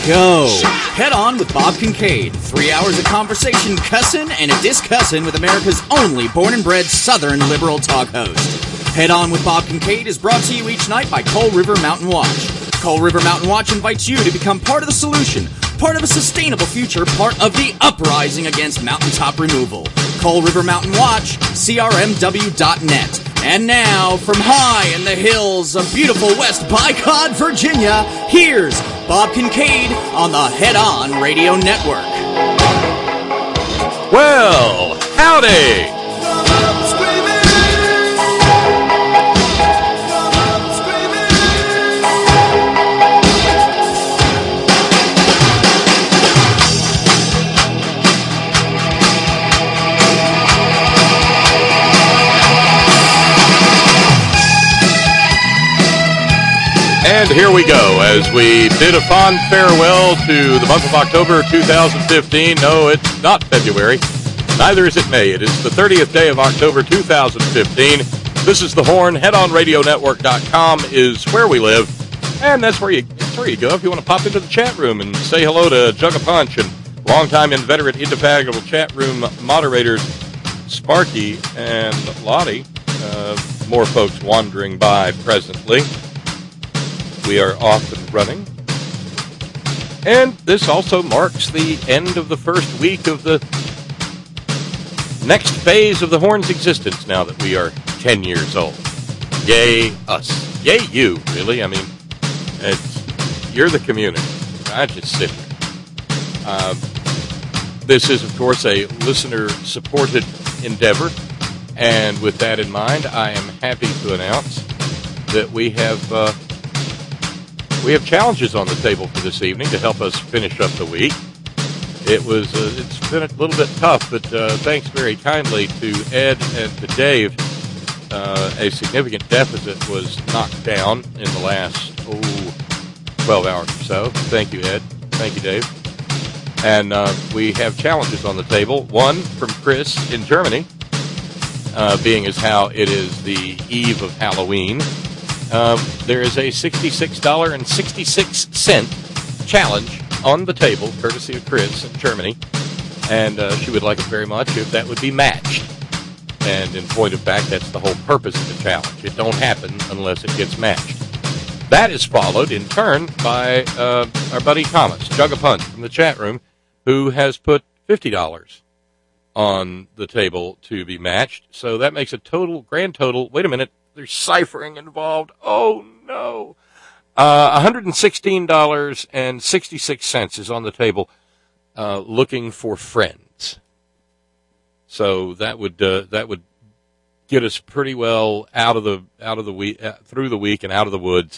go. Head On with Bob Kincaid. 3 hours of conversation, cussin' and a discussin' with America's only born and bred Southern liberal talk host. Head On with Bob Kincaid is brought to you each night by Coal River Mountain Watch. Coal River Mountain Watch invites you to become part of the solution, part of a sustainable future, part of the uprising against mountaintop removal. Coal River Mountain Watch, crmw.net. And now, from high in the hills of beautiful West Bicod, Virginia, here's Bob Kincaid on the Head On Radio Network. Well, howdy! And here we go, as we bid a fond farewell to the month of October 2015. No, it's not February. Neither is it May. It is the 30th day of October 2015. This is The Horn. HeadOnRadioNetwork.com is where we live. And that's where you go if you want to pop into the chat room and say hello to Jug a Punch and longtime inveterate, indefatigable chat room moderators Sparky and Lottie. More folks wandering by presently. We are off and running. And this also marks the end of the first week of the next phase of the Horn's existence now that we are 10 years old. Yay us. Yay you, really. I mean, you're the community. I just sit here. This is, of course, a listener-supported endeavor. And with that in mind, I am happy to announce that we have challenges on the table for this evening to help us finish up the week. It's been a little bit tough, but thanks very kindly to Ed and to Dave. A significant deficit was knocked down in the last 12 hours or so. Thank you, Ed. Thank you, Dave. And we have challenges on the table. One from Chris in Germany, being as how it is the eve of Halloween. There is a $66.66 challenge on the table, courtesy of Chris in Germany, and she would like it very much if that would be matched. And in point of fact, that's the whole purpose of the challenge. It don't happen unless it gets matched. That is followed, in turn, by our buddy Thomas, Jug a Punch, from the chat room, who has put $50 on the table to be matched. So that makes a grand total, wait a minute, there's ciphering involved. Oh, no. $116.66 is on the table, looking for friends. So that would get us pretty well out of the week, through the week and out of the woods,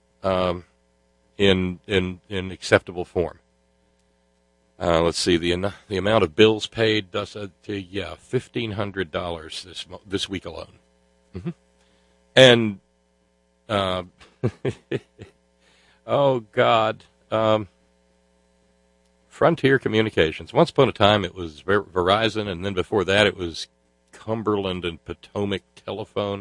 in acceptable form. Let's see, the amount of bills paid does $1,500 this week alone. Mm-hmm. And, oh, God, Frontier Communications. Once upon a time, it was Verizon, and then before that, it was Cumberland and Potomac Telephone.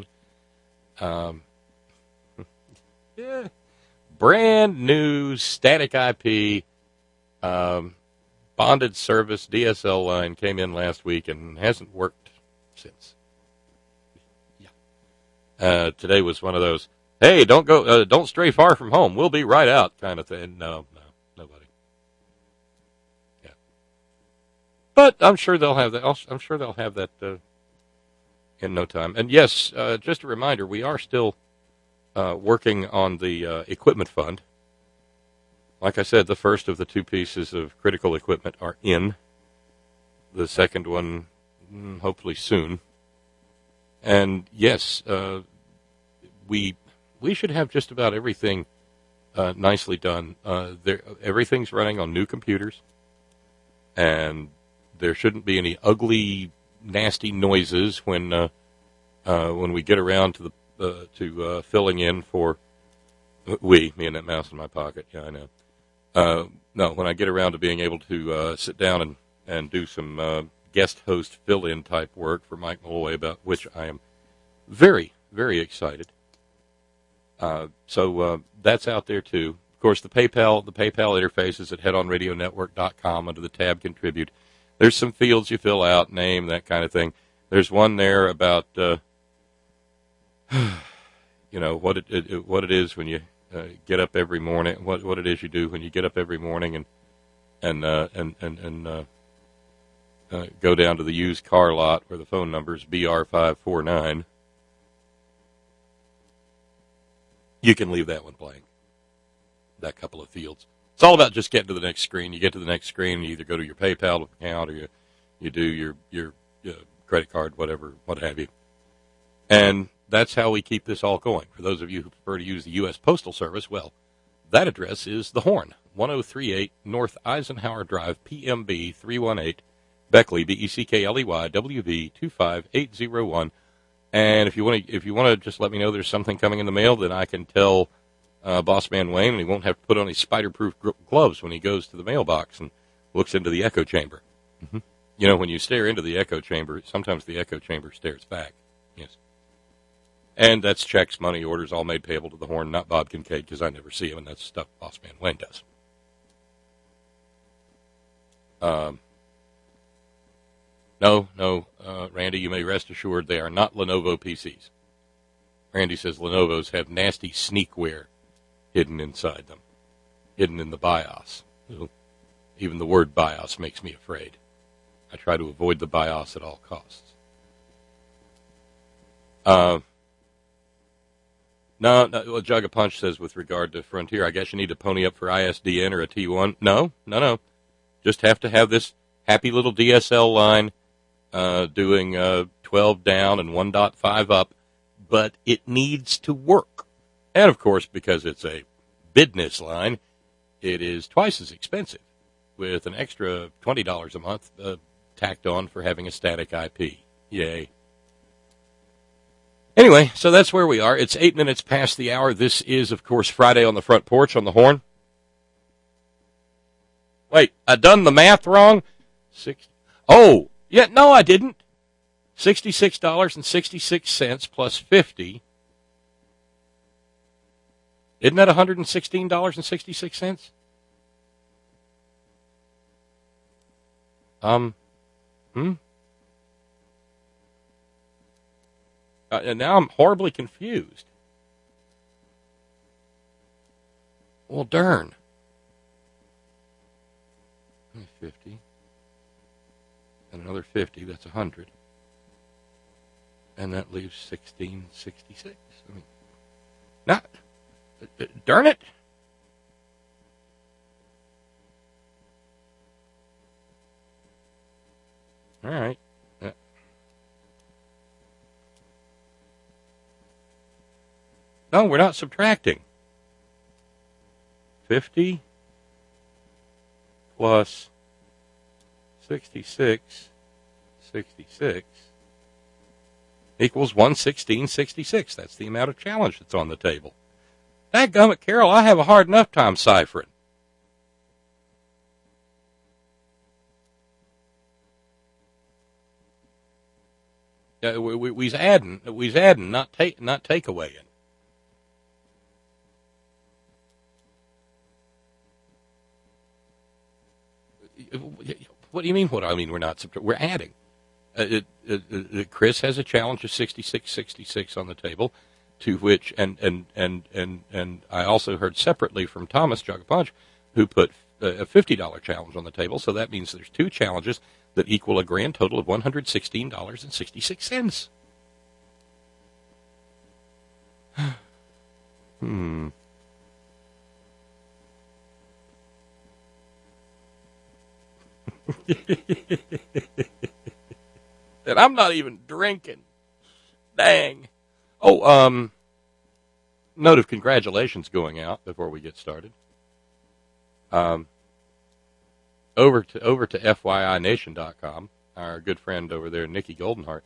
Yeah. Brand new static IP, bonded service DSL line came in last week and hasn't worked since. Today was one of those, hey, don't stray far from home. We'll be right out kind of thing. No, nobody. Yeah. But I'm sure they'll have that. I'm sure they'll have that in no time. And yes, just a reminder, we are still working on the equipment fund. Like I said, the first of the two pieces of critical equipment are in. The second one, hopefully soon. And yes, we should have just about everything nicely done. Everything's running on new computers, and there shouldn't be any ugly, nasty noises when we get around to filling in for me and that mouse in my pocket. Yeah, I know. No, when I get around to being able to sit down and do some guest host fill-in type work for Mike Malloy, about which I am very, very excited. So that's out there too. Of course, the PayPal interface is at headonradionetwork.com under the tab Contribute. There's some fields you fill out, name, that kind of thing. There's one there about, what it is when you get up every morning, what it is you do when you get up every morning and go down to the used car lot where the phone number is BR549. You can leave that one blank. That couple of fields. It's all about just getting to the next screen. You get to the next screen, you either go to your PayPal account or you do your credit card, whatever, what have you. And that's how we keep this all going. For those of you who prefer to use the U.S. Postal Service, well, that address is The Horn, 1038 North Eisenhower Drive, PMB 318, Beckley, Beckley, WV 25801. And if you want to just let me know there's something coming in the mail, then I can tell Boss Man Wayne, and he won't have to put on his spider-proof gloves when he goes to the mailbox and looks into the echo chamber. Mm-hmm. You know, when you stare into the echo chamber, sometimes the echo chamber stares back. Yes. And that's checks, money orders, all made payable to the Horn, not Bob Kincaid, because I never see him, and that's stuff Boss Man Wayne does. No, Randy, you may rest assured they are not Lenovo PCs. Randy says Lenovo's have nasty sneakware hidden inside them, hidden in the BIOS. Even the word BIOS makes me afraid. I try to avoid the BIOS at all costs. No, Jug of Punch says with regard to Frontier, I guess you need to pony up for ISDN or a T1. No. Just have to have this happy little DSL line doing 12 down and 1.5 up, but it needs to work. And, of course, because it's a business line, it is twice as expensive, with an extra $20 a month tacked on for having a static IP. Yay. Anyway, so that's where we are. It's 8 minutes past the hour. This is, of course, Friday on the Front Porch on the Horn. Wait, I done the math wrong? No, I didn't. $66.66 plus 50. Isn't that $116.66? And now I'm horribly confused. Well, darn. 50. And another 50, that's 100. And that leaves 1666. I mean, darn it. All right. No, we're not subtracting. 50 plus 66 equals 116.66. That's the amount of challenge that's on the table. Dadgummit, Carol, I have a hard enough time ciphering. Yeah, we's adding, not takeawaying. What do you mean? What I mean? We're not subtracting. We're adding. Chris has a challenge of 66.66 on the table, to which and I also heard separately from Thomas Jug of Punch, who put a $50 challenge on the table. So that means there's two challenges that equal a grand total of $116.66. And I'm not even drinking. Dang. Oh, note of congratulations going out before we get started. Over to FYINation.com, our good friend over there, Nikki Goldenhart.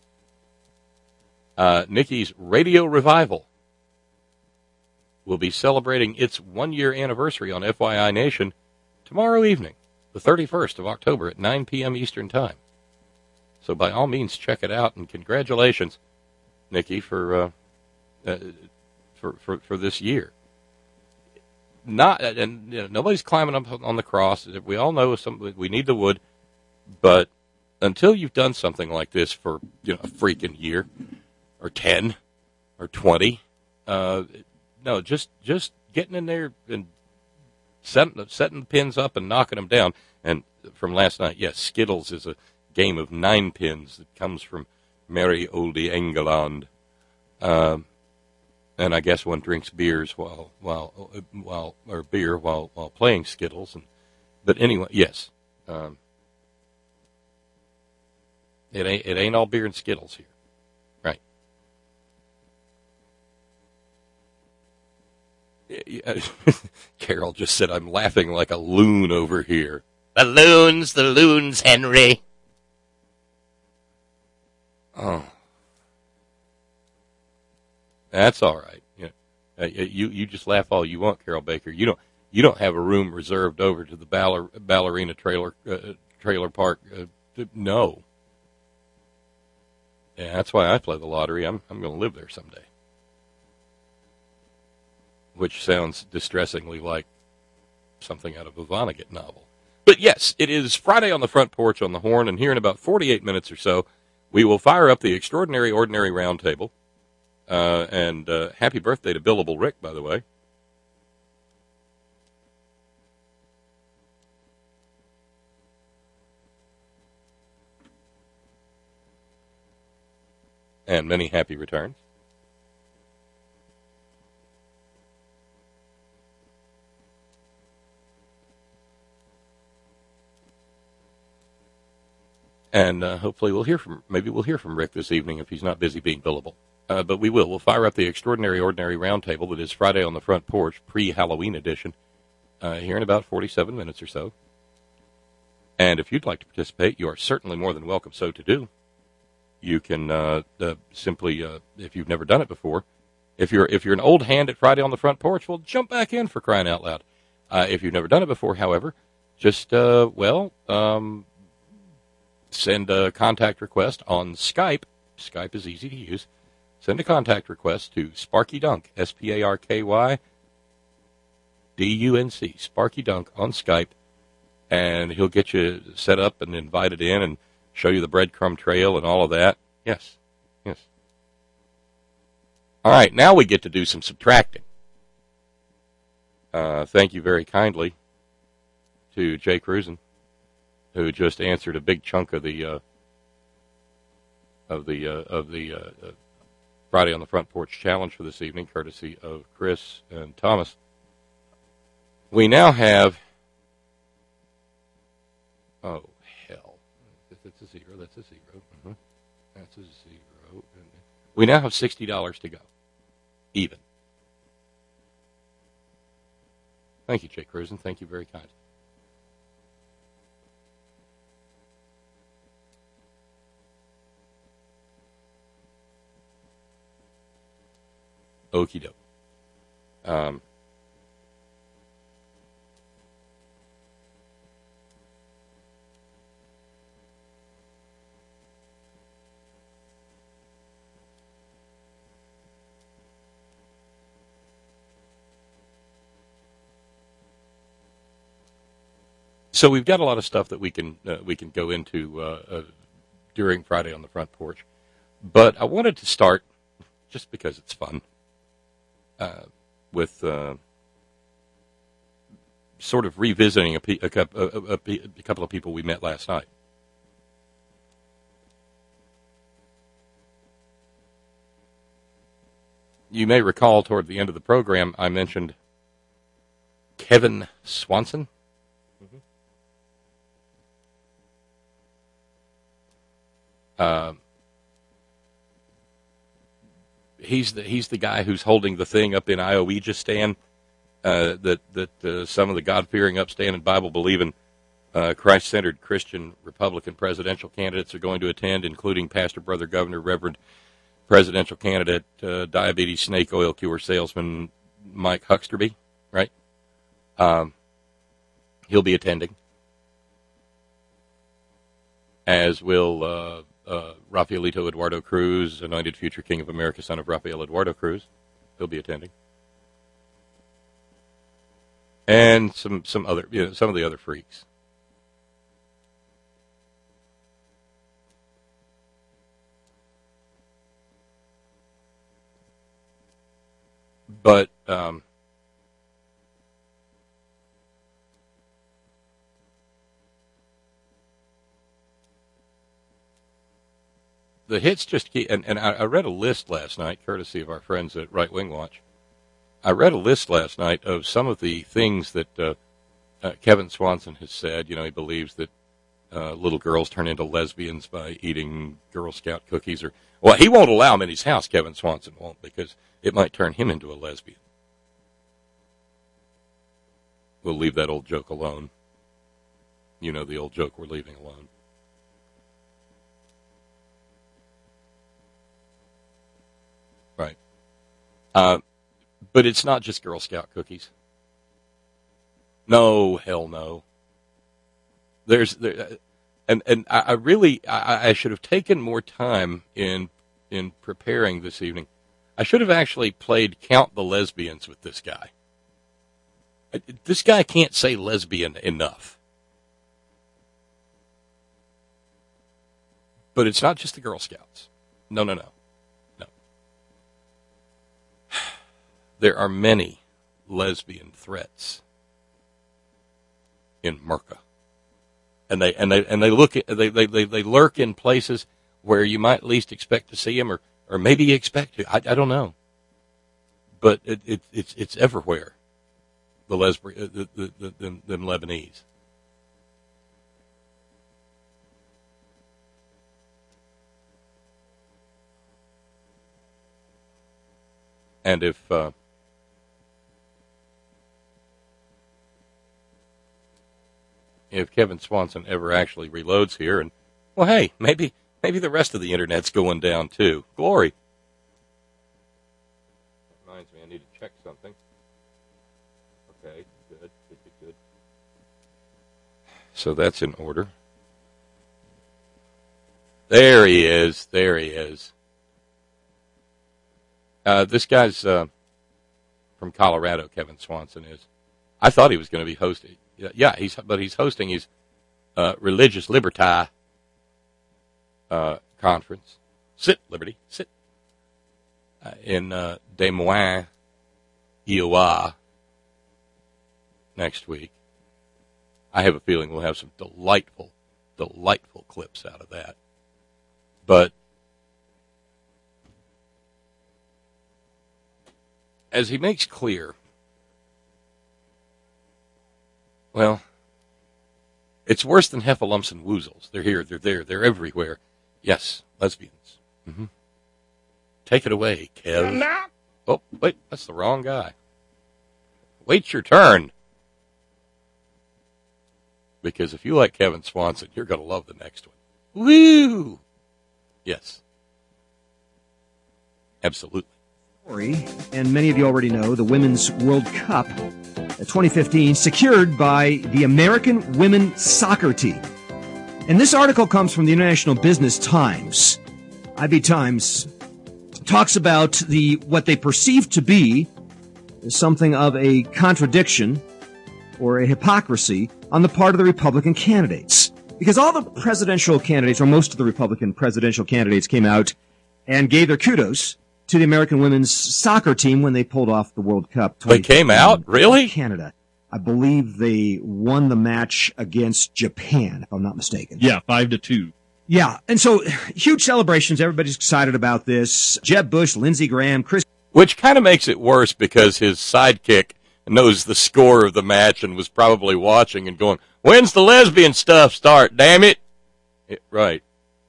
Nikki's Radio Revival will be celebrating its 1-year anniversary on FYI Nation tomorrow evening, the 31st of October at 9 p.m. Eastern Time. So by all means, check it out, and congratulations, Nikki, for this year. nobody's climbing up on the cross. We all know we need the wood, but until you've done something like this for a freaking year, or 10, or 20, no, just getting in there and setting the pins up and knocking them down. And from last night, yes, Skittles is a game of 9 pins that comes from merry oldie England. And I guess one drinks beers while playing Skittles. But anyway, yes, it ain't all beer and Skittles here, right? Carol just said, "I'm laughing like a loon over here." The loons, Henry. Oh. That's all right. You just laugh all you want, Carol Baker. You don't have a room reserved over to the ballerina trailer park. No. Yeah, that's why I play the lottery. I'm going to live there someday. Which sounds distressingly like something out of a Vonnegut novel. But yes, it is Friday on the Front Porch on the Horn, and here in about 48 minutes or so, we will fire up the Extraordinary Ordinary Roundtable. And happy birthday to Billable Rick, by the way. And many happy returns. And hopefully we'll hear from Rick this evening if he's not busy being billable. But we will. We'll fire up the Extraordinary Ordinary Roundtable that is Friday on the Front Porch, pre-Halloween edition, here in about 47 minutes or so. And if you'd like to participate, you are certainly more than welcome so to do. You can simply, if you've never done it before, if you're an old hand at Friday on the Front Porch, well, jump back in for crying out loud. If you've never done it before, however, just, send a contact request on Skype. Skype is easy to use. Send a contact request to Sparky Dunk, SparkyDunc, Sparky Dunk on Skype, and he'll get you set up and invited in and show you the breadcrumb trail and all of that. Yes. All right, now we get to do some subtracting. Thank you very kindly to Jay Cruzen, who just answered a big chunk of the Friday on the Front Porch Challenge for this evening, courtesy of Chris and Thomas. We now have, oh, hell. That's a zero. That's a zero. That's a zero. We now have $60 to go. Even. Thank you, Jay Cruzen. Thank you very kind. Okie doke. So we've got a lot of stuff that we can go into during Friday on the Front Porch, but I wanted to start just because it's fun. With sort of revisiting a couple of people we met last night. You may recall toward the end of the program I mentioned Kevin Swanson. He's the guy who's holding the thing up in Iowegistan that some of the God-fearing, upstanding, Bible-believing, Christ-centered Christian Republican presidential candidates are going to attend, including Pastor, Brother, Governor, Reverend presidential candidate, diabetes snake oil cure salesman Mike Hucksterby, right? He'll be attending, as will Rafaelito Eduardo Cruz, anointed future King of America, son of Rafael Eduardo Cruz. He'll be attending. and some other, some of the other freaks. But the hits just keep, and I read a list last night, courtesy of our friends at Right Wing Watch. I read a list last night of some of the things that Kevin Swanson has said. He believes that little girls turn into lesbians by eating Girl Scout cookies. Well, he won't allow them in his house, Kevin Swanson won't, because it might turn him into a lesbian. We'll leave that old joke alone. The old joke we're leaving alone. Right. But it's not just Girl Scout cookies. No, hell no. And I should have taken more time in preparing this evening. I should have actually played Count the Lesbians with this guy. This guy can't say lesbian enough. But it's not just the Girl Scouts. No. There are many lesbian threats in Merca, and they lurk in places where you might least expect to see them, or maybe you expect to. I don't know, but it's everywhere. The them Lebanese. And if Kevin Swanson ever actually reloads here, and well, hey, maybe the rest of the internet's going down too. Glory. That reminds me, I need to check something. Okay, good. So that's in order. There he is. This guy's from Colorado, Kevin Swanson is. I thought he was going to be hosting. Yeah, he's hosting his Religious Liberty conference. Sit, Liberty, sit. In Des Moines, Iowa, next week. I have a feeling we'll have some delightful clips out of that. But as he makes clear, well, it's worse than heffalumps and woozles. They're here, they're there, they're everywhere. Yes, lesbians. Mm-hmm. Take it away, Kev. Oh, wait, that's the wrong guy. Wait your turn. Because if you like Kevin Swanson, you're going to love the next one. Woo! Yes. Absolutely. And many of you already know the Women's World Cup 2015 secured by the American women's soccer team. And this article comes from the International Business Times. IB Times talks about what they perceive to be something of a contradiction or a hypocrisy on the part of the Republican candidates. Because all the presidential candidates, or most of the Republican presidential candidates, came out and gave their kudos to the American women's soccer team when they pulled off the World Cup. They came out? Really? Canada. I believe they won the match against Japan, if I'm not mistaken. Yeah, 5-2. Yeah, and so huge celebrations. Everybody's excited about this. Jeb Bush, Lindsey Graham, Chris. Which kind of makes it worse because his sidekick knows the score of the match and was probably watching and going, when's the lesbian stuff start, damn it? Right.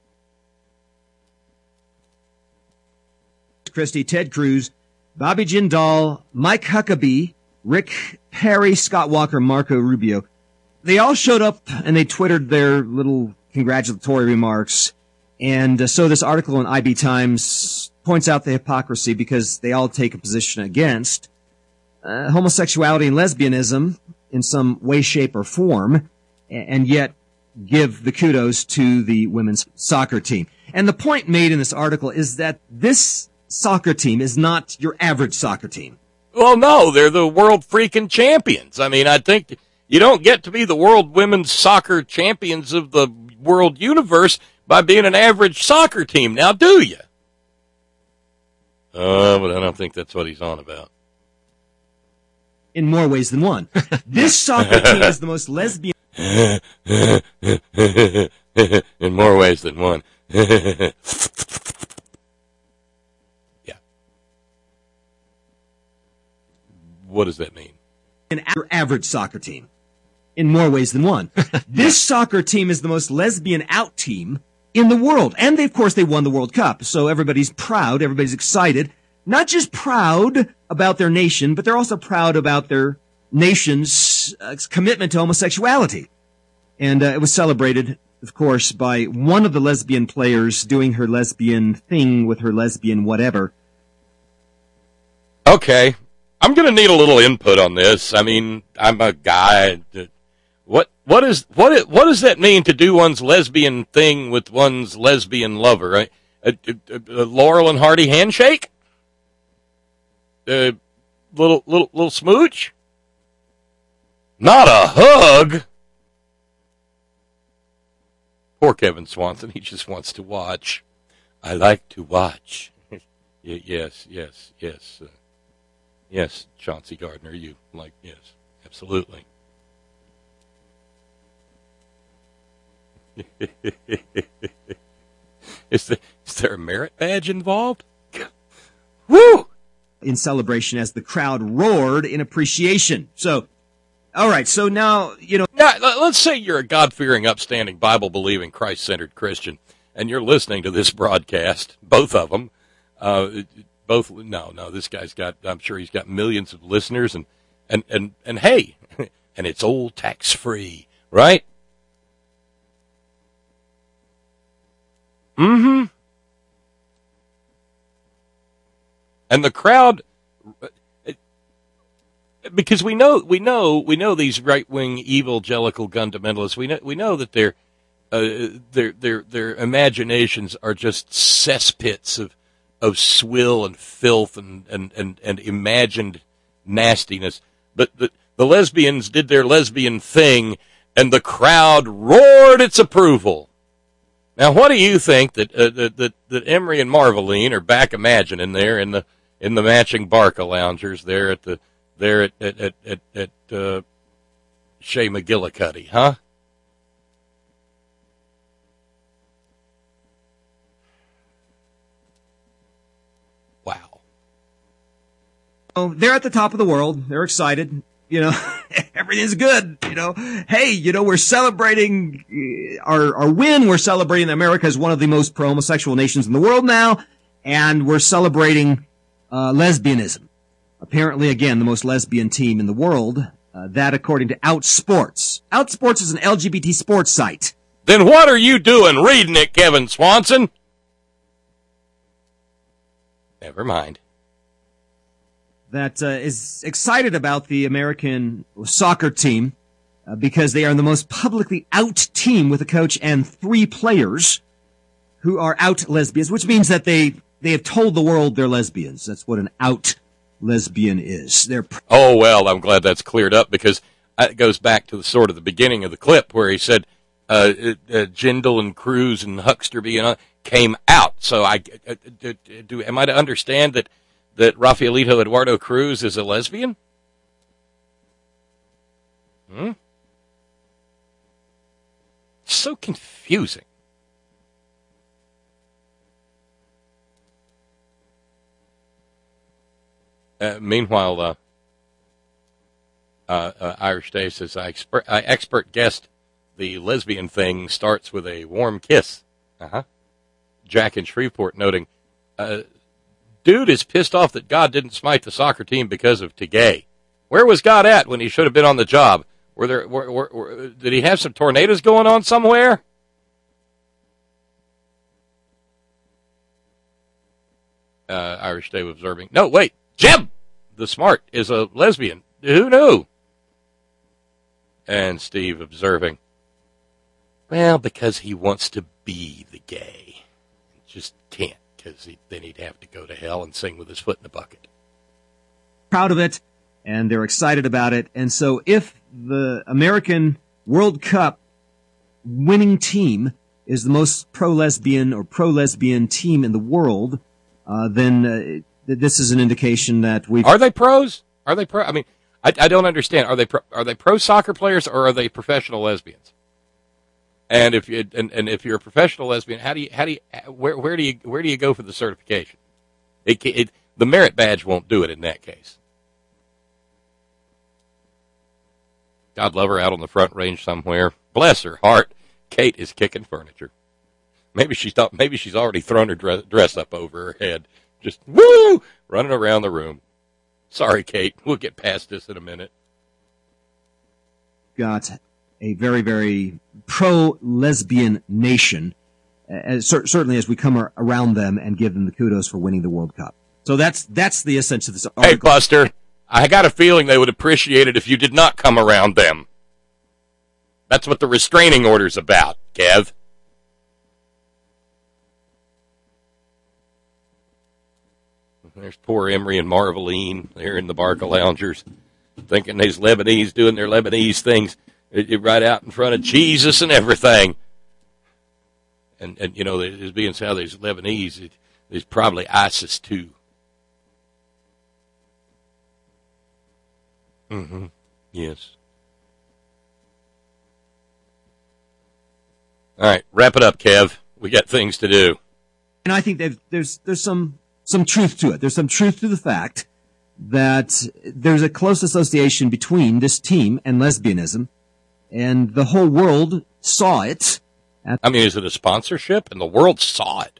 Christie, Ted Cruz, Bobby Jindal, Mike Huckabee, Rick Perry, Scott Walker, Marco Rubio. They all showed up and they twittered their little congratulatory remarks. And so this article in IB Times points out the hypocrisy because they all take a position against homosexuality and lesbianism in some way, shape, or form, and yet give the kudos to the women's soccer team. And the point made in this article is that this soccer team is not your average soccer team. Well, no, they're the world freaking champions. I mean, I think you don't get to be the world women's soccer champions of the world universe by being an average soccer team, now do you? But I don't think that's what he's on about. In more ways than one. This soccer team is the most lesbian. In more ways than one. Yeah. What does that mean? An average soccer team. In more ways than one. This soccer team is the most lesbian out team in the world. And they, of course, they won the World Cup. So everybody's proud. Everybody's excited. Not just proud about their nation, but they're also proud about their nation's commitment to homosexuality. And it was celebrated, of course, by one of the lesbian players doing her lesbian thing with her lesbian whatever. Okay. I'm going to need a little input on this. I mean, I'm a guy. What does that mean to do one's lesbian thing with one's lesbian lover? A Laurel and Hardy handshake? Little smooch? Not a hug. Poor Kevin Swanson. He just wants to watch. I like to watch. Yes. Yes, Chauncey Gardner, you like, yes, absolutely. Is there a merit badge involved? Woo! In celebration as the crowd roared in appreciation. So, all right, so now, Now, let's say you're a God-fearing, upstanding, Bible-believing, Christ-centered Christian, and you're listening to this broadcast, both of them. No, this guy's got, I'm sure he's got millions of listeners, and hey, and it's all tax-free, right? Mm-hmm. And the crowd, because we know these right-wing evangelical fundamentalists. We know that their imaginations are just cesspits of swill and filth and imagined nastiness. But the lesbians did their lesbian thing, and the crowd roared its approval. Now, what do you think that Emery and Marveline are back imagining there in the matching Barca loungers there at Shea McGillicuddy, huh? Wow. They're at the top of the world. They're excited. Everything's good. Hey, we're celebrating our win. We're celebrating that America is one of the most pro-homosexual nations in the world now. And we're celebrating lesbianism. Apparently, again, the most lesbian team in the world. That according to Outsports. Outsports is an LGBT sports site. Then what are you doing reading it, Kevin Swanson? Never mind. That is excited about the American soccer team because they are the most publicly out team with a coach and 3 players who are out lesbians, which means that they have told the world they're lesbians. That's what an out lesbian is. Oh, well, I'm glad that's cleared up because it goes back to the sort of the beginning of the clip where he said Jindal and Cruz and Hucksterby came out. So am I to understand that Rafaelito Eduardo Cruz is a lesbian? So confusing. Meanwhile, Irish Day says, I expert guessed the lesbian thing starts with a warm kiss. Jack in Shreveport noting, dude is pissed off that God didn't smite the soccer team because of Tegay. Where was God at when he should have been on the job? Did he have some tornadoes going on somewhere? Irish Dave observing, no, wait, Jeb the Smart is a lesbian. Who knew? And Steve observing, well, because he wants to be the gay. Just can't, because then he'd have to go to hell and sing with his foot in the bucket. proud of it, and they're excited about it. And so if the American World Cup winning team is the most pro-lesbian or pro-lesbian team in the world, then this is an indication that we Are they pros? Are they pro? I mean, I don't understand. Are they pro soccer players or are they professional lesbians? And if you're a professional lesbian, where do you go for the certification? The merit badge won't do it in that case. God love her out on the front range somewhere. Bless her heart. Kate is kicking furniture. Maybe she's already thrown her dress up over her head. Just woo, running around the room. Sorry, Kate. We'll get past this in a minute. Got a very, very pro-lesbian nation, certainly as we come around them and give them the kudos for winning the World Cup. So that's the essence of this article. Hey, Buster, I got a feeling they would appreciate it if you did not come around them. That's what the restraining order's about, Kev. There's poor Emery and Marveline. They're in the Barca Loungers, thinking they's Lebanese, doing their Lebanese things right out in front of Jesus and everything. And you know, there's being said there's Lebanese. There's probably ISIS too. Mm-hmm. Yes. All right, wrap it up, Kev. We got things to do. And I think there's some truth to it. There's some truth to the fact that there's a close association between this team and lesbianism, and the whole world saw it. Is it a sponsorship? And the world saw it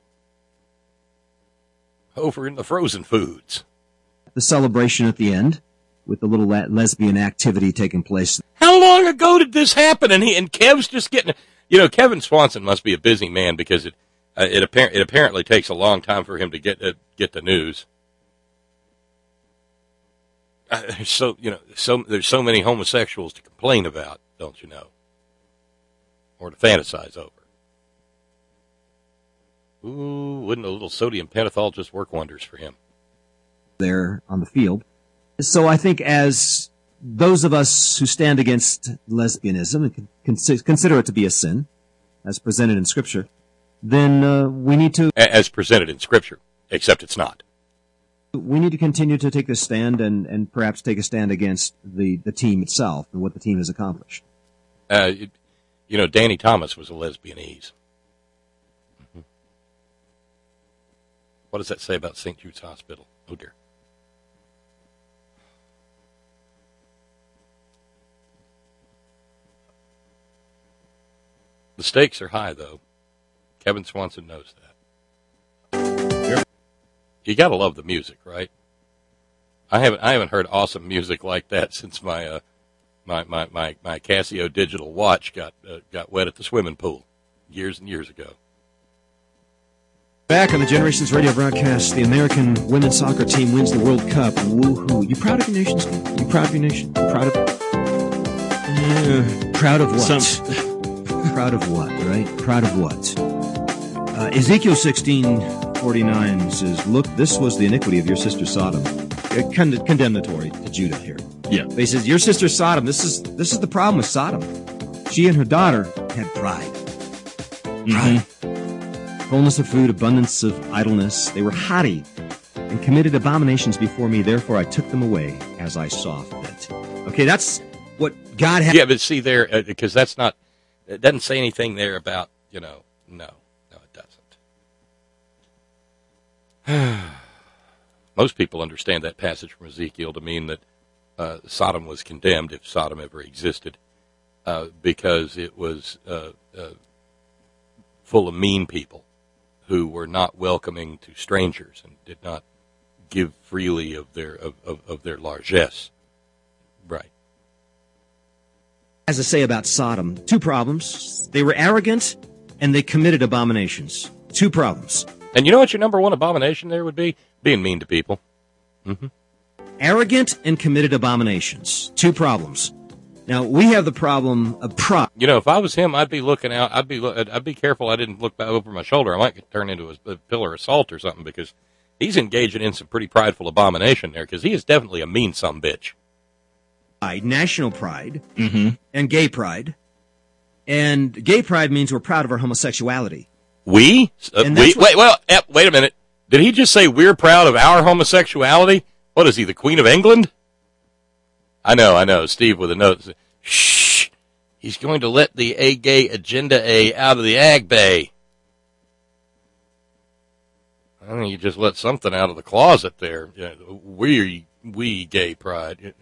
over in the frozen foods. The celebration at the end, with the little lesbian activity taking place. How long ago did this happen? And Kev's just getting, Kevin Swanson must be a busy man because it apparently takes a long time for him to get the news. There's so many homosexuals to complain about, don't you know? Or to fantasize over. Ooh, wouldn't a little sodium pentothal just work wonders for him? There on the field. So I think as those of us who stand against lesbianism and consider it to be a sin, as presented in Scripture, then we need to... As presented in Scripture, except it's not. We need to continue to take this stand and perhaps take a stand against the team itself and what the team has accomplished. Danny Thomas was a lesbianese. Mm-hmm. What does that say about St. Jude's Hospital? Oh, dear. The stakes are high, though. Kevin Swanson knows that. You gotta love the music, right? I haven't heard awesome music like that since my Casio digital watch got wet at the swimming pool years and years ago. Back on the Generations Radio broadcast, the American women's soccer team wins the World Cup. Woohoo! You proud of your nation, Steve? You proud of your nation? Proud of what? Proud of what, right? Proud of what? Ezekiel 16:49 says, "Look, this was the iniquity of your sister Sodom." Condemnatory to Judah here. Yeah. But he says, your sister Sodom, this is the problem with Sodom. She and her daughter had pride. Pride. Fullness of food, abundance of idleness. They were haughty and committed abominations before me. Therefore I took them away as I saw fit. Okay, that's what God had. Yeah, but see there, because that's not, it doesn't say anything there about, no, it doesn't. Most people understand that passage from Ezekiel to mean that Sodom was condemned, if Sodom ever existed, because it was full of mean people who were not welcoming to strangers and did not give freely of their largesse. Right. As I say about Sodom, two problems. They were arrogant and they committed abominations. Two problems. And you know what your number one abomination there would be? Being mean to people. Mm-hmm. Arrogant and committed abominations. Two problems. Now, we have the problem of pride. If I was him, I'd be looking out. I'd be careful I didn't look back over my shoulder. I might turn into a pillar of salt or something because he's engaging in some pretty prideful abomination there, because he is definitely a mean sumbitch. National pride Mm-hmm. and gay pride. And gay pride means we're proud of our homosexuality. We? Wait a minute. Did he just say we're proud of our homosexuality? What is he, the Queen of England? I know. Steve with a note. Shh. He's going to let the A-gay agenda A out of the ag bay. I think you just let something out of the closet there. Yeah, we gay pride.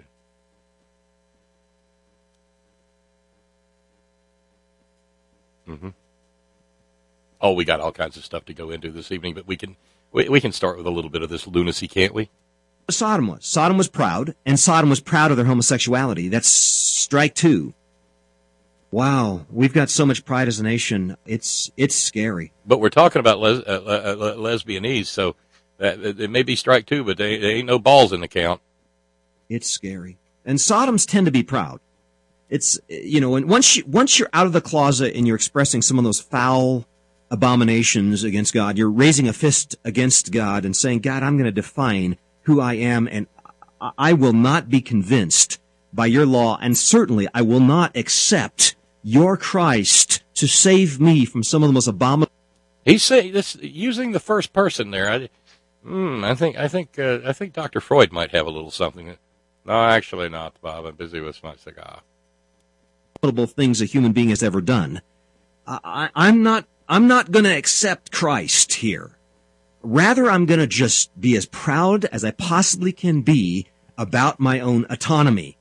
Mm-hmm. Oh, we got all kinds of stuff to go into this evening, but we can start with a little bit of this lunacy, can't we? Sodom was. Sodom was proud, and Sodom was proud of their homosexuality. That's strike two. Wow, we've got so much pride as a nation. It's scary. But we're talking about lesbianese, so it may be strike two, but they ain't no balls in the count. It's scary. And Sodoms tend to be proud. It's, and once you're out of the closet and you're expressing some of those foul abominations against God, you're raising a fist against God and saying, God, I'm going to define who I am, and I will not be convinced by your law, and certainly I will not accept your Christ to save me from some of the most abominable. He's saying this using the first person there. I think Dr. Freud might have a little something. No, actually not, Bob. I'm busy with my cigar. Things a human being has ever done. I'm not going to accept Christ here. Rather, I'm going to just be as proud as I possibly can be about my own autonomy.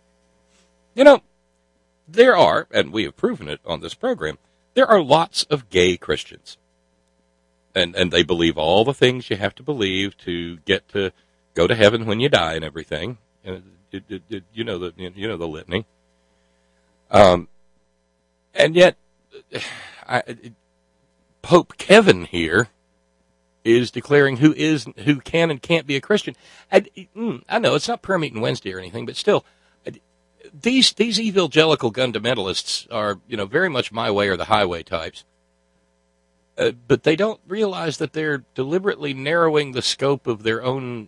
There are, and we have proven it on this program, there are lots of gay Christians. And they believe all the things you have to believe to get to go to heaven when you die and everything. You know the litany. And yet, Pope Kevin here is declaring who can and can't be a Christian. I know it's not prayer meeting Wednesday or anything, but still, these evangelical fundamentalists are very much my way or the highway types. But they don't realize that they're deliberately narrowing the scope of their own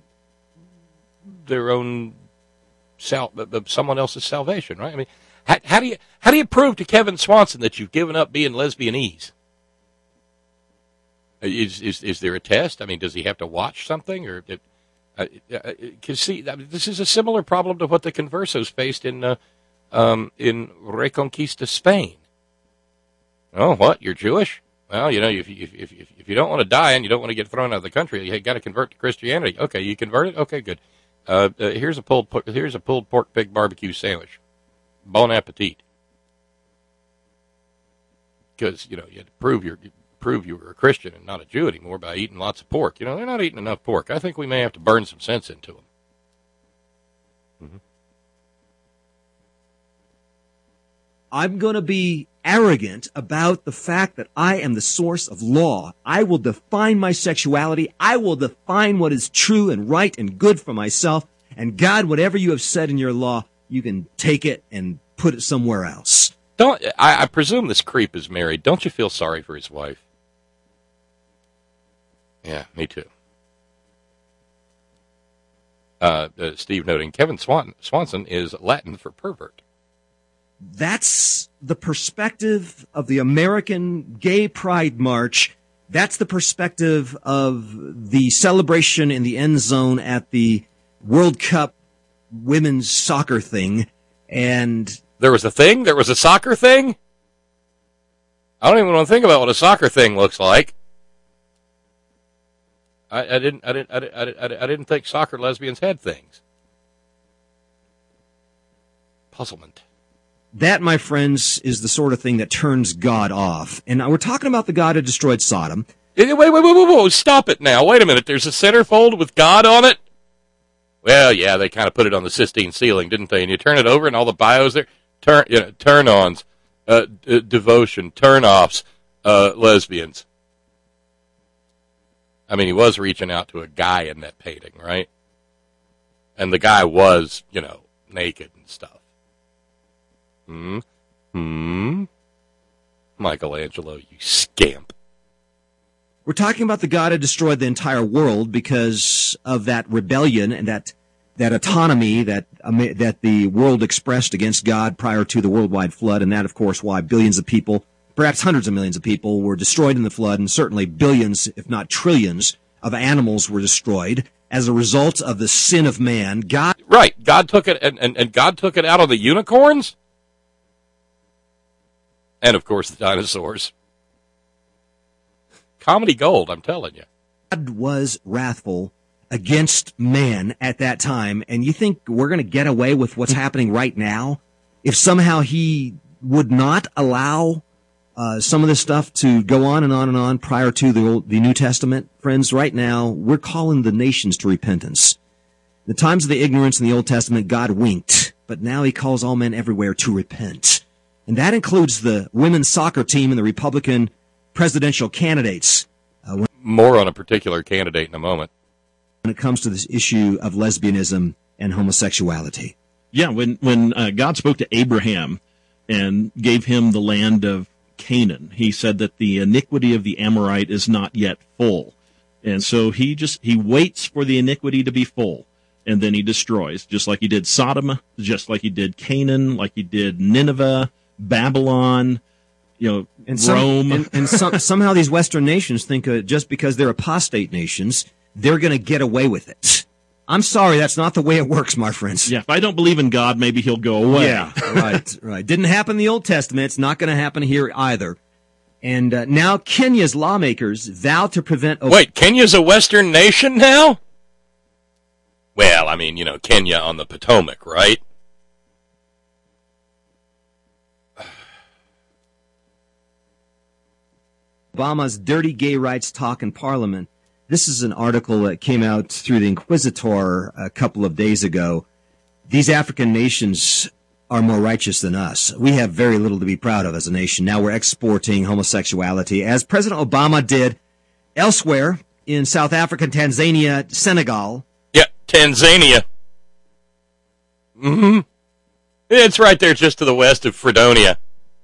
someone else's salvation, right? I mean, how do you prove to Kevin Swanson that you've given up being lesbianese? Is there a test? I mean, does he have to watch something, or? Because this is a similar problem to what the Conversos faced in Reconquista Spain. Oh, what? You're Jewish? Well, if you don't want to die and you don't want to get thrown out of the country, you got to convert to Christianity. Okay, you converted. Okay, good. Here's a pulled pork pig barbecue sandwich. Bon appetit. Because you had to prove you were a Christian and not a Jew anymore by eating lots of pork. They're not eating enough pork. I think we may have to burn some sense into them. Mm-hmm. I'm going to be arrogant about the fact that I am the source of law. I will define my sexuality. I will define what is true and right and good for myself. And God, whatever you have said in your law, you can take it and put it somewhere else. I presume this creep is married. Don't you feel sorry for his wife? Yeah, me too. Steve noting, Kevin Swanson is Latin for pervert. That's the perspective of the American Gay Pride March. That's the perspective of the celebration in the end zone at the World Cup women's soccer thing. And there was a thing? There was a soccer thing? I don't even want to think about what a soccer thing looks like. I didn't think soccer lesbians had things. Puzzlement. That, my friends, is the sort of thing that turns God off. And we're talking about the God who destroyed Sodom. Wait, stop it now. Wait a minute. There's a centerfold with God on it? Well, yeah, they kind of put it on the Sistine ceiling, didn't they? And you turn it over and all the bios there, turn-ons, devotion, turn-offs, lesbians. I mean, he was reaching out to a guy in that painting, right? And the guy was, naked and stuff. Michelangelo, you scamp. We're talking about the God who destroyed the entire world because of that rebellion and that autonomy that the world expressed against God prior to the worldwide flood, and that, of course, why billions of people, perhaps hundreds of millions of people, were destroyed in the flood, and certainly billions, if not trillions, of animals were destroyed as a result of the sin of man. God took it, and God took it out of the unicorns, and of course the dinosaurs. Comedy gold, I'm telling you. God was wrathful against man at that time, and you think we're going to get away with what's happening right now if somehow he would not allow some of this stuff to go on and on and on prior to the New Testament? Friends, right now we're calling the nations to repentance. The times of the ignorance in the Old Testament, God winked, but now he calls all men everywhere to repent, and that includes the women's soccer team and the Republican presidential candidates. More on a particular candidate in a moment. When it comes to this issue of lesbianism and homosexuality. Yeah, when God spoke to Abraham and gave him the land of Canaan, he said that the iniquity of the Amorite is not yet full. And so he waits for the iniquity to be full, and then he destroys, just like he did Sodom, just like he did Canaan, like he did Nineveh, Babylon, Rome. Somehow these Western nations think just because they're apostate nations, they're going to get away with it. I'm sorry, that's not the way it works, my friends. Yeah, if I don't believe in God, maybe he'll go away. Yeah, right. Didn't happen in the Old Testament. It's not going to happen here either. And now Kenya's lawmakers vow to prevent... Wait, Kenya's a Western nation now? Well, I mean, Kenya on the Potomac, right? Obama's dirty gay rights talk in Parliament. This is an article that came out through the Inquisitor a couple of days ago. These African nations are more righteous than us. We have very little to be proud of as a nation. Now we're exporting homosexuality, as President Obama did elsewhere in South Africa, Tanzania, Senegal. Yeah, Tanzania. Mm-hmm. It's right there just to the west of Fredonia.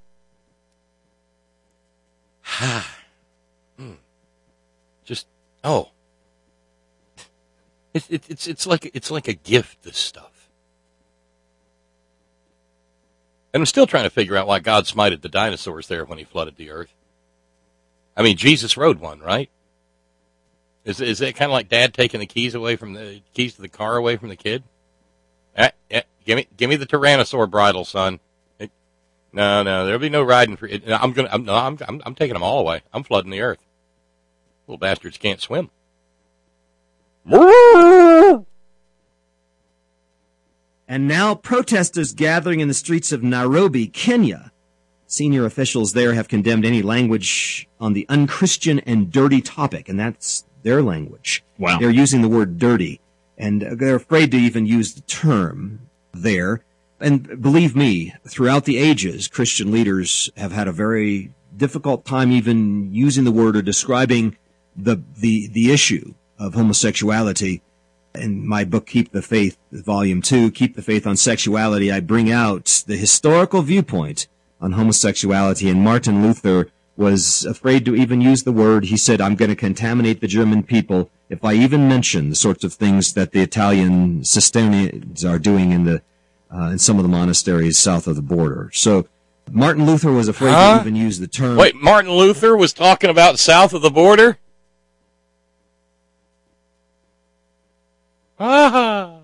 It's like a gift, this stuff. And I'm still trying to figure out why God smited the dinosaurs there when he flooded the earth. I mean, Jesus rode one, right? Is that kind of like Dad taking the keys to the car away from the kid? Yeah, give me the Tyrannosaur bridle, son. No, there'll be no riding for it. I'm taking them all away. I'm flooding the earth. Little bastards can't swim. And now protesters gathering in the streets of Nairobi, Kenya. Senior officials there have condemned any language on the unchristian and dirty topic, and that's their language. Wow. They're using the word dirty, and they're afraid to even use the term there. And believe me, throughout the ages, Christian leaders have had a very difficult time even using the word or describing the issue of homosexuality. In my book, Keep the Faith, Volume 2, Keep the Faith on Sexuality, I bring out the historical viewpoint on homosexuality, and Martin Luther was afraid to even use the word. He said, I'm going to contaminate the German people if I even mention the sorts of things that the Italian Cistercians are doing in some of the monasteries south of the border. So Martin Luther was afraid to even use the term. Wait, Martin Luther was talking about south of the border? I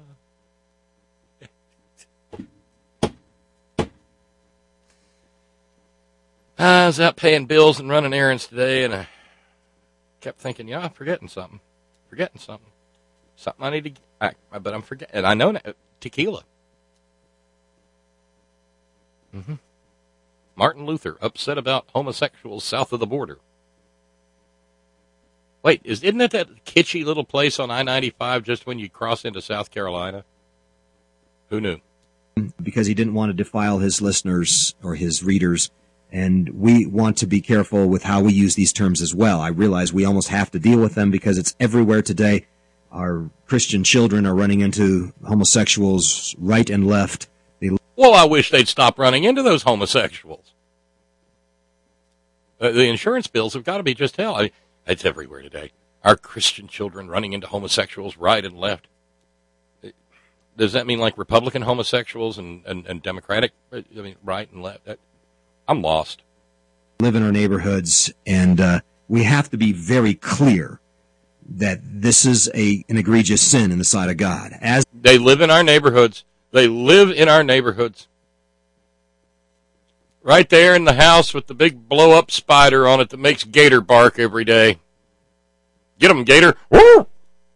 was out paying bills and running errands today, and I kept thinking, I'm forgetting something. Something I need to, but I'm forgetting. And I know tequila. Mm-hmm. Martin Luther upset about homosexuals south of the border. Wait, isn't it that kitschy little place on I-95 just when you cross into South Carolina? Who knew? Because he didn't want to defile his listeners or his readers, and we want to be careful with how we use these terms as well. I realize we almost have to deal with them because it's everywhere today. Our Christian children are running into homosexuals right and left. Well, I wish they'd stop running into those homosexuals. The insurance bills have got to be just hell. It's everywhere today. Our Christian children running into homosexuals right and left. Does that mean like Republican homosexuals and Democratic, right and left? I'm lost. Live in our neighborhoods, and we have to be very clear that this is an egregious sin in the sight of God. As they live in our neighborhoods. They live in our neighborhoods. Right there in the house with the big blow-up spider on it that makes Gator bark every day. Get him, Gator. Woo!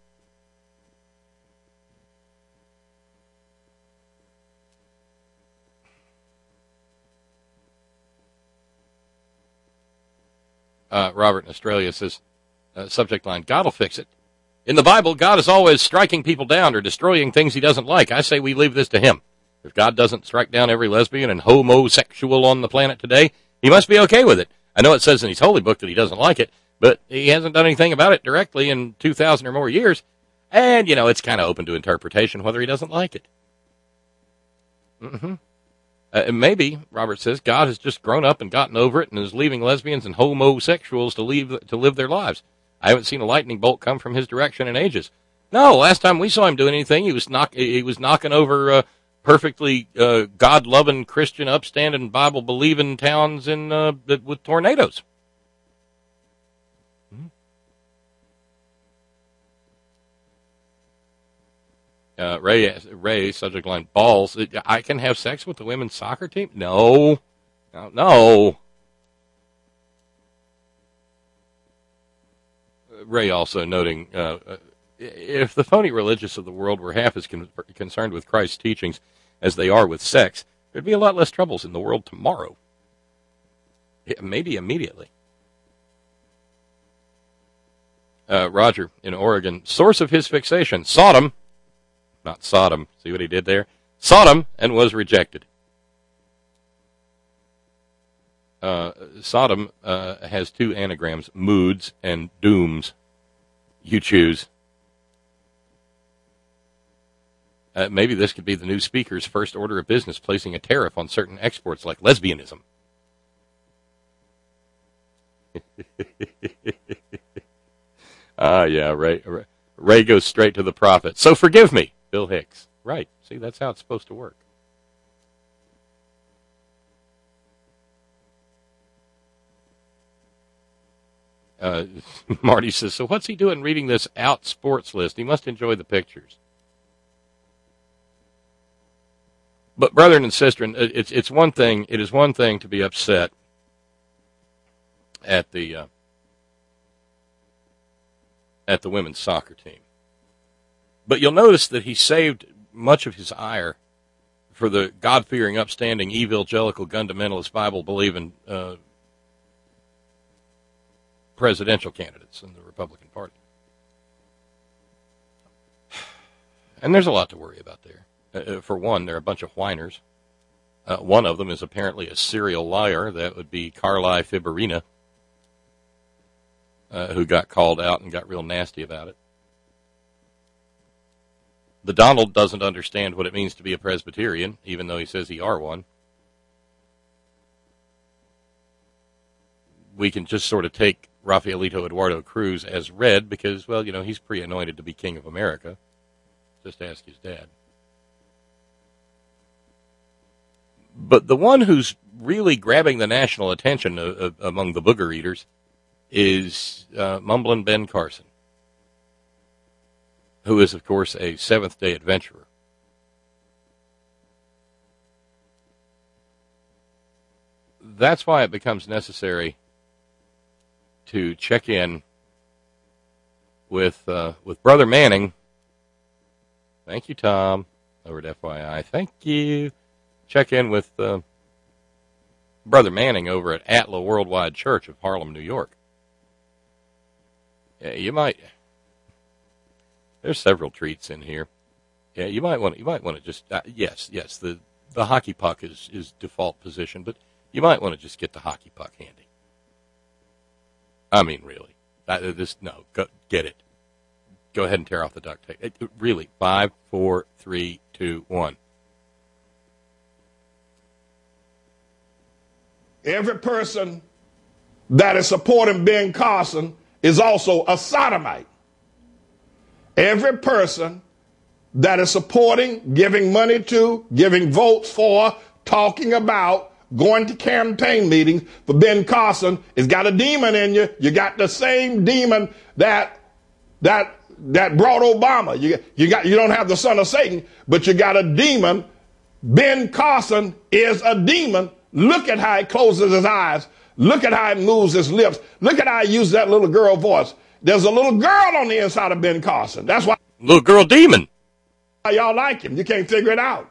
Robert in Australia says, subject line, God will fix it. In the Bible, God is always striking people down or destroying things he doesn't like. I say we leave this to him. If God doesn't strike down every lesbian and homosexual on the planet today, he must be okay with it. I know it says in his holy book that he doesn't like it, but he hasn't done anything about it directly in 2,000 or more years. And, it's kind of open to interpretation whether he doesn't like it. Maybe, Robert says, God has just grown up and gotten over it and is leaving lesbians and homosexuals to live their lives. I haven't seen a lightning bolt come from his direction in ages. No, last time we saw him doing anything, he was knocking over perfectly God-loving, Christian, upstanding, Bible-believing towns with tornadoes. Ray, subject line, balls. I can have sex with the women's soccer team? No. Ray also noting, if the phony religious of the world were half as concerned with Christ's teachings as they are with sex, there'd be a lot less troubles in the world tomorrow. Maybe immediately. Roger in Oregon, source of his fixation, Sodom. Not Sodom. See what he did there? Sodom, and was rejected. Sodom has two anagrams, moods and dooms. You choose. Maybe this could be the new speaker's first order of business, placing a tariff on certain exports like lesbianism. Yeah, Ray goes straight to the prophet. So forgive me. Bill Hicks. Right. See, that's how it's supposed to work. Marty says, so what's he doing reading this out sports list? He must enjoy the pictures. But brethren and sisters, it is one thing to be upset at the women's soccer team. But you'll notice that he saved much of his ire for the God-fearing, upstanding, evangelical, fundamentalist, Bible-believing presidential candidates in the Republican Party. And there's a lot to worry about there. For one, they're a bunch of whiners. One of them is apparently a serial liar. That would be Carly Fiorina, who got called out and got real nasty about it. The Donald doesn't understand what it means to be a Presbyterian, even though he says he are one. We can just sort of take Rafaelito Eduardo Cruz as read because, well, he's pre-anointed to be King of America. Just ask his dad. But the one who's really grabbing the national attention among the booger eaters is Mumbling Ben Carson, who is, of course, a Seventh-day Adventurer. That's why it becomes necessary to check in with Brother Manning. Thank you, Tom, over at FYI. Thank you. Check in with Brother Manning over at Atla Worldwide Church of Harlem, New York. Yeah, you might. There's several treats in here. Yeah, you might want to just yes. The hockey puck is default position, but you might want to just get the hockey puck handy. I mean, really, get it. Go ahead and tear off the duct tape. Really, 5, 4, 3, 2, 1. Every person that is supporting Ben Carson is also a sodomite. Every person that is supporting, giving money to, giving votes for, talking about, going to campaign meetings for Ben Carson has got a demon in you. You got the same demon that brought Obama. You don't have the son of Satan, but you got a demon. Ben Carson is a demon. Look at how he closes his eyes. Look at how he moves his lips. Look at how he uses that little girl voice. There's a little girl on the inside of Ben Carson. That's why Little girl demon. y'all like him. You can't figure it out.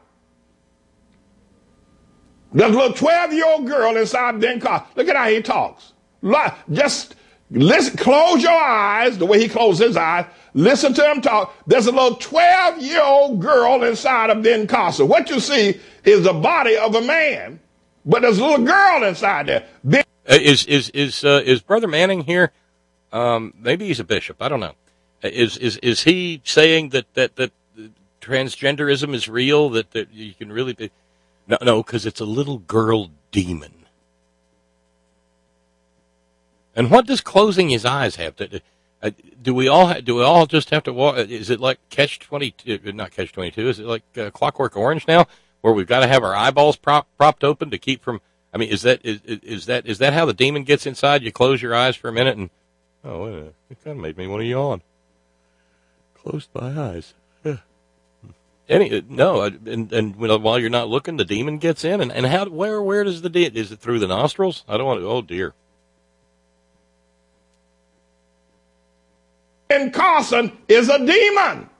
There's a little 12-year-old girl inside Ben Carson. Look at how he talks. Just listen, close your eyes the way he closed his eyes. Listen to him talk. There's a little 12-year-old girl inside of Ben Carson. What you see is the body of a man, but there's a little girl inside there. Is Brother Manning here? Maybe he's a bishop. I don't know. Is he saying that transgenderism is real? That you can really be? No, because it's a little girl demon. And what does closing his eyes have to? Do we all just have to walk? Is it like Catch-22? Not Catch-22. Is it like Clockwork Orange now, where we've got to have our eyeballs propped open to keep from? I mean, is that how the demon gets inside? You close your eyes for a minute, and wait a minute, it kind of made me want to yawn. Closed my eyes. And while you're not looking, the demon gets in, and where does the demon? Is it through the nostrils? I don't want to. Oh dear. Ben Carson is a demon.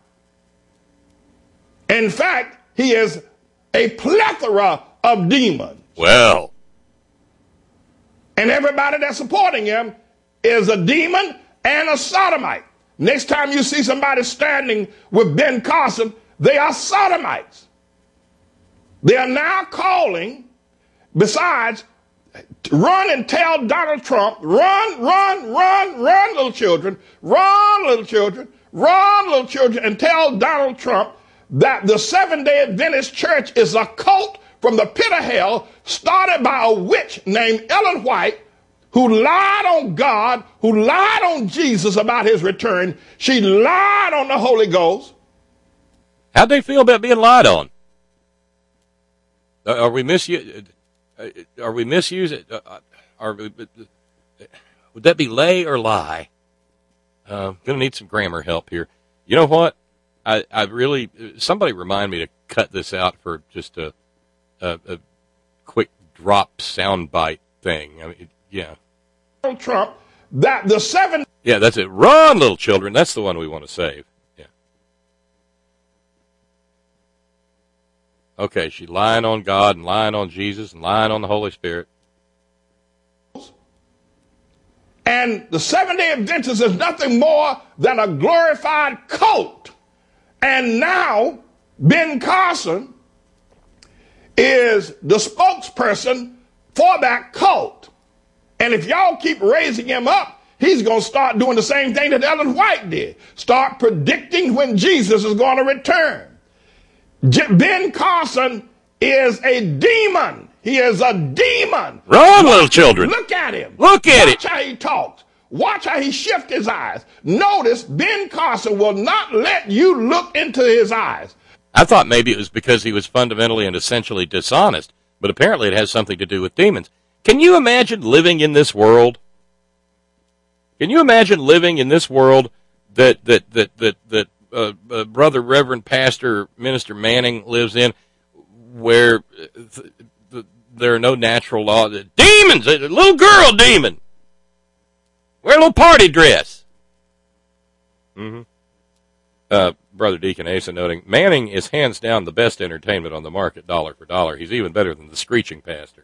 In fact, he is a plethora of demons. Well. And everybody that's supporting him is a demon and a sodomite. Next time you see somebody standing with Ben Carson, they are sodomites. They are now calling, besides, run and tell Donald Trump, run, little children, and tell Donald Trump that the Seventh-day Adventist Church is a cult from the pit of hell started by a witch named Ellen White, who lied on God, who lied on Jesus about his return. She lied on the Holy Ghost. How'd they feel about being lied on? Are we misusing? Would that be lay or lie? Going to need some grammar help here. You know what? I really, somebody remind me to cut this out for just a quick drop soundbite thing. I mean, yeah. Trump, that the seven. Yeah, that's it. Run, little children. That's the one we want to save. Yeah. Okay, she's lying on God and lying on Jesus and lying on the Holy Spirit. And the Seventh-day Adventist is nothing more than a glorified cult. And now Ben Carson is the spokesperson for that cult. And if y'all keep raising him up, he's going to start doing the same thing that Ellen White did. Start predicting when Jesus is going to return. Ben Carson is a demon. He is a demon. Run, little children. Look at him. Look at it. Watch how he talks. Watch how he shifts his eyes. Notice Ben Carson will not let you look into his eyes. I thought maybe it was because he was fundamentally and essentially dishonest, but apparently it has something to do with demons. Can you imagine living in this world? Can you imagine living in this world that Brother Reverend Pastor Minister Manning lives in, where there are no natural laws? Demons! A little girl demon! Wear a little party dress! Mm-hmm. Brother Deacon Asa noting, Manning is hands down the best entertainment on the market, dollar for dollar. He's even better than the screeching pastor.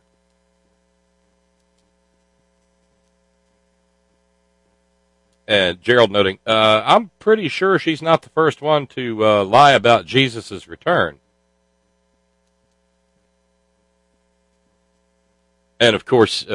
And Gerald noting, I'm pretty sure she's not the first one to lie about Jesus' return. And of course,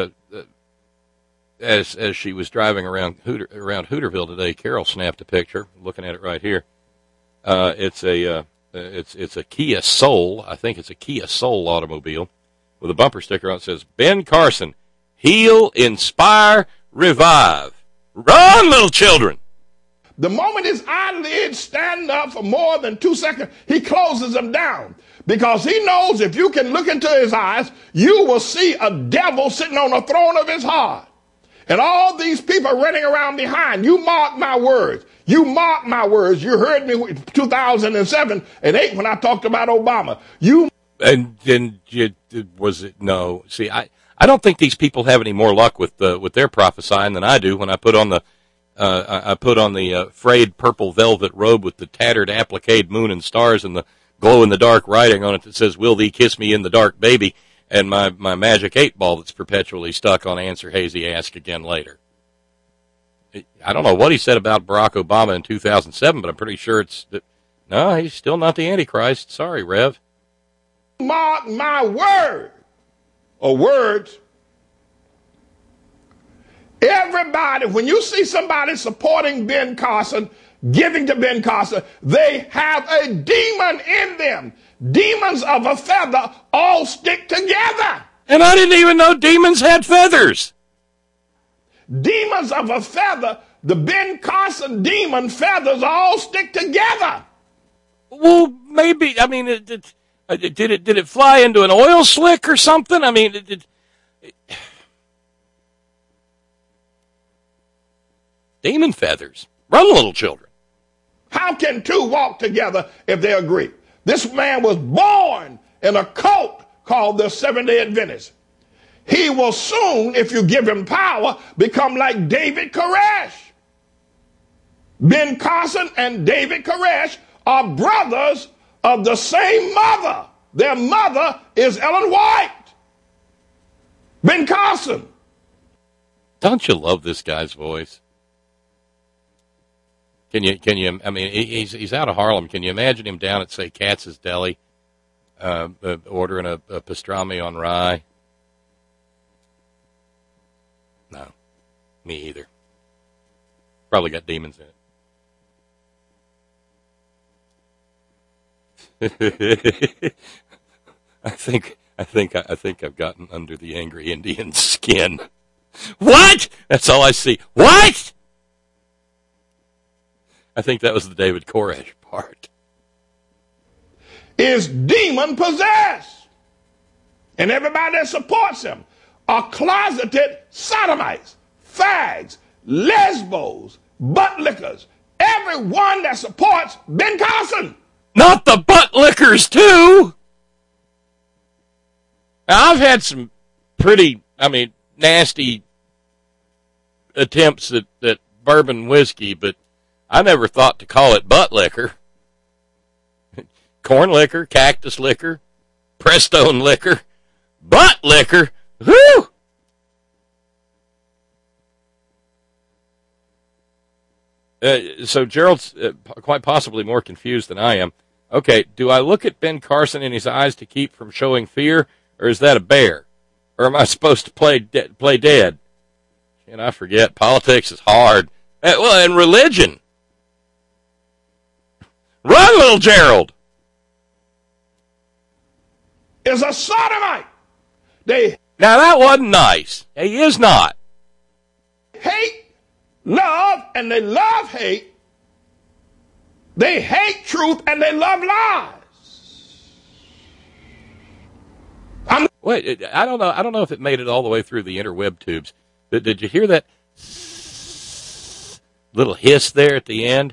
as she was driving around Hooterville today, Carol snapped a picture. Looking at it right here, it's a Kia Soul. I think it's a Kia Soul automobile with a bumper sticker on it that says, Ben Carson, heal, inspire, revive. Run, little children. The moment his eyelids stand up for more than 2 seconds, he closes them down. Because he knows if you can look into his eyes, you will see a devil sitting on the throne of his heart. And all these people running around behind. You mark my words. You mark my words. You heard me in 2007 and 8 when I talked about Obama. No. See, I don't think these people have any more luck with their prophesying than I do when I put on the frayed purple velvet robe with the tattered applique moon and stars and the glow-in-the-dark writing on it that says, "Will thee kiss me in the dark, baby?" and my magic 8-ball that's perpetually stuck on Answer Hazy, Ask Again Later. I don't know what he said about Barack Obama in 2007, but I'm pretty sure no, he's still not the Antichrist. Sorry, Rev. Mark my word, or words. Everybody, when you see somebody supporting Ben Carson, giving to Ben Carson, they have a demon in them. Demons of a feather all stick together. And I didn't even know demons had feathers. Demons of a feather, the Ben Carson demon feathers all stick together. Well, maybe, I mean, did it fly into an oil slick or something? I mean, demon feathers. Run, little children. How can two walk together if they agree? This man was born in a cult called the Seventh-day Adventist. He will soon, if you give him power, become like David Koresh. Ben Carson and David Koresh are brothers of the same mother. Their mother is Ellen White. Ben Carson. Don't you love this guy's voice? Can you, I mean, he's out of Harlem. Can you imagine him down at, say, Katz's Deli, ordering a pastrami on rye? No, me either. Probably got demons in it. I think I've gotten under the angry Indian's skin. What? That's all I see. What? I think that was the David Koresh part. Is demon possessed. And everybody that supports him are closeted sodomites, fags, lesbos, butt lickers. Everyone that supports Ben Carson. Not the butt lickers, too. Now, I've had some pretty, nasty attempts at bourbon whiskey, but I never thought to call it butt liquor. Corn liquor, cactus liquor, Prestone liquor, butt liquor. Whew! So Gerald's quite possibly more confused than I am. Okay, do I look at Ben Carson in his eyes to keep from showing fear, or is that a bear? Or am I supposed to play dead? And I forget, politics is hard. And religion. Run, little Gerald! Is a sodomite. Now that wasn't nice. He is not. Hate, love, and they love hate. They hate truth and they love lies. Wait, I don't know if it made it all the way through the interweb tubes. Did you hear that little hiss there at the end?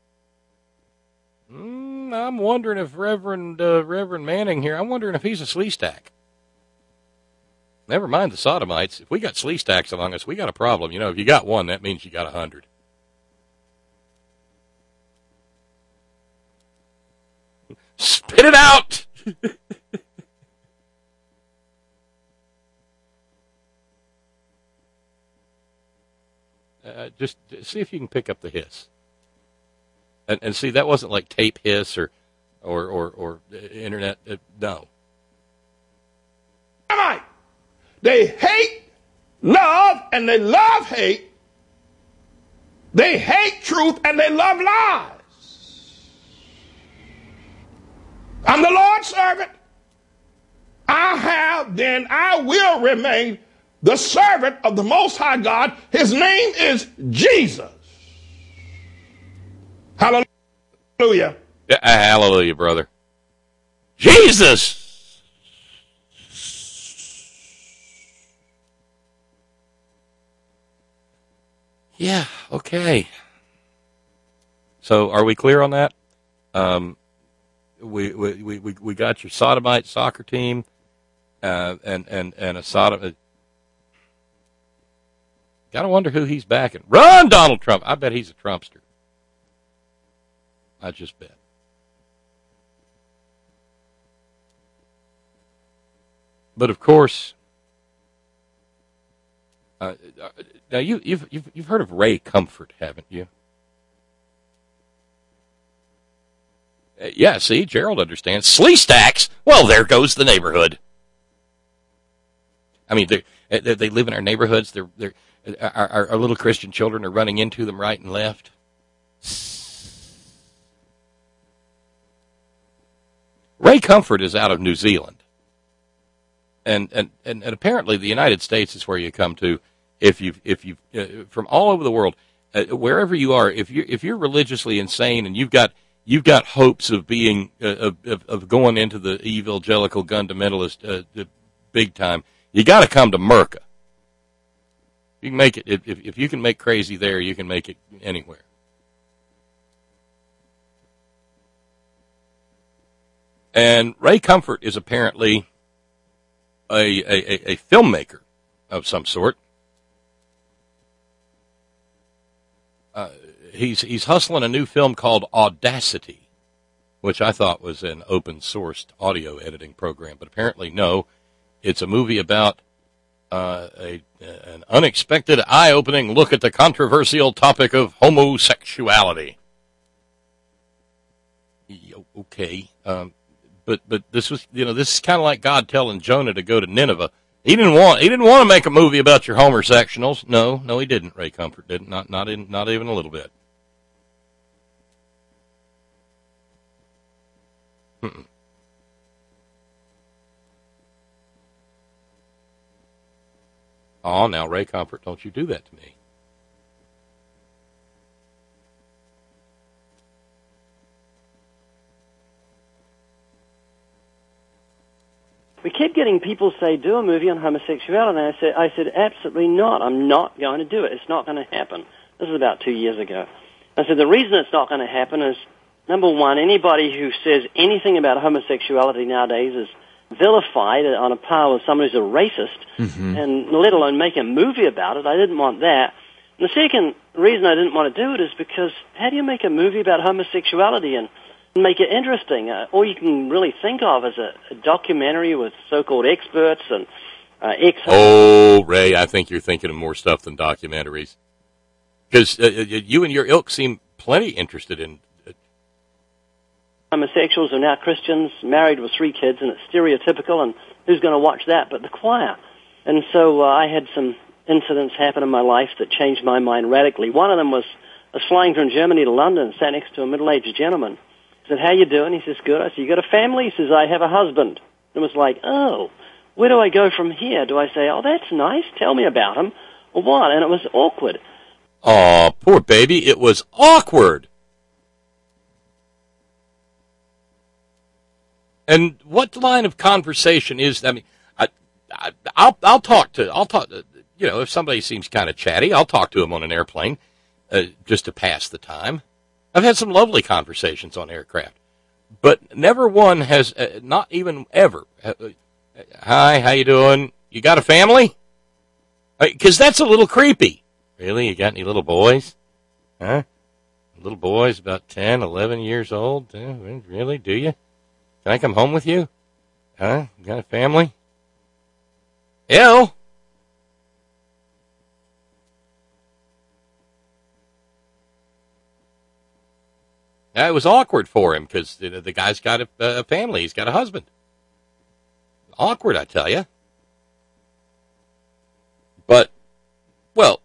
I'm wondering if Reverend Manning here, I'm wondering if he's a Sleestack. Never mind the sodomites. If we got Sleestacks among us, we got a problem. If you got one, that means you got 100. Spit it out! Just see if you can pick up the hiss. And see, that wasn't like tape hiss or internet. No. They hate love and they love hate. They hate truth and they love lies. I'm the Lord's servant. I will remain the servant of the Most High God. His name is Jesus. Hallelujah. Yeah, hallelujah, brother. Jesus! Yeah, okay. So are we clear on that? We got your sodomite soccer team, and a sodomite. Gotta wonder who he's backing. Run, Donald Trump! I bet he's a Trumpster. I just bet. But of course, now you've heard of Ray Comfort, haven't you? Yeah, see, Gerald understands. Slee stacks? Well, there goes the neighborhood. I mean, they live in our neighborhoods. Our little Christian children are running into them right and left. Ray Comfort is out of New Zealand. And apparently the United States is where you come to if you from all over the world, wherever you are, if you're religiously insane and you've got hopes of being of going into the evangelical fundamentalist big time, you got to come to Merca. You can make it if you can make crazy there, you can make it anywhere. And Ray Comfort is apparently a filmmaker of some sort. He's hustling a new film called Audacity, which I thought was an open-sourced audio editing program, but apparently no. It's a movie about an unexpected, eye-opening look at the controversial topic of homosexuality. Okay, but this was, this is kind of like God telling Jonah to go to Nineveh. He didn't want to make a movie about your homosexuals. No, he didn't. Ray Comfort didn't. Not even a little bit. Mm-mm. Oh, now Ray Comfort, don't you do that to me. We kept getting people say, do a movie on homosexuality. And I said, absolutely not. I'm not going to do it. It's not going to happen. This is about 2 years ago. I said, the reason it's not going to happen is, number one, anybody who says anything about homosexuality nowadays is vilified on a par with someone who's a racist, and let alone make a movie about it. I didn't want that. And the second reason I didn't want to do it is because how do you make a movie about homosexuality and make it interesting? All you can really think of is a documentary with so-called experts and Oh, Ray, I think you're thinking of more stuff than documentaries. Because you and your ilk seem plenty interested in homosexuals are now Christians, married with 3 kids, and it's stereotypical, and who's going to watch that but the choir? And so I had some incidents happen in my life that changed my mind radically. One of them was I was flying from Germany to London and sat next to a middle-aged gentleman. I said, how you doing? He says, good. I said, you got a family? He says, I have a husband. It was like, oh, where do I go from here? Do I say, oh, that's nice, tell me about him, or what? And it was awkward. Oh, poor baby, it was awkward. And what line of conversation is, I mean, I'll talk to, if somebody seems kind of chatty, I'll talk to him on an airplane, just to pass the time. I've had some lovely conversations on aircraft, but never one has, not even ever. Hi, how you doing? You got a family? Because that's a little creepy. Really? You got any little boys? Huh? Little boys about 10, 11 years old? Really? Do you? Can I come home with you? Huh? You got a family? Ew. It was awkward for him because the guy's got a family. He's got a husband. Awkward, I tell you. But, well,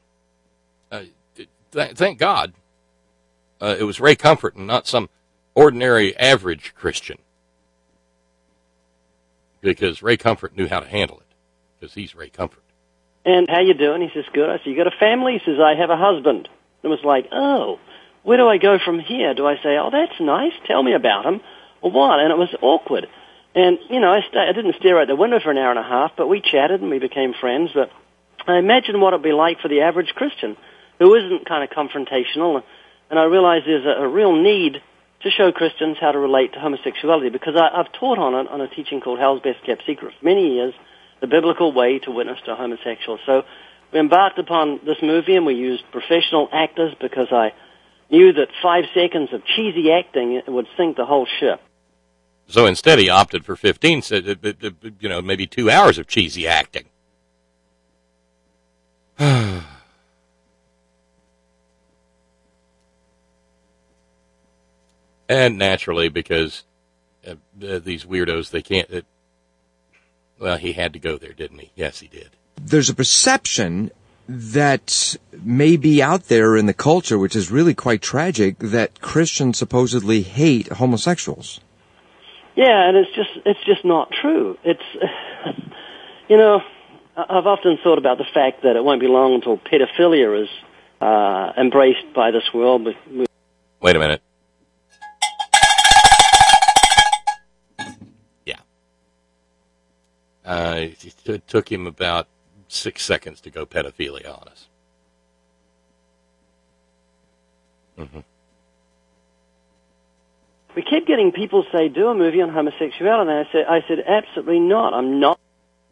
thank God it was Ray Comfort and not some ordinary average Christian. Because Ray Comfort knew how to handle it. Because he's Ray Comfort. And how you doing? He says, good. I said, you got a family? He says, I have a husband. It was like, oh, where do I go from here? Do I say, oh, that's nice, tell me about him, or what? And it was awkward. And, I didn't stare out the window for an hour and a half, but we chatted and we became friends. But I imagine what it would be like for the average Christian who isn't kind of confrontational. And I realize there's a real need to show Christians how to relate to homosexuality, because I've taught on it on a teaching called Hell's Best Kept Secret for many years, the biblical way to witness to homosexuals. So we embarked upon this movie, and we used professional actors because I knew that 5 seconds of cheesy acting would sink the whole ship. So instead he opted for 15, maybe 2 hours of cheesy acting. And naturally, because these weirdos, they can't... he had to go there, didn't he? Yes, he did. There's a perception that may be out there in the culture, which is really quite tragic, that Christians supposedly hate homosexuals. Yeah, and it's just not true. It's, I've often thought about the fact that it won't be long until pedophilia is embraced by this world. Wait a minute. It took him about 6 seconds to go pedophilia on us. Mm-hmm. We kept getting people say, do a movie on homosexuality. And I said, absolutely not. I'm not.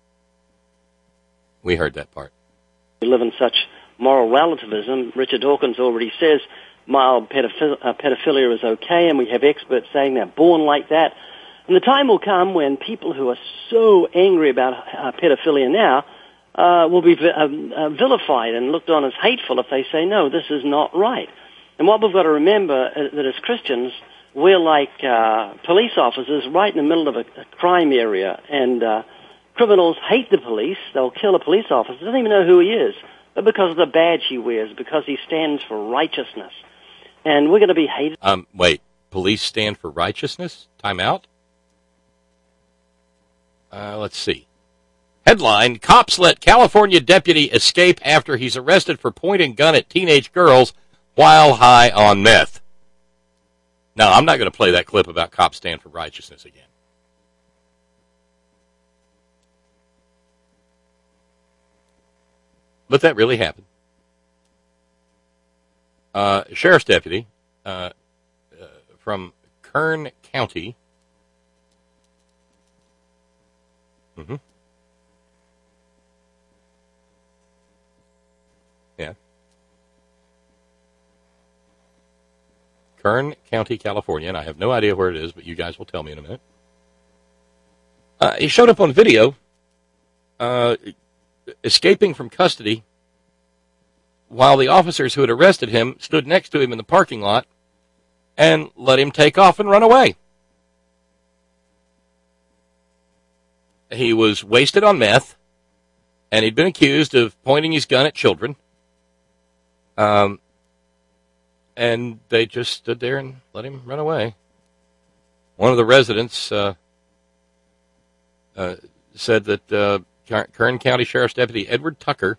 We heard that part. We live in such moral relativism. Richard Dawkins already says mild pedophilia is okay, and we have experts saying they're born like that. And the time will come when people who are so angry about pedophilia now will be vilified and looked on as hateful if they say, no, this is not right. And what we've got to remember is that as Christians, we're like police officers right in the middle of a crime area. And criminals hate the police. They'll kill a police officer. They don't even know who he is. But because of the badge he wears, because he stands for righteousness. And we're going to be hated. Wait, police stand for righteousness? Time out? Let's see. Headline, cops let California deputy escape after he's arrested for pointing gun at teenage girls while high on meth. Now, I'm not going to play that clip about cops stand for righteousness again. But that really happened. Sheriff's deputy from Kern County. Mm-hmm. Yeah. Kern County, California, and I have no idea where it is, but you guys will tell me in a minute. He showed up on video, escaping from custody, while the officers who had arrested him stood next to him in the parking lot and let him take off and run away. He was wasted on meth, and he'd been accused of pointing his gun at children. And they just stood there and let him run away. One of the residents said that Kern County Sheriff's Deputy Edward Tucker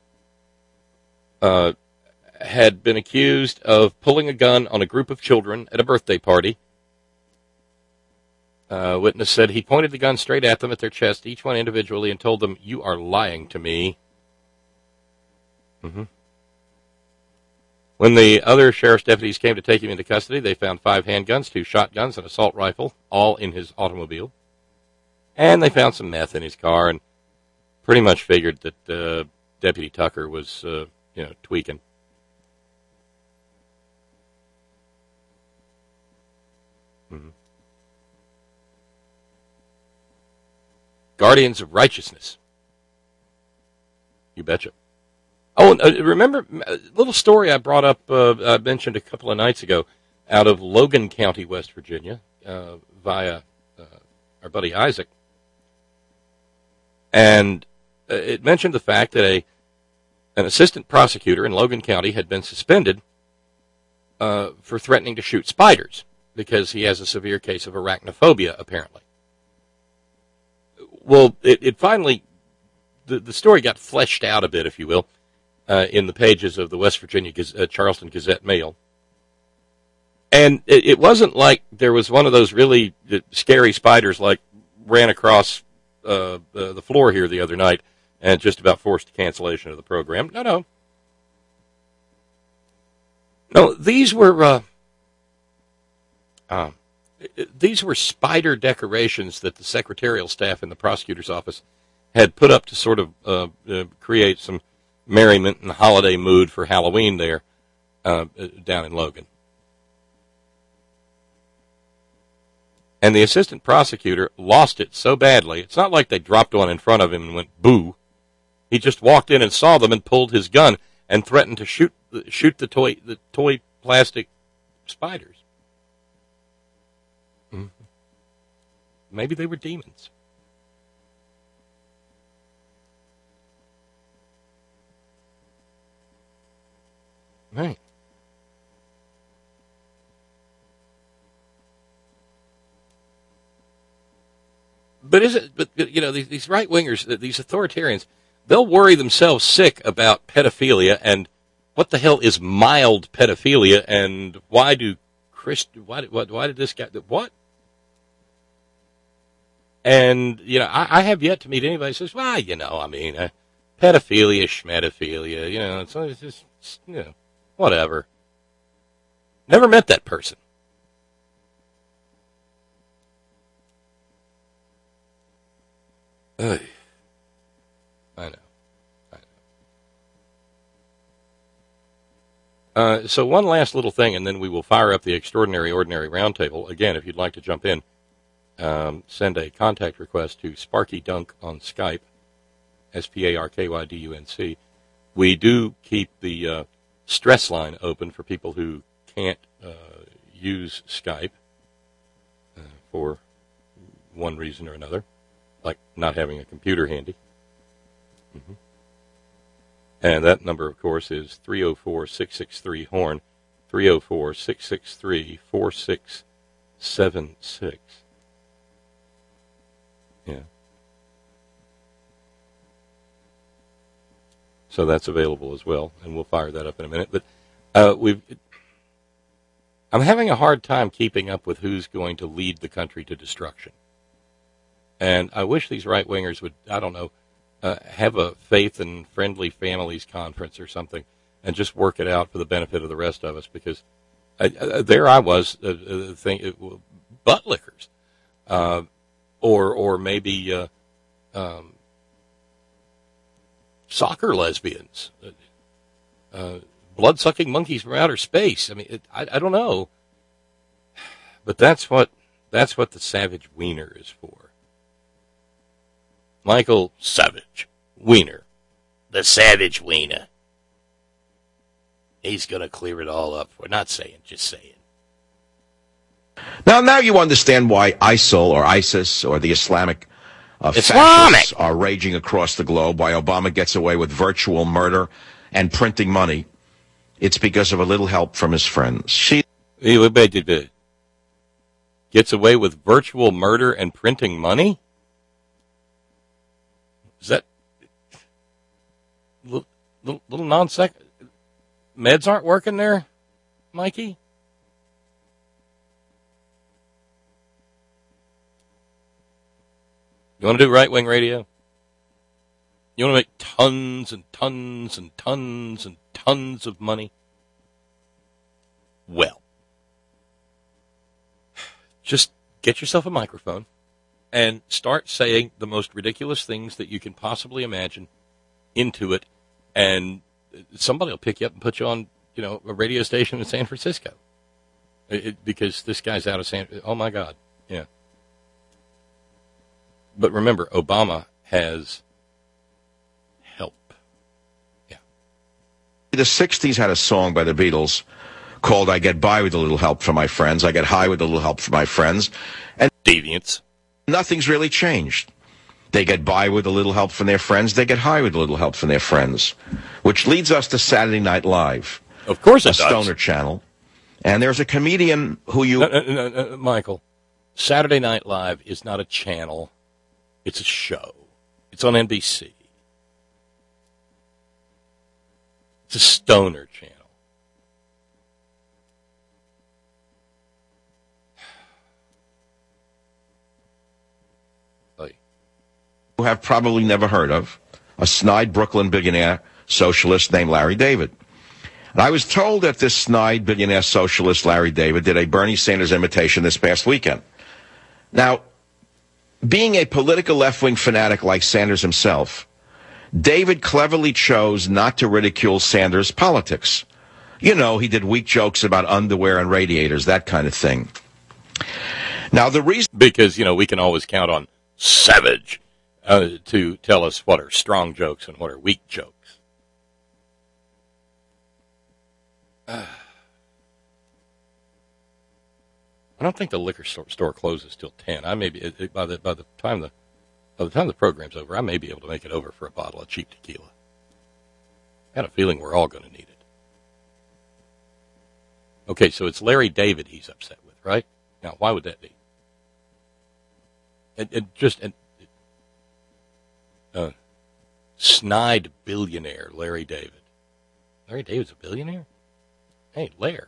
had been accused of pulling a gun on a group of children at a birthday party. Witness said he pointed the gun straight at them at their chest, each one individually, and told them, "You are lying to me." Mm-hmm. When the other sheriff's deputies came to take him into custody, they found 5 handguns, 2 shotguns, an assault rifle, all in his automobile. And they found some meth in his car and pretty much figured that Deputy Tucker was, tweaking. Mm-hmm. Guardians of Righteousness. You betcha. Oh, and remember a little story I brought up, I mentioned a couple of nights ago, out of Logan County, West Virginia, via our buddy Isaac. And it mentioned the fact that an assistant prosecutor in Logan County had been suspended for threatening to shoot spiders because he has a severe case of arachnophobia, apparently. Well, it finally the story got fleshed out a bit, if you will, in the pages of the West Virginia Charleston Gazette-Mail. And it wasn't like there was one of those really scary spiders like ran across the floor here the other night and just about forced cancellation of the program. No. No, these were spider decorations that the secretarial staff in the prosecutor's office had put up to sort of create some merriment and holiday mood for Halloween there down in Logan. And the assistant prosecutor lost it so badly. It's not like they dropped one in front of him and went boo. He just walked in and saw them and pulled his gun and threatened to shoot the toy plastic spiders. Mm-hmm. Maybe they were demons. Right. But these right wingers, these authoritarians, they'll worry themselves sick about pedophilia and what the hell is mild pedophilia and why did this guy what? And I have yet to meet anybody who says, well, pedophilia, schmedophilia, it's just whatever. Never met that person. Ugh. I know. So one last little thing, and then we will fire up the Extraordinary Ordinary Roundtable. Again, if you'd like to jump in, send a contact request to Sparky Dunk on Skype, SparkydUnc. We do keep the stress line open for people who can't use Skype for one reason or another, like not having a computer handy. Mm-hmm. And that number, of course, is 304-663-HORN, 304-663-4676. Yeah. So that's available as well, and we'll fire that up in a minute. But I'm having a hard time keeping up with who's going to lead the country to destruction. And I wish these right-wingers would, have a Faith and Friendly Families conference or something and just work it out for the benefit of the rest of us, because there I was, butt lickers, or maybe soccer lesbians, blood-sucking monkeys from outer space. I mean, I don't know, but that's what the Savage Wiener is for. Michael Savage Wiener, The Savage Wiener. He's going to clear it all up. We're not saying, just saying. Now you understand why ISIL or ISIS or the Islamic fascists are raging across the globe, why Obama gets away with virtual murder and printing money. It's because of a little help from his friends. Gets away with virtual murder and printing money? Is that little non-sec? Meds aren't working there, Mikey? You want to do right-wing radio? You want to make tons and tons and tons and tons of money? Well, just get yourself a microphone and start saying the most ridiculous things that you can possibly imagine into it, and somebody will pick you up and put you on, a radio station in San Francisco. Because this guy's out of oh my God, yeah. But remember, Obama has help. Yeah. The 60s had a song by the Beatles called I Get By With a Little Help from My Friends, I Get High With a Little Help from My Friends. And deviants. Nothing's really changed. They get by with a little help from their friends. They get high with a little help from their friends. Which leads us to Saturday Night Live. Of course it does. A stoner channel. And there's a comedian who you... No, Michael, Saturday Night Live is not a channel. It's a show. It's on NBC. It's a stoner channel. Who have probably never heard of, a snide Brooklyn billionaire socialist named Larry David. And I was told that this snide billionaire socialist, Larry David, did a Bernie Sanders imitation this past weekend. Now, being a political left-wing fanatic like Sanders himself, David cleverly chose not to ridicule Sanders' politics. You know, he did weak jokes about underwear and radiators, that kind of thing. Now, the reason... Because, we can always count on Savage to tell us what are strong jokes and what are weak jokes. I don't think the liquor store closes till 10. I may be by the time the program's over, I may be able to make it over for a bottle of cheap tequila. I had a feeling we're all going to need it. Okay, so it's Larry David he's upset with, right? Now, why would that be? Snide billionaire Larry David. Larry David's a billionaire? Hey, Larry.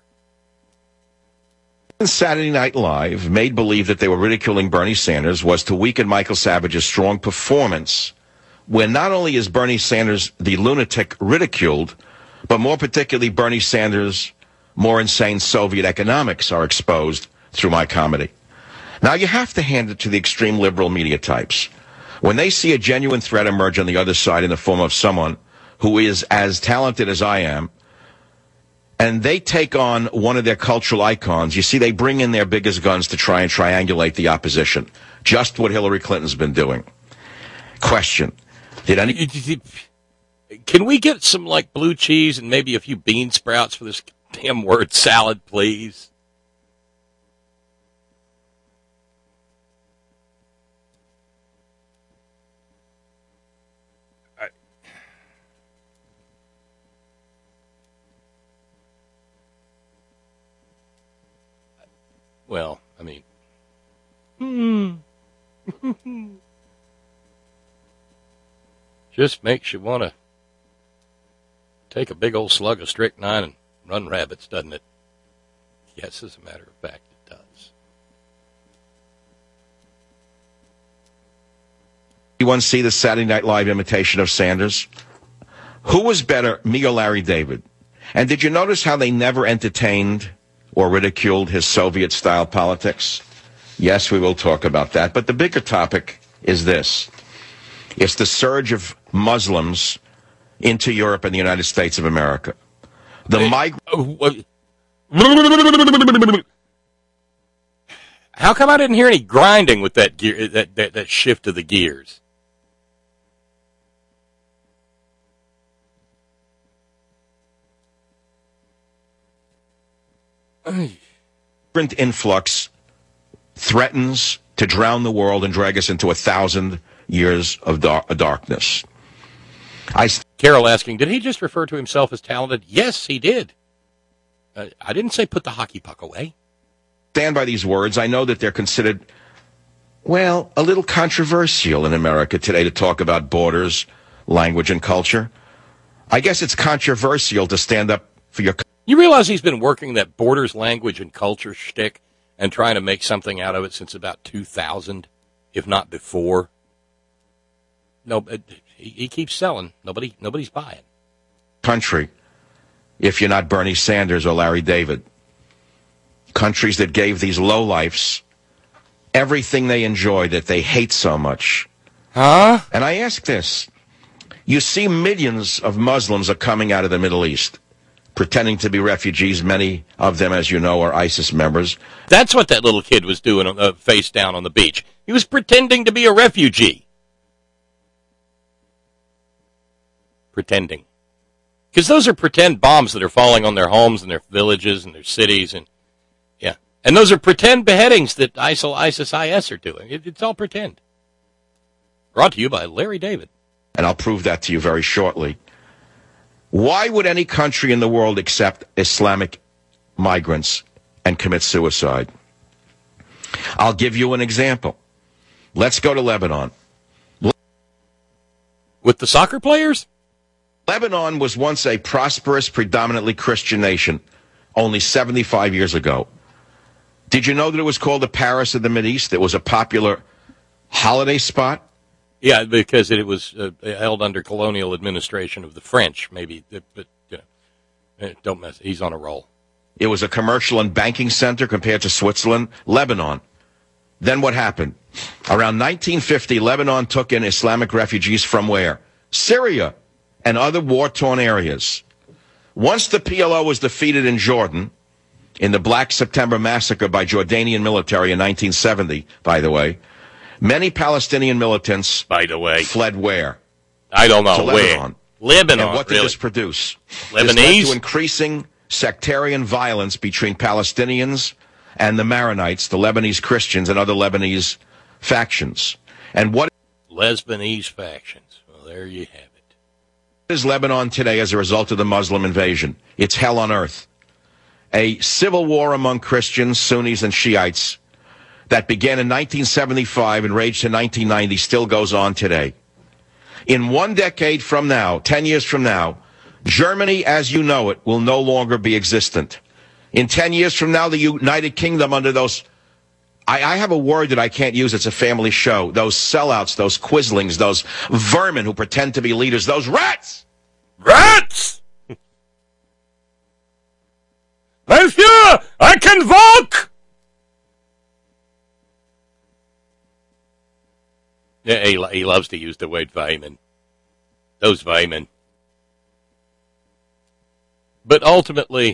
Saturday Night Live made believe that they were ridiculing Bernie Sanders was to weaken Michael Savage's strong performance, when not only is Bernie Sanders the lunatic ridiculed, but more particularly Bernie Sanders' more insane Soviet economics are exposed through my comedy. Now, you have to hand it to the extreme liberal media types. When they see a genuine threat emerge on the other side in the form of someone who is as talented as I am, and they take on one of their cultural icons, you see, they bring in their biggest guns to try and triangulate the opposition. Just what Hillary Clinton's been doing. Question. Can we get some, blue cheese and maybe a few bean sprouts for this damn word salad, please? Well, I mean, just makes you want to take a big old slug of strychnine and run rabbits, doesn't it? Yes, as a matter of fact, it does. Anyone see the Saturday Night Live imitation of Sanders? Who was better, me or Larry David? And did you notice how they never entertained or ridiculed his Soviet-style politics? Yes, we will talk about that. But the bigger topic is this. It's the surge of Muslims into Europe and the United States of America. How come I didn't hear any grinding with that gear, that shift of the gears? Different influx threatens to drown the world and drag us into 1,000 years of darkness. Carol asking, did he just refer to himself as talented? Yes, he did. I didn't say put the hockey puck away. Stand by these words. I know that they're considered, well, a little controversial in America today to talk about borders, language, and culture. I guess it's controversial to stand up for your... You realize he's been working that borders, language, and culture shtick and trying to make something out of it since about 2000, if not before? No, he keeps selling. Nobody's buying. Country, if you're not Bernie Sanders or Larry David. Countries that gave these lowlifes everything they enjoy that they hate so much. Huh? And I ask this. You see millions of Muslims are coming out of the Middle East, pretending to be refugees. Many of them, as you know, are ISIS members. That's what that little kid was doing face down on the beach. He was pretending to be a refugee. Pretending. Because those are pretend bombs that are falling on their homes and their villages and their cities. And yeah. And those are pretend beheadings that ISIL, IS are doing. It's all pretend. Brought to you by Larry David. And I'll prove that to you very shortly. Why would any country in the world accept Islamic migrants and commit suicide? I'll give you an example. Let's go to Lebanon. With the soccer players? Lebanon was once a prosperous, predominantly Christian nation, only 75 years ago. Did you know that it was called the Paris of the Mideast? It was a popular holiday spot? Yeah, because it was held under colonial administration of the French, maybe. But don't mess. He's on a roll. It was a commercial and banking center compared to Switzerland, Lebanon. Then what happened? Around 1950, Lebanon took in Islamic refugees from where? Syria and other war-torn areas. Once the PLO was defeated in Jordan, in the Black September massacre by Jordanian military in 1970, by the way, many Palestinian militants, fled where? I don't know. To Where? Lebanon. And what did really? this produce? Lebanese? This led to increasing sectarian violence between Palestinians and the Maronites, the Lebanese Christians, and other Lebanese factions. And what Lebanese factions. Well, there you have it. is Lebanon today as a result of the Muslim invasion? It's hell on earth. A civil war among Christians, Sunnis, and Shiites that began in 1975 and raged in 1990 still goes on today. In 1 decade from now, 10 years from now, Germany as you know it will no longer be existent. In 10 years from now, the United Kingdom under those, I have a word that I can't use, it's a family show, those sellouts, those quislings, those vermin who pretend to be leaders, those rats! Rats! Mein Führer, I can walk! Yeah, he loves to use the word Weiman. Those Weiman. But ultimately,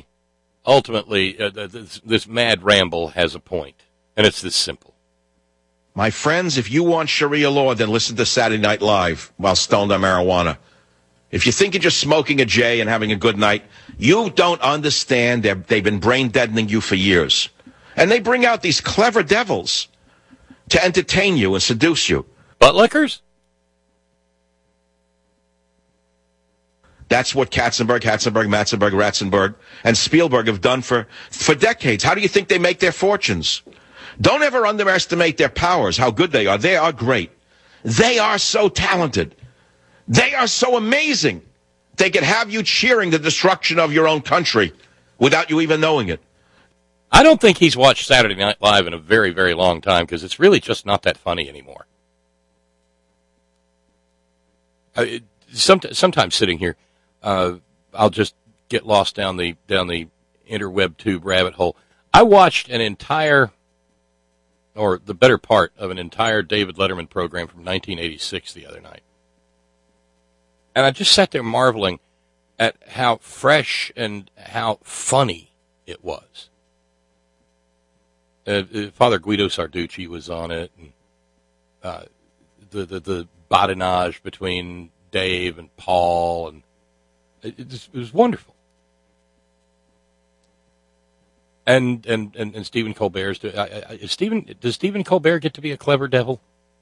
this mad ramble has a point, and it's this simple. My friends, if you want Sharia law, then listen to Saturday Night Live while stoned on marijuana. If you think you're just smoking a J and having a good night, you don't understand. They've been brain deadening you for years. And they bring out these clever devils to entertain you and seduce you. Butt lickers? That's what Katzenberg, Matzenberg, Ratzenberg, and Spielberg have done for decades. How do you think they make their fortunes? Don't ever underestimate their powers, how good they are. They are great. They are so talented. They are so amazing. They could have you cheering the destruction of your own country without you even knowing it. I don't think he's watched Saturday Night Live in a very, very long time because it's really just not that funny anymore. Sometimes sitting here, I'll just get lost down the interweb tube rabbit hole. I watched an entire, or the better part of an entire David Letterman program from 1986 the other night. And I just sat there marveling at how fresh and how funny it was. Father Guido Sarducci was on it, and the badinage between Dave and Paul, and it was wonderful. And Stephen Colbert's. Does Stephen Colbert get to be a clever devil?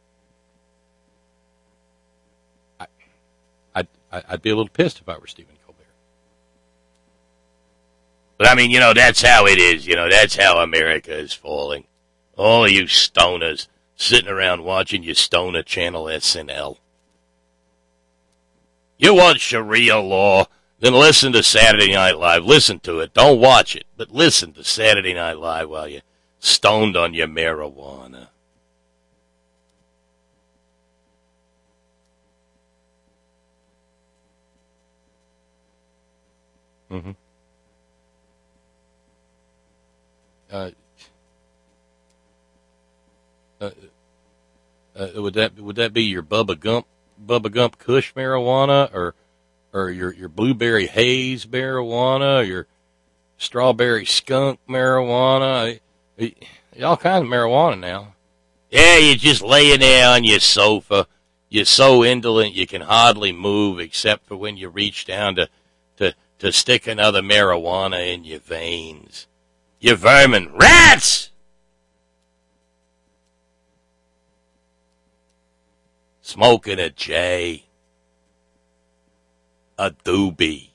I'd be a little pissed if I were Stephen Colbert. But I mean, that's how it is. That's how America is falling. All of you stoners sitting around watching your stoner channel SNL. You want Sharia law? Then listen to Saturday Night Live. Listen to it. Don't watch it, but listen to Saturday Night Live while you're stoned on your marijuana. Mm-hmm. Would that be your Bubba Gump Kush marijuana, or your Blueberry Haze marijuana, or your Strawberry Skunk marijuana? All kinds of marijuana now. Yeah, you're just laying there on your sofa. You're so indolent you can hardly move except for when you reach down to stick another marijuana in your veins. You vermin. Rats! Smoking a J. A doobie.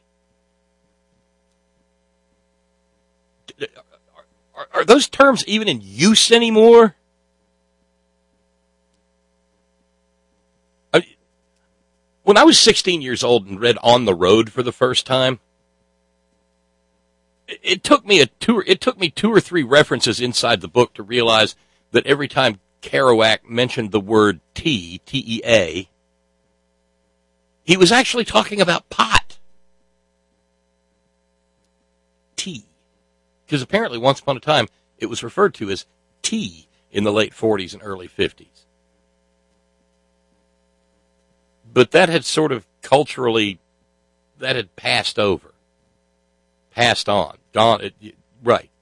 Are those terms even in use anymore? When I was 16 years old and read On the Road for the first time, it took me two or three references inside the book to realize that every time Kerouac mentioned the word T-E-A, he was actually talking about pot. Tea. Because apparently once upon a time it was referred to as tea in the late 40s and early 50s. But that had sort of culturally, that had passed over. Passed on. Gone. Right.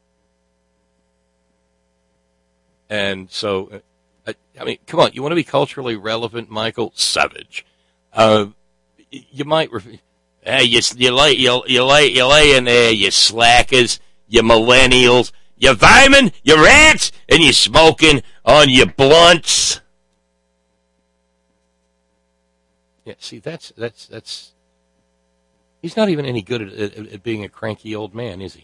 And so, I mean, come on, you want to be culturally relevant, Michael? Savage. You might, hey, you lay in there, you slackers, you millennials, you vermin, you rats, and you smoking on your blunts. Yeah, see, that's. He's not even any good at being a cranky old man, is he?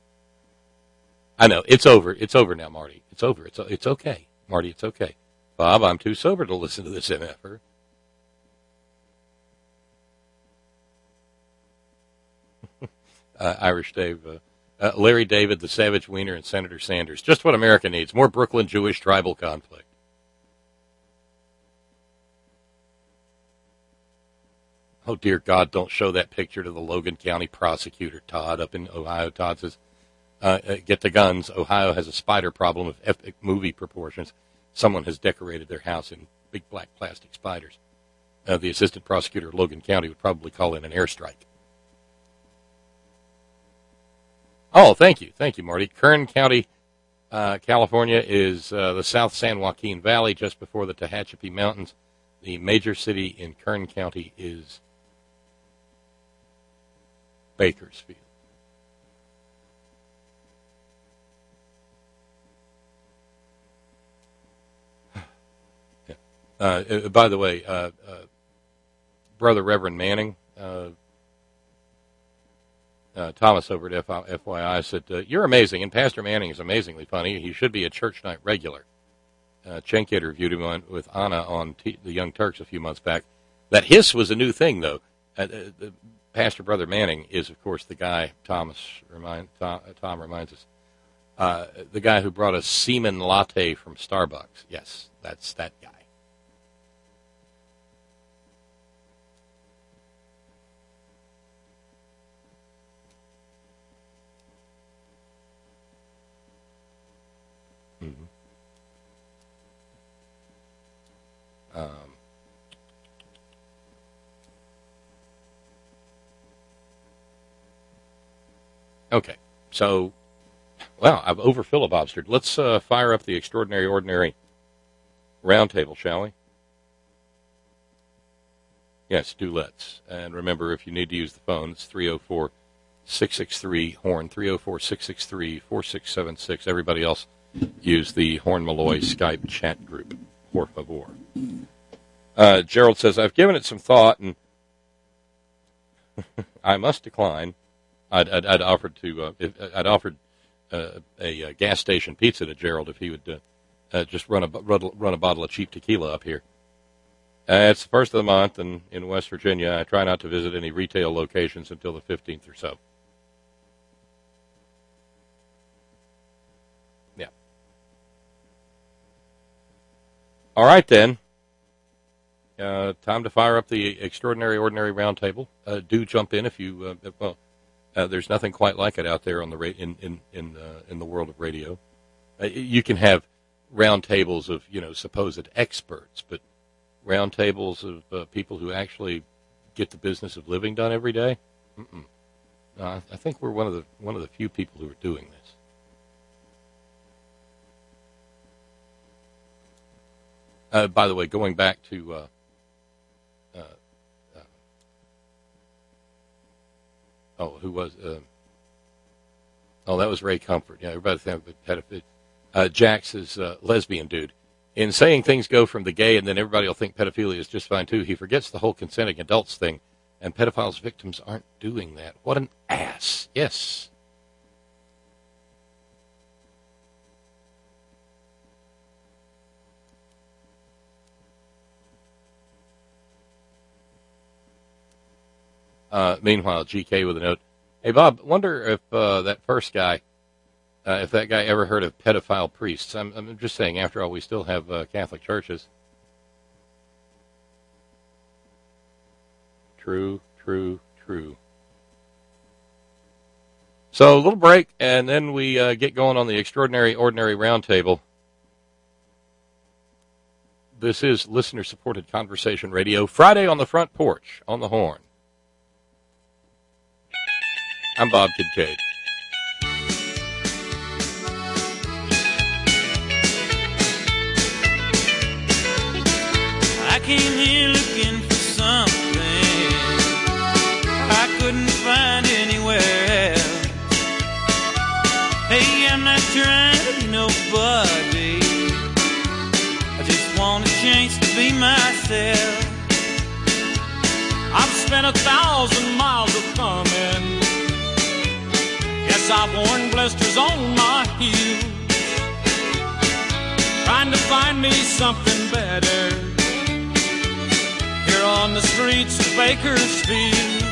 I know, it's over. It's over now, Marty. It's over. It's okay. Marty, it's okay. Bob, I'm too sober to listen to this MFer. Irish Dave, Larry David, the Savage Wiener, and Senator Sanders. Just what America needs. More Brooklyn Jewish tribal conflict. Oh, dear God, don't show that picture to the Logan County prosecutor, Todd, up in Ohio. Todd says, get the guns. Ohio has a spider problem of epic movie proportions. Someone has decorated their house in big black plastic spiders. The assistant prosecutor of Logan County would probably call in an airstrike. Oh, thank you. Thank you, Marty. Kern County, California is the South San Joaquin Valley, just before the Tehachapi Mountains. The major city in Kern County is Bakersfield. Yeah. By the way, Brother Reverend Manning, Thomas over at FYI said, you're amazing, and Pastor Manning is amazingly funny. He should be a church night regular. Cenk interviewed him with Anna on the Young Turks a few months back. That hiss was a new thing, though. Pastor Brother Manning is, of course, the guy, Tom reminds us, the guy who brought us semen latte from Starbucks. Yes, that's that guy. Mm-hmm. Okay, so, well, I've over filibustered. Let's fire up the Extraordinary Ordinary Roundtable, shall we? Yes, do let's. And remember, if you need to use the phone, it's 304-663-HORN, 304-663-4676. Everybody else use the Horn Malloy Skype chat group, por favor. Gerald says, I've given it some thought, and I must decline. I'd offered a gas station pizza to Gerald if he would just run a bottle of cheap tequila up here. It's the first of the month, and in West Virginia, I try not to visit any retail locations until the 15th or so. Yeah. All right, then. Time to fire up the Extraordinary Ordinary Roundtable. Do jump in if you there's nothing quite like it out there on the in the world of radio. You can have roundtables of supposed experts, but roundtables of people who actually get the business of living done every day. I think we're one of the few people who are doing this. By the way, going back to who was? That was Ray Comfort. Yeah, everybody had Jax is lesbian dude. In saying things go from the gay, and then everybody will think pedophilia is just fine too. He forgets the whole consenting adults thing, and pedophiles' victims aren't doing that. What an ass! Yes. Meanwhile, GK with a note. Hey, Bob, wonder if that first guy, if that guy ever heard of pedophile priests. I'm just saying, after all, we still have Catholic churches. True. So a little break, and then we get going on the Extraordinary Ordinary Roundtable. This is listener-supported conversation radio, Friday on the Front Porch, on the Horn. I'm Bob Kincaid. I came here looking for something I couldn't find anywhere else. Hey, I'm not trying to be nobody. I just want a chance to be myself. I've spent 1,000 miles of coming. Yes, I've worn blisters on my heels, trying to find me something better here on the streets of Bakersfield.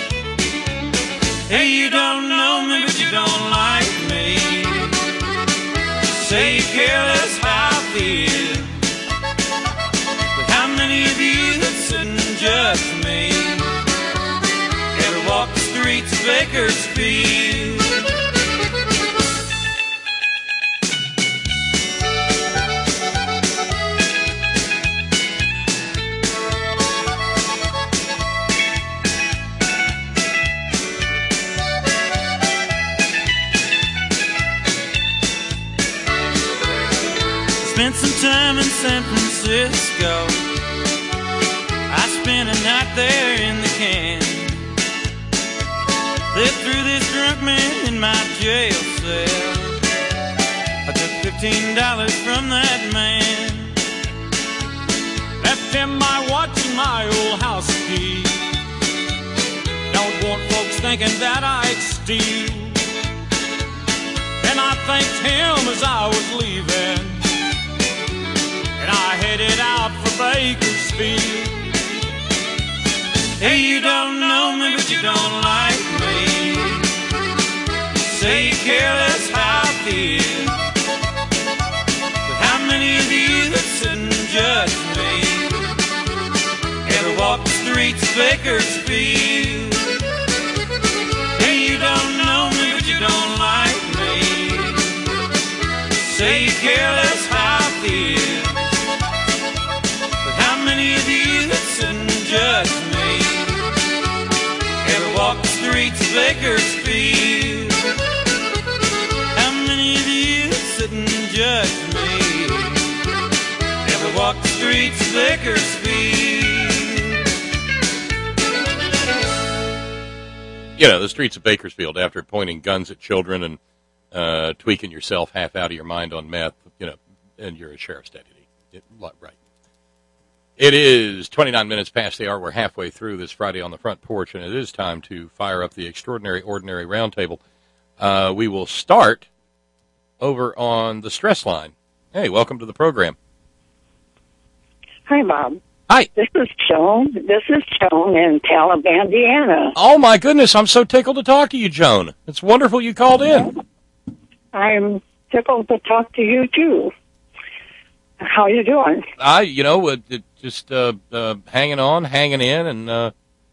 Hey, you don't know me, but you don't like me. Say you care less how I feel. But how many of you that sit and judge me ever walk the streets of Bakersfield? Spent some time in San Francisco. I spent a night there in the can. Lived through this drunk man in my jail cell. I took $15 from that man, left him my watch and my old house key. Don't want folks thinking that I'd steal. And I thanked him as I was leaving, and I headed out for Bakersfield. Hey, you don't know me, but you don't like me. Say you care less how I feel. But how many of you that sit and judge me ever walk the streets of Bakersfield? Hey, you don't know me, but you don't like me. Say you care less how I feel. How many of you that sit and judge me ever walk the streets of Bakersfield? How many of you that sit and judge me ever walk the streets of Bakersfield? You know, the streets of Bakersfield, after pointing guns at children and tweaking yourself half out of your mind on meth, you know, and you're a sheriff's deputy. Right. It is 29 minutes past the hour. We're halfway through this Friday on the Front Porch, and it is time to fire up the Extraordinary Ordinary Roundtable. We will start over on the stress line. Hey, welcome to the program. Hi, Bob. Hi. This is Joan. In Taliban, Indiana. Oh, my goodness. I'm so tickled to talk to you, Joan. It's wonderful you called in. I'm tickled to talk to you, too. How you doing? Just hanging on, hanging in, and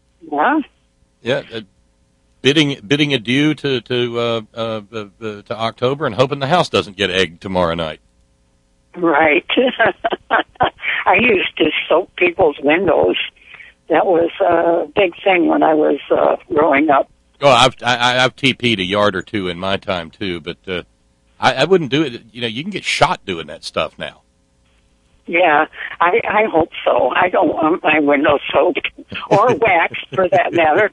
bidding adieu to October, and hoping the house doesn't get egged tomorrow night. Right. I used to soak people's windows. That was a big thing when I was growing up. Oh, I've TP'd a yard or two in my time too, but I wouldn't do it. You know, you can get shot doing that stuff now. Yeah, I hope so. I don't want my windows soaked or waxed, for that matter.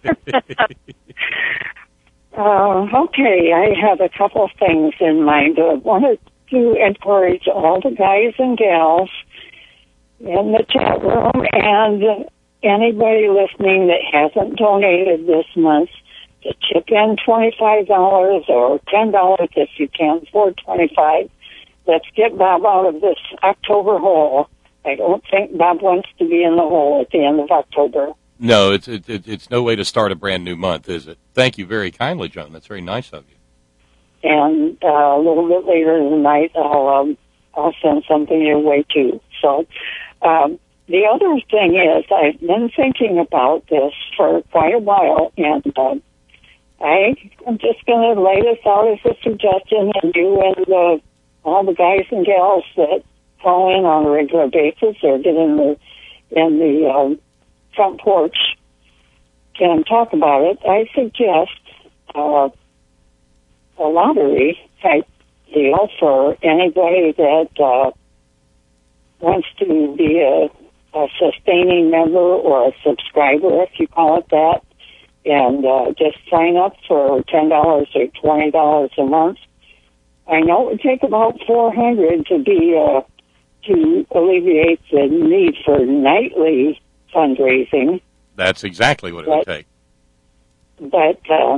Okay, I have a couple of things in mind. I wanted to encourage all the guys and gals in the chat room and anybody listening that hasn't donated this month to chip in $25 or $10 if you can afford $25. Let's get Bob out of this October hole. I don't think Bob wants to be in the hole at the end of October. No, it's no way to start a brand new month, is it? Thank you very kindly, Joan. That's very nice of you. And a little bit later in the night, I'll send something your way too. So the other thing is, I've been thinking about this for quite a while, and I'm just going to lay this out as a suggestion, and you and all the guys and gals that call in on a regular basis or get in the front porch can talk about it. I suggest a lottery type deal for anybody that wants to be a sustaining member or a subscriber, if you call it that, and just sign up for $10 or $20 a month. I know it would take about $400 to alleviate the need for nightly fundraising. That's exactly what it would take. But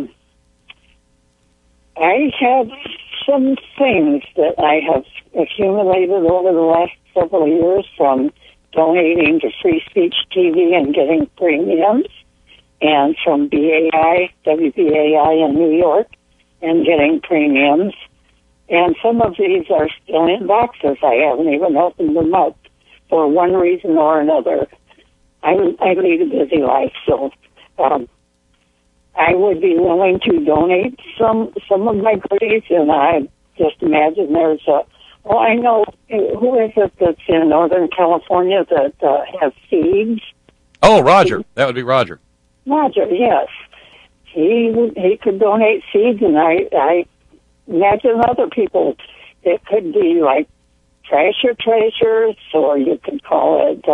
I have some things that I have accumulated over the last several years, from donating to Free Speech TV and getting premiums, and from WBAI in New York and getting premiums. And some of these are still in boxes. I haven't even opened them up for one reason or another. I lead a busy life, so I would be willing to donate some of my goodies, and I just imagine there's I know, who is it that's in Northern California that has seeds? Oh, Roger. That would be Roger. Roger, yes. He could donate seeds, and I imagine other people. It could be like Trasher Treasures, or you could call it,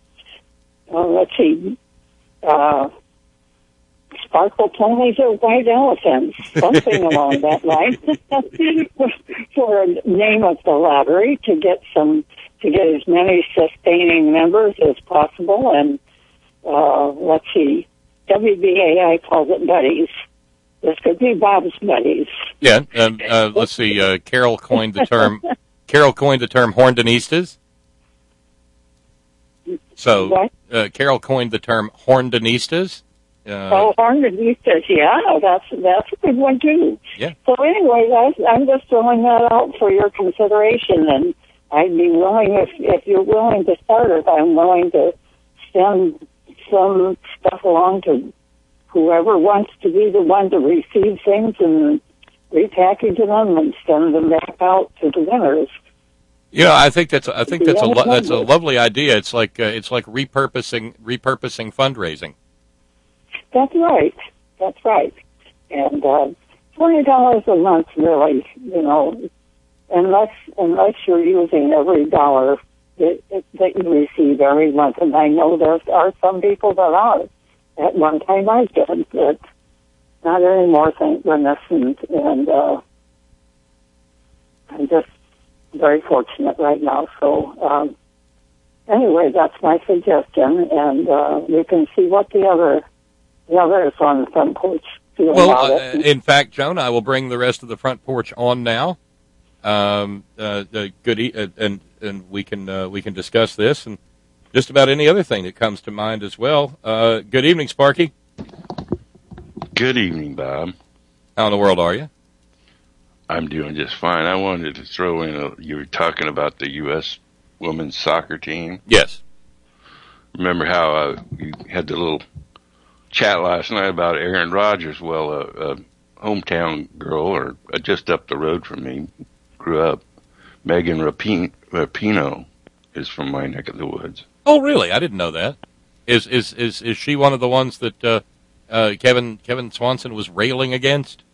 Sparkle Ponies or White Elephants, something along that line, for a name of the lottery to get as many sustaining members as possible. And WBAI calls it buddies. This could be Bob's buddies. Yeah. Let's see. Carol coined the term. Carol coined the term Horndonistas. So Carol coined the term Horndonistas. Horndonistas, yeah, that's a good one too. Yeah. So anyway, guys, I'm just throwing that out for your consideration, and I'd be willing, if you're willing to start it, I'm willing to send some stuff along to whoever wants to be the one to receive things and repackage them and send them back out to the winners. Yeah, I think that's a lovely idea. It's like repurposing fundraising. That's right. And $20 a month, really, unless you're using every dollar that you receive every month. And I know there are some people that are. At one time I did, but not anymore, thank goodness. And I'm just very fortunate right now. So anyway, that's my suggestion, and you can see what the others on the front porch feel about it. In fact, Joan, I will bring the rest of the front porch on now. And we can discuss this and just about any other thing that comes to mind as well. Good evening, Sparky. Good evening, Bob. How in the world are you? I'm doing just fine. I wanted to throw in you were talking about the U.S. women's soccer team. Yes. Remember how you had the little chat last night about Aaron Rodgers? Well, a hometown girl, or just up the road from me, grew up. Megan Rapinoe is from my neck of the woods. Oh, really? I didn't know that. Is she one of the ones that Kevin Swanson was railing against?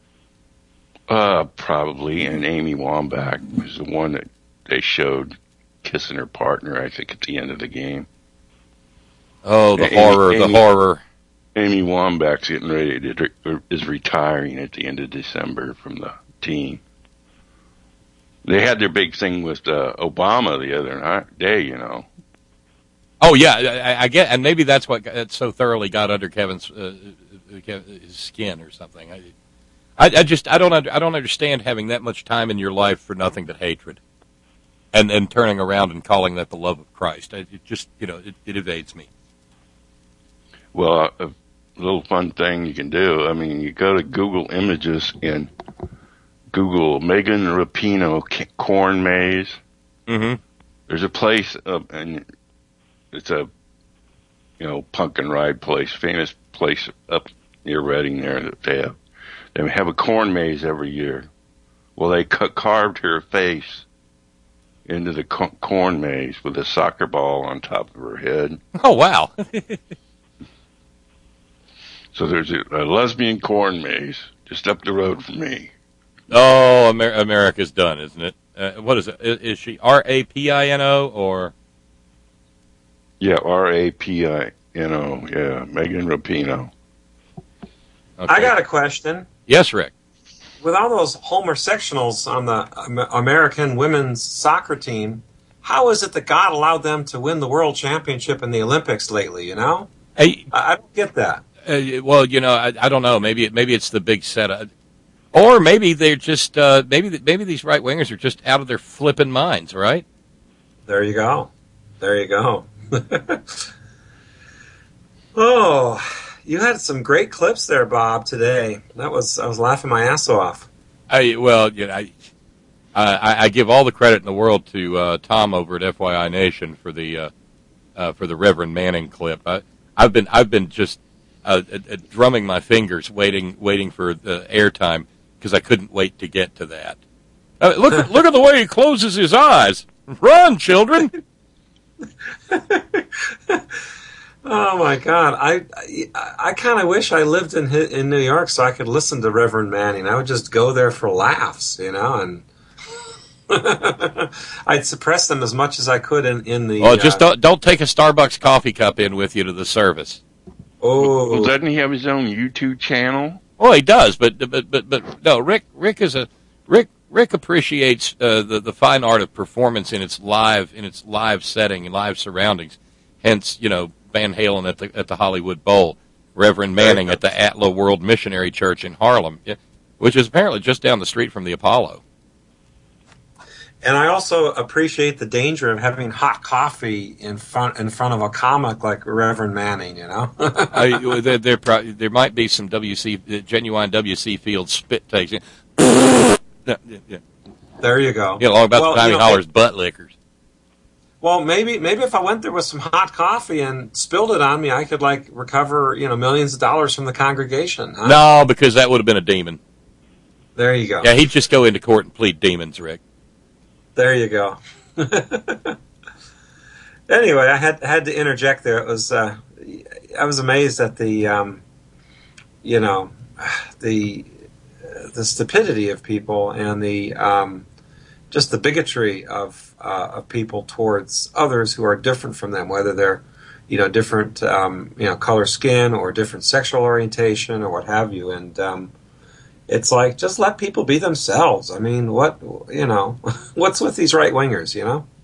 Probably. And Amy Wambach was the one that they showed kissing her partner, I think, at the end of the game. Oh, the horror. Amy Wambach's getting ready is retiring at the end of December from the team. They had their big thing with Obama the other day, Oh yeah, I get, and maybe that's what so thoroughly got under Kevin's his skin or something. I don't understand having that much time in your life for nothing but hatred, and turning around and calling that the love of Christ. It just it evades me. Well, a little fun thing you can do. I mean, you go to Google Images and Google Megan Rapinoe corn maze. Mm-hmm. There's a place, and it's a, pumpkin ride place, famous place up near Reading there that they have a corn maze every year. Well, they carved her face into the corn maze with a soccer ball on top of her head. Oh, wow. So there's a lesbian corn maze just up the road from me. Oh, America's done, isn't it? What is it? Is she Rapino or? Yeah, Rapino. Yeah, Megan Rapinoe. Okay. I got a question. Yes, Rick. With all those homosexuals on the American women's soccer team, how is it that God allowed them to win the world championship in the Olympics lately? Hey, I don't get that. Well, I don't know. Maybe it's the big setup, or maybe they're just maybe these right wingers are just out of their flippin' minds, right? There you go. Oh, you had some great clips there, Bob, today. I was laughing my ass off. I give all the credit in the world to Tom over at FYI Nation for the Reverend Manning clip. I've been just drumming my fingers, waiting for the airtime because I couldn't wait to get to that. Look at the way he closes his eyes. Run, children! Oh my God! I kind of wish I lived in New York so I could listen to Reverend Manning. I would just go there for laughs, and I'd suppress them as much as I could in the. Oh, just don't take a Starbucks coffee cup in with you to the service. Oh, well, doesn't he have his own YouTube channel? Oh, he does, but no. Rick appreciates the fine art of performance in its live setting and live surroundings. Hence, Van Halen at the Hollywood Bowl, Reverend Manning at the Atla World Missionary Church in Harlem, which is apparently just down the street from the Apollo. And I also appreciate the danger of having hot coffee in front of a comic like Reverend Manning. There might be some genuine W.C. Fields spit takes. There you go. All about the time he hollers butt lickers. Well, maybe if I went there with some hot coffee and spilled it on me, I could recover millions of dollars from the congregation. Huh? No, because that would have been a demon. There you go. Yeah, he'd just go into court and plead demons, Rick. There you go. Anyway, I had to interject there. It was I was amazed at the stupidity of people and the just the bigotry of people towards others who are different from them, whether they're different color skin or different sexual orientation or what have you. And it's like, just let people be themselves. I mean, what's with these right wingers?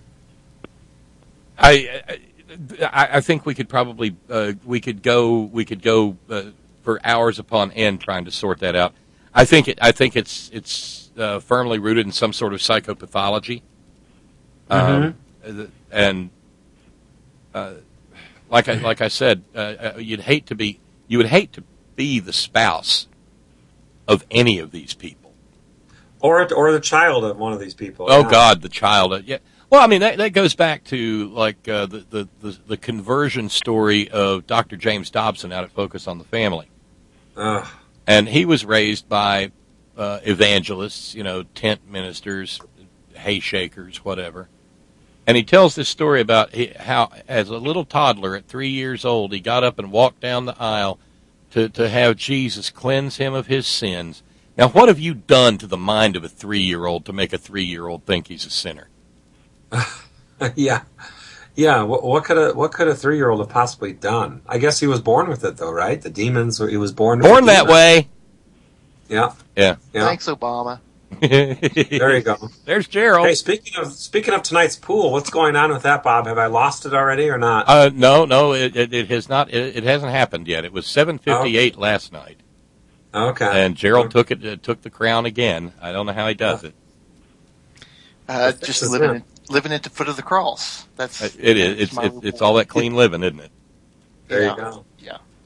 I think we could probably we could go for hours upon end trying to sort that out. I think it's firmly rooted in some sort of psychopathology. Mm-hmm. And like I said, you would hate to be the spouse of any of these people, or the child of one of these people. Oh, yeah. God, the child. Yeah. Well, I mean that goes back to the conversion story of Dr. James Dobson out at Focus on the Family, and he was raised by evangelists, tent ministers, hay shakers, whatever. And he tells this story about how, as a little toddler at 3 years old, he got up and walked down the aisle to have Jesus cleanse him of his sins. Now, what have you done to the mind of a 3-year-old to make a 3-year-old think he's a sinner? Yeah. What could a 3-year-old have possibly done? I guess he was born with it, though, right? The demons. He was born that way. Yeah. Thanks, Obama. There you go. There's Gerald. Hey, speaking of tonight's pool, what's going on with that, Bob? Have I lost it already or not? No, it has not. It hasn't happened yet. It was 7:58 last night. Okay. And Gerald took the crown again. I don't know how he does it. Just living at the foot of the cross. That's it is. It's all that clean living, isn't it? There you go. Yeah.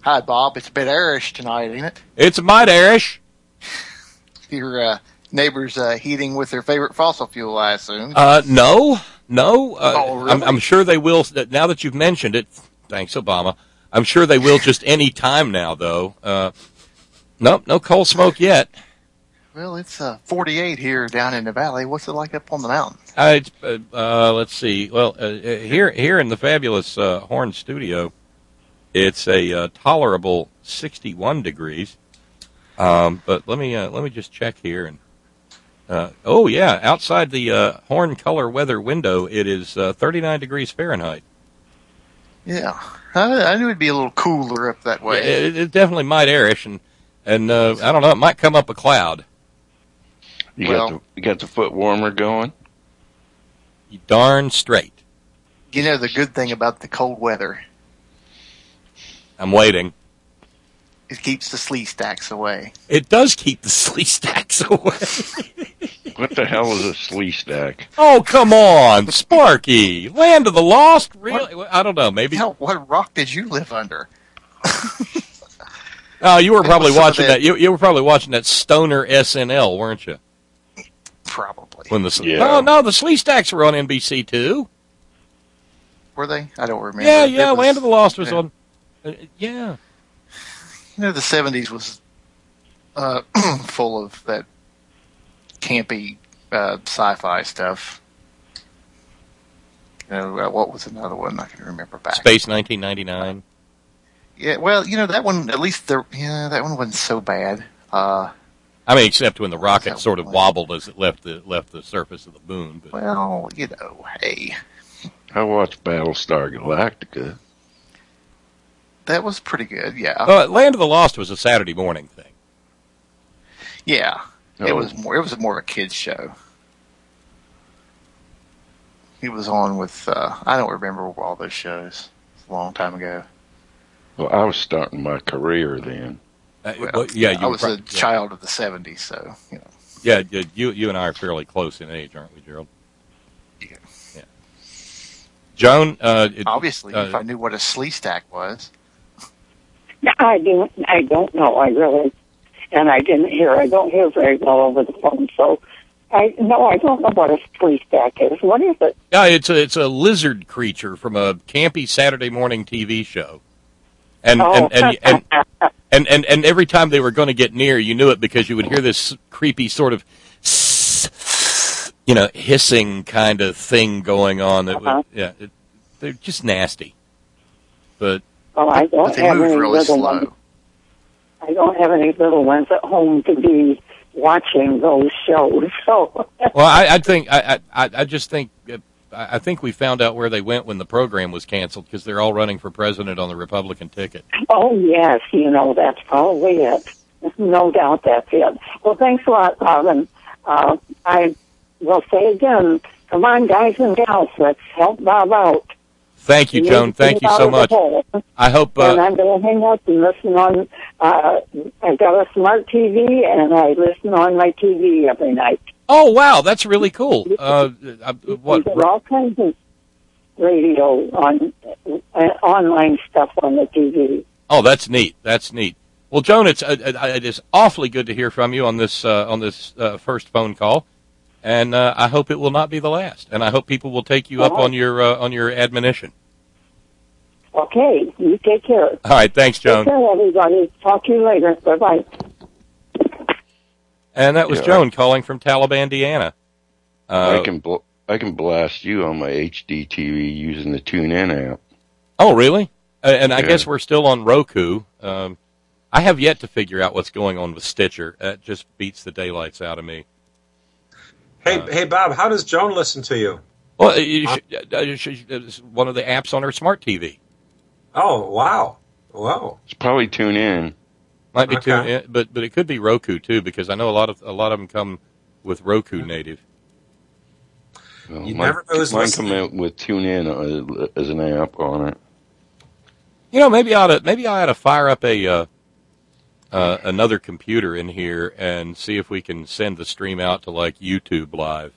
Hi, Bob. It's a bit airish tonight, ain't it? It's a mite airish. Your neighbors heating with their favorite fossil fuel, I assume. No. Oh, really? I'm sure they will. Now that you've mentioned it, thanks, Obama. I'm sure they will just any time now, though. Nope, no coal smoke yet. Well, it's 48 here down in the valley. What's it like up on the mountain? Let's see. Well, here in the fabulous Horn studio, it's a tolerable 61 degrees. But let me just check here. And oh yeah, outside the Horn color weather window, it is 39 degrees Fahrenheit. Yeah, I knew it'd be a little cooler up that way. It definitely might airish, and I don't know, it might come up a cloud. You got the foot warmer going? You darn straight. You know the good thing about the cold weather? I'm waiting. It keeps the slee stacks away. It does keep the slee stacks away. What the hell is a slee stack? Oh, come on, Sparky. Land of the Lost? Really? What? I don't know, maybe. Hell, what rock did you live under? Oh, you were probably watching that. You were probably watching that Stoner SNL, weren't you? Probably. When no, the slee stacks were on NBC too. Were they? I don't remember. Yeah. Land of the Lost was on. Yeah. You know, the 70s was full of that campy sci-fi stuff. You know, what was another one I can remember back? Space 1999. Yeah, well, you know, that one, at least that one wasn't so bad. I mean, except when the rocket sort of wobbled as it left the surface of the moon. But. Well, you know, hey. I watched Battlestar Galactica. That was pretty good, yeah. Land of the Lost was a Saturday morning thing. Yeah, it was more of a kids show. He was on with I don't remember all those shows. It's a long time ago. Well, I was starting my career then. I was a child of the 70s, so you know. Yeah, you and I are fairly close in age, aren't we, Gerald? Yeah. Joan, obviously, if I knew what a slee stack was. I don't know. I really, and I didn't hear. I don't hear very well over the phone, so I don't know what a slee stack is. What is it? Yeah, it's a lizard creature from a campy Saturday morning TV show, and every time they were going to get near, you knew it because you would hear this creepy sort of, hissing kind of thing going on. That they're just nasty, but. Well, I don't have any little ones. I don't have any little ones at home to be watching those shows. So. Well, I think we found out where they went when the program was canceled because they're all running for president on the Republican ticket. Oh yes, that's probably it. No doubt that's it. Well, thanks a lot, Bob. And I will say again, come on, guys and gals, let's help Bob out. Thank you, Joan. Thank you so much. I hope. And I'm going to hang out and listen on. I've got a smart TV, and I listen on my TV every night. Oh wow, that's really cool. What? All kinds of radio on online stuff on the TV. Oh, that's neat. That's neat. Well, Joan, it is awfully good to hear from you on this first phone call. And I hope it will not be the last. And I hope people will take you up on your admonition. Okay, you take care. All right, thanks, Joan. Take care, everybody. Talk to you later. Bye-bye. And that was Joan calling from Talibandiana. I can blast you on my HD TV using the TuneIn app. Oh, really? And I guess we're still on Roku. I have yet to figure out what's going on with Stitcher. That just beats the daylights out of me. Hey, Bob, how does Joan listen to you? Well, it's one of the apps on her smart TV. Oh, wow. Whoa. It's probably TuneIn. Might be TuneIn, but it could be Roku too, because I know a lot of them come with Roku native. Well, mine come out with TuneIn as an app on it. Maybe I ought to fire up another computer in here and see if we can send the stream out to like YouTube Live.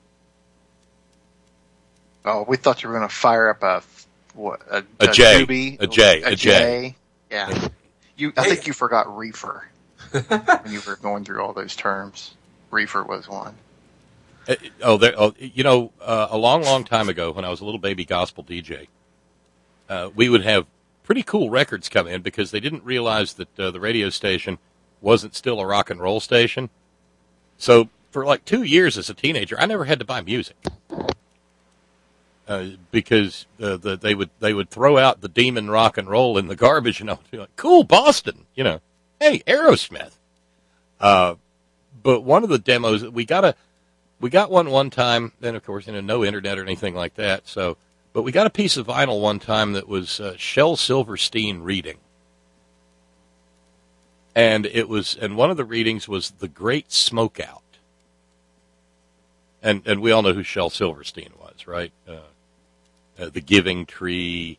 Oh, we thought you were going to fire up a J. Yeah. I think you forgot reefer when you were going through all those terms. Reefer was one. A long time ago when I was a little baby gospel DJ, we would have pretty cool records come in because they didn't realize that the radio station wasn't still a rock and roll station. So for like 2 years as a teenager, I never had to buy music because they would throw out the demon rock and roll in the garbage, and I would be like, "Cool, Boston, hey, Aerosmith." But one of the demos we got one time. Then of course, no internet or anything like that. But we got a piece of vinyl one time that was Shel Silverstein reading. And one of the readings was The Great Smokeout. And we all know who Shel Silverstein was, right? The Giving Tree,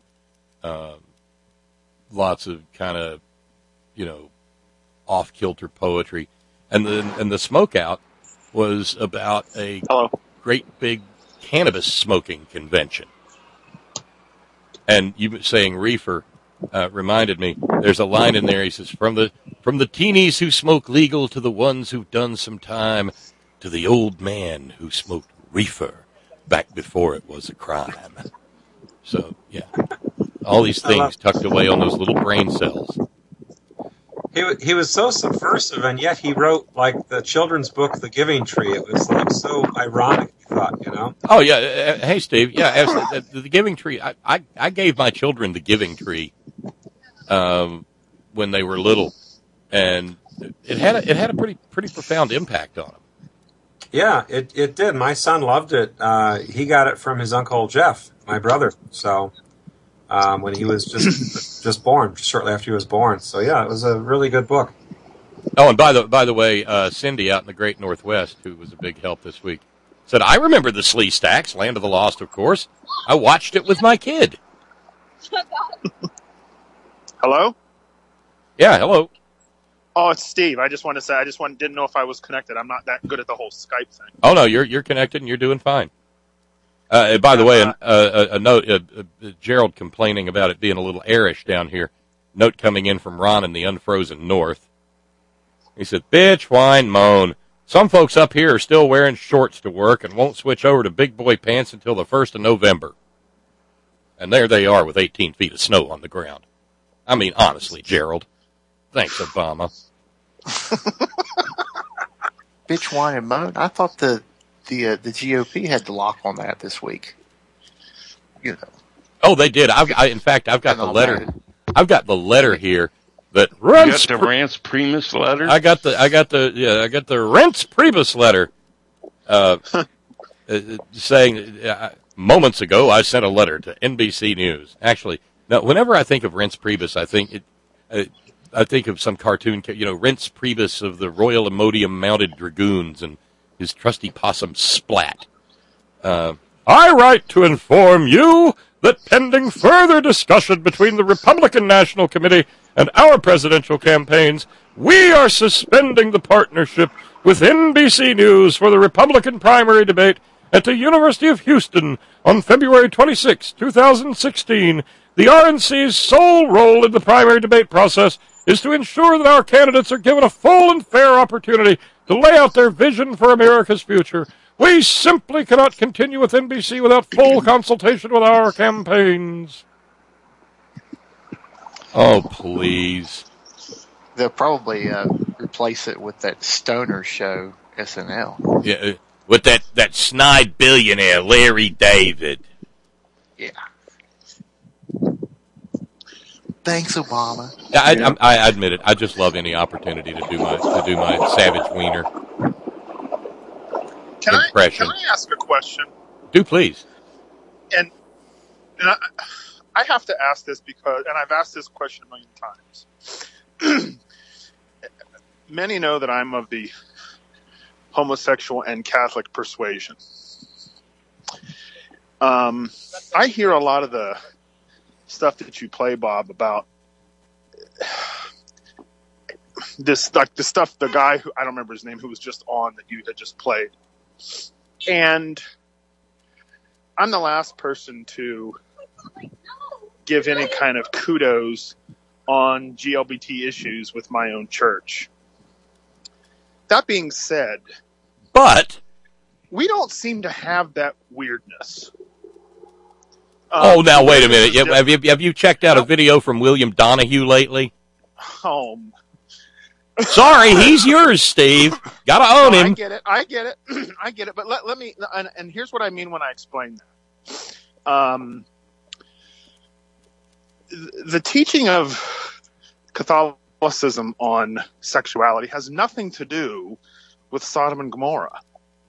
lots of kind of, off-kilter poetry. And the Smokeout was about a great big cannabis smoking convention. And you saying reefer reminded me, there's a line in there, he says, from the teenies who smoke legal to the ones who've done some time, to the old man who smoked reefer back before it was a crime. So, yeah, all these things tucked away on those little brain cells. He was so subversive, and yet he wrote, like, the children's book, The Giving Tree. It was, like, so ironic, you thought, Oh, yeah. Hey, Steve. Yeah, as the Giving Tree. I gave my children The Giving Tree when they were little, and it had a pretty profound impact on them. Yeah, it did. My son loved it. He got it from his Uncle Jeff, my brother. So when he was just born, shortly after he was born. So yeah, it was a really good book. Oh, and by the way, Cindy out in the Great Northwest, who was a big help this week, said, "I remember the Slee Stacks, Land of the Lost, of course. I watched it with my kid." Hello? Yeah, hello. Oh, it's Steve. I just want to say, didn't know if I was connected. I'm not that good at the whole Skype thing. Oh no, you're connected and you're doing fine. And by the way, a note: Gerald complaining about it being a little airish down here. Note coming in from Ron in the unfrozen north. He said, "Bitch, whine, moan. Some folks up here are still wearing shorts to work and won't switch over to big boy pants until the 1st of November." And there they are with 18 feet of snow on the ground. I mean, honestly, Gerald. Thanks, Obama. Bitch, whine, and moan. I thought the GOP had the lock on that this week. Oh, they did. In fact, I've got the letter. I've got the letter here that Rents. You got the Rents Priebus letter. I got the Rents Priebus letter, saying moments ago I sent a letter to NBC News. Actually, now whenever I think of Rents Priebus, I think of some cartoon, Rents Priebus of the Royal Imodium Mounted Dragoons and his trusty possum Splat. I write to inform you that pending further discussion between the Republican National Committee and our presidential campaigns, we are suspending the partnership with NBC News for the Republican primary debate at the University of Houston on February 26, 2016. The RNC's sole role in the primary debate process is to ensure that our candidates are given a full and fair opportunity to lay out their vision for America's future. We simply cannot continue with NBC without full consultation with our campaigns. Oh, please. They'll probably replace it with that stoner show, SNL. Yeah, with that snide billionaire, Larry David. Yeah. Thanks, Obama. I admit it. I just love any opportunity to do my Savage Wiener impression. Can I ask a question? Do please. And I have to ask this because, and I've asked this question a million times. Many know that I'm of the homosexual and Catholic persuasion. I hear a lot of the stuff that you play, Bob, about this, like the stuff, the guy who, I don't remember his name, who was just on that you had just played. And I'm the last person to give any kind of kudos on GLBT issues with my own church. That being said, but we don't seem to have that weirdness. Now wait a minute. Have you checked out a video from William Donahue lately? Sorry, he's yours, Steve. Gotta own him. I get it. I get it. But let me, and here's what I mean when I explain that. The teaching of Catholicism on sexuality has nothing to do with Sodom and Gomorrah.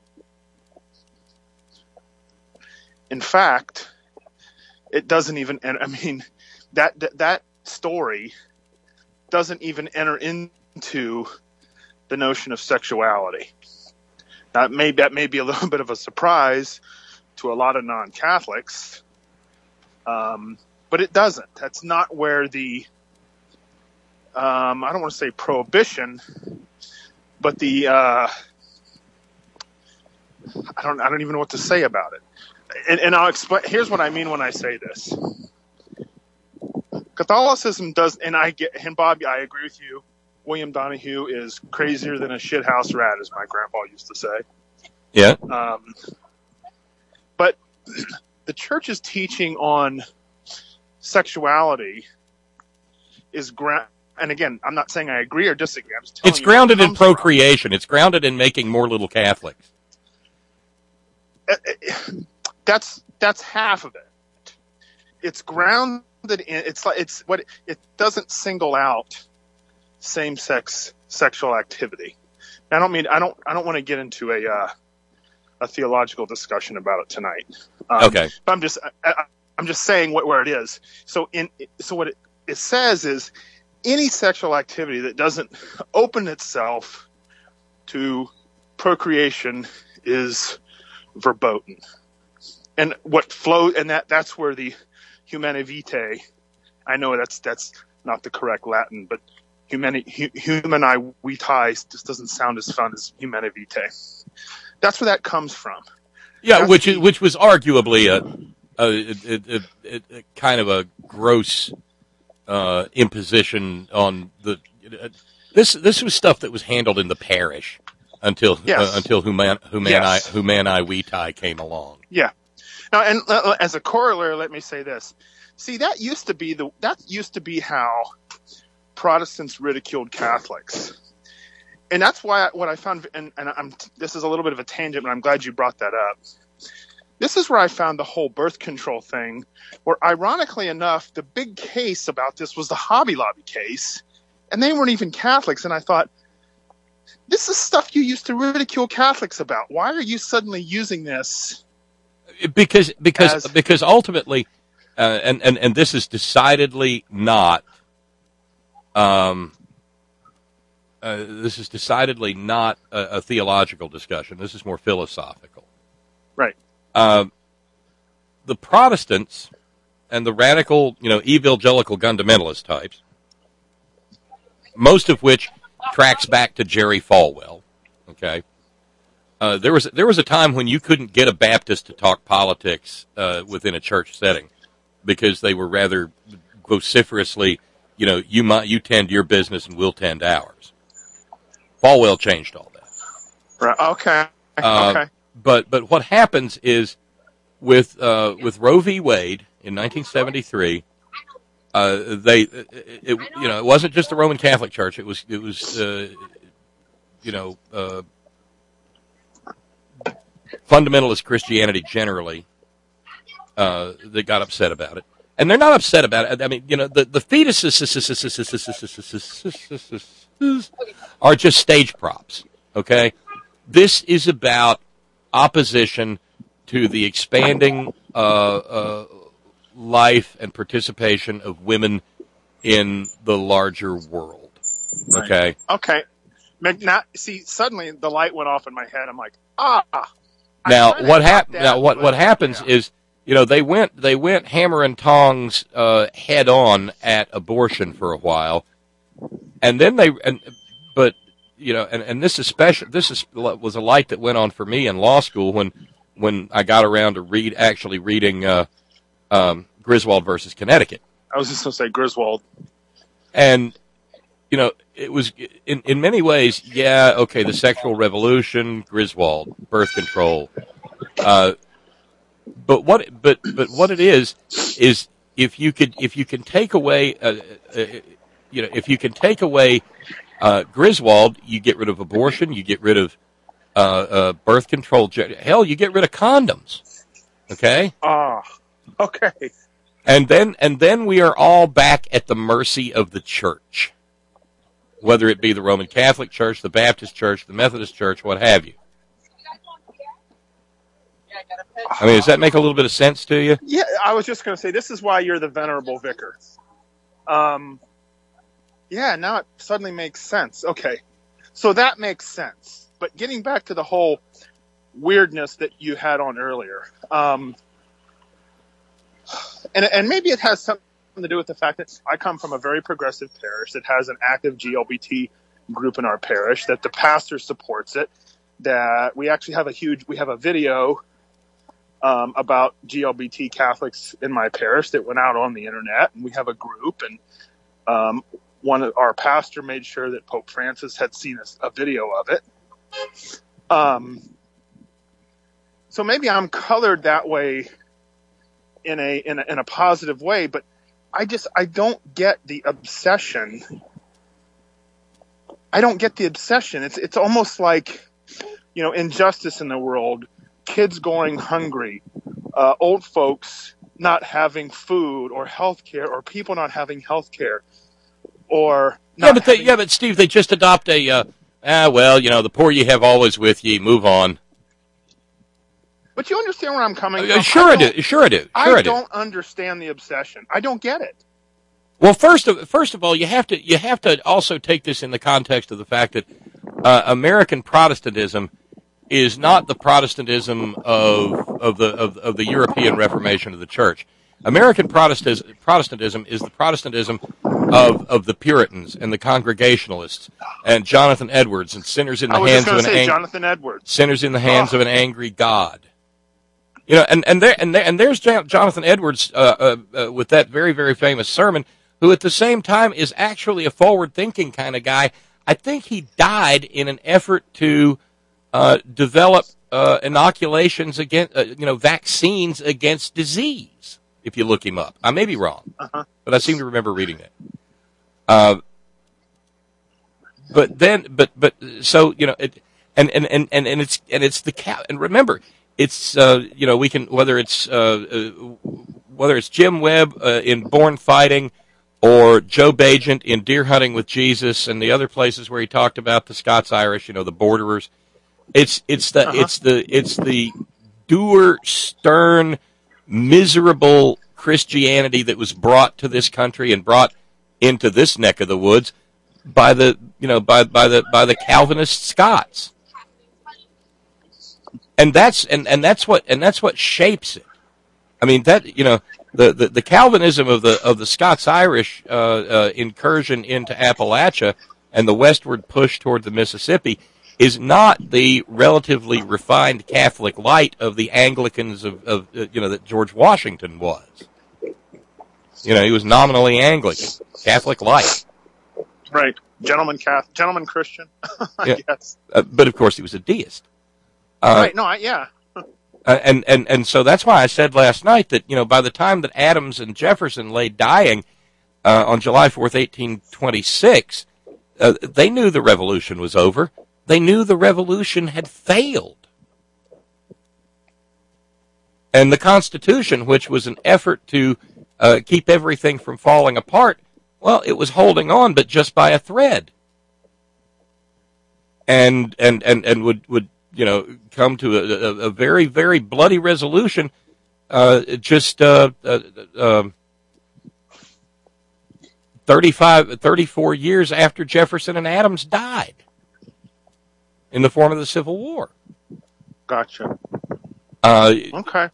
In fact, it doesn't even, and I mean, that story doesn't even enter into the notion of sexuality. That may be a little bit of a surprise to a lot of non-Catholics, but it doesn't. That's not where the I don't want to say prohibition, but the I don't even know what to say about it. And I'll explain. Here's what I mean when I say this. Catholicism does, and Bob, I agree with you. William Donahue is crazier than a shithouse rat, as my grandpa used to say. Yeah. But the church's teaching on sexuality is and again, I'm not saying I agree or disagree. I'm just telling it's grounded in procreation. It's grounded in making more little Catholics. That's half of it. It's grounded in it doesn't single out same-sex sexual activity. I don't want to get into a theological discussion about it tonight. Okay. But I'm just saying where it is. So what it says is any sexual activity that doesn't open itself to procreation is verboten. And what flows, and that's where the humanae vitae, I know that's not the correct Latin, but humanae vitae just doesn't sound as fun as humanae vitae. That's where that comes from. Yeah, which was arguably a kind of a gross imposition on the. This was stuff that was handled in the parish until humanae vitae came along. Yeah. Now, and as a corollary, let me say this. See, that used to be how Protestants ridiculed Catholics. And that's why what I found, and this is a little bit of a tangent, but I'm glad you brought that up. This is where I found the whole birth control thing, where ironically enough, the big case about this was the Hobby Lobby case, and they weren't even Catholics. And I thought, this is stuff you used to ridicule Catholics about. Why are you suddenly using this? Because ultimately, and this is decidedly not. This is decidedly not a theological discussion. This is more philosophical. Right. The Protestants and the radical, evangelical fundamentalist types, most of which tracks back to Jerry Falwell. Okay. There was a time when you couldn't get a Baptist to talk politics within a church setting because they were rather vociferously, you tend your business and we'll tend ours. Falwell changed all that. Right. Okay. Okay. But what happens is with Roe v. Wade in 1973, it wasn't just the Roman Catholic Church. It was fundamentalist Christianity generally that got upset about it. And they're not upset about it. I mean, the fetuses are just stage props, okay? This is about opposition to the expanding life and participation of women in the larger world, okay? Okay. Now, see, suddenly the light went off in my head. I'm like, Now, what happens is, they went hammer and tongs head on at abortion for a while, and then this was a light that went on for me in law school when I got around to reading Griswold versus Connecticut. I was just going to say Griswold. And, you know, it was in many ways, yeah, okay, the sexual revolution, Griswold, birth control. But what it is if you can take away, if you can take away Griswold, you get rid of abortion, you get rid of birth control. Hell, you get rid of condoms. Okay. Okay. And then we are all back at the mercy of the church, whether it be the Roman Catholic Church, the Baptist Church, the Methodist Church, what have you. I mean, does that make a little bit of sense to you? Yeah, I was just going to say, this is why you're the venerable vicar. Yeah, now it suddenly makes sense. Okay, so that makes sense. But getting back to the whole weirdness that you had on earlier, and maybe it has something to do with the fact that I come from a very progressive parish that has an active GLBT group in our parish, that the pastor supports it, that we actually have a video about GLBT Catholics in my parish that went out on the internet, and we have a group, and one of our pastor made sure that Pope Francis had seen a video of it. So maybe I'm colored that way in a positive way, but I don't get the obsession. I don't get the obsession. It's almost like, injustice in the world, kids going hungry, old folks not having food or health care, or people not having health care, or but Steve, they just adopt the poor you have always with you, move on. But you understand where I'm coming from? Sure I do. I don't understand the obsession. I don't get it. Well, first of all, you have to also take this in the context of the fact that American Protestantism is not the Protestantism of the European Reformation of the Church. American Protestantism is the Protestantism of the Puritans and the Congregationalists and Jonathan Edwards and sinners in the hands of an angry God. And there's Jonathan Edwards with that very, very famous sermon, who at the same time is actually a forward-thinking kind of guy. I think he died in an effort to develop inoculations against, vaccines against disease. If you look him up, I may be wrong, but I seem to remember reading it. And remember, it's we can whether it's Jim Webb in Born Fighting, or Joe Bagent in Deer Hunting with Jesus, and the other places where he talked about the Scots-Irish, the borderers. It's the dour, stern, miserable Christianity that was brought to this country and brought into this neck of the woods by the Calvinist Scots. And that's what shapes it. I mean, that, the Calvinism of the Scots-Irish incursion into Appalachia and the westward push toward the Mississippi is not the relatively refined Catholic light of the Anglicans that George Washington was. He was nominally Anglican, Catholic light. Right. Gentleman Christian, I guess. But of course he was a deist. Right, no, yeah. And so that's why I said last night that, by the time that Adams and Jefferson lay dying on July 4th, 1826, they knew the revolution was over. They knew the revolution had failed. And the Constitution, which was an effort to keep everything from falling apart, well, it was holding on, but just by a thread. And would come to a very, very bloody resolution just 34 years after Jefferson and Adams died in the form of the Civil War. Gotcha. Okay.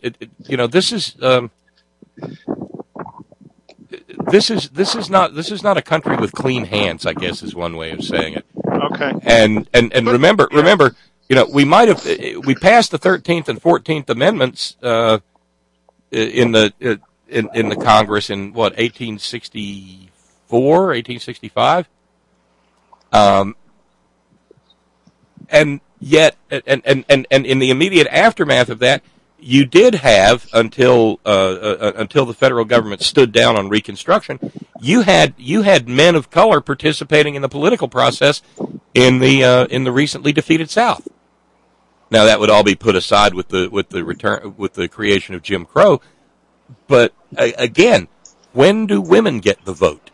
This is not a country with clean hands, I guess is one way of saying it. Okay. And remember, we passed the 13th and 14th Amendments in the Congress in 1864 1865. And yet, and in the immediate aftermath of that, you did have until the federal government stood down on Reconstruction. You had men of color participating in the political process in the recently defeated South. Now that would all be put aside with the creation of Jim Crow. But again, when do women get the vote?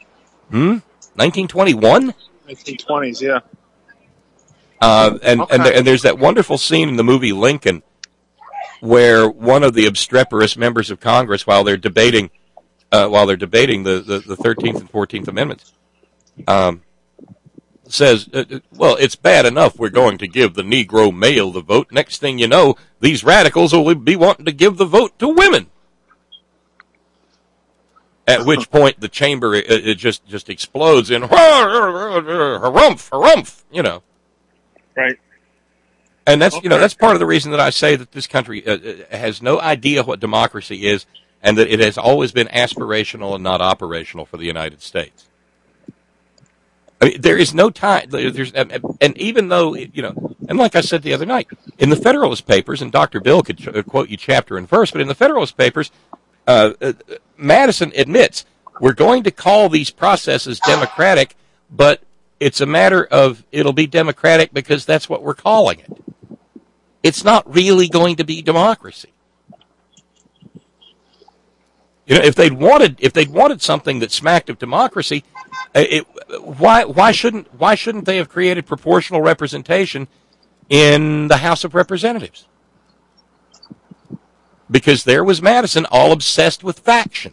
1921? 1920s, yeah. And there's that wonderful scene in the movie Lincoln where one of the obstreperous members of Congress, while they're debating the 13th and 14th Amendments, says, well, it's bad enough we're going to give the Negro male the vote. Next thing you know, these radicals will be wanting to give the vote to women. At which point the chamber it just explodes in harumph, harumph, Right. And that's part of the reason that I say that this country has no idea what democracy is, and that it has always been aspirational and not operational for the United States. I mean, there is no time. And even though and like I said the other night, in the Federalist Papers, and Dr. Bill could quote you chapter and verse, but in the Federalist Papers, Madison admits we're going to call these processes democratic, but it's a matter of it'll be democratic because that's what we're calling it. It's not really going to be democracy. If they'd wanted something that smacked of democracy, why shouldn't they have created proportional representation in the House of Representatives? Because there was Madison, all obsessed with faction.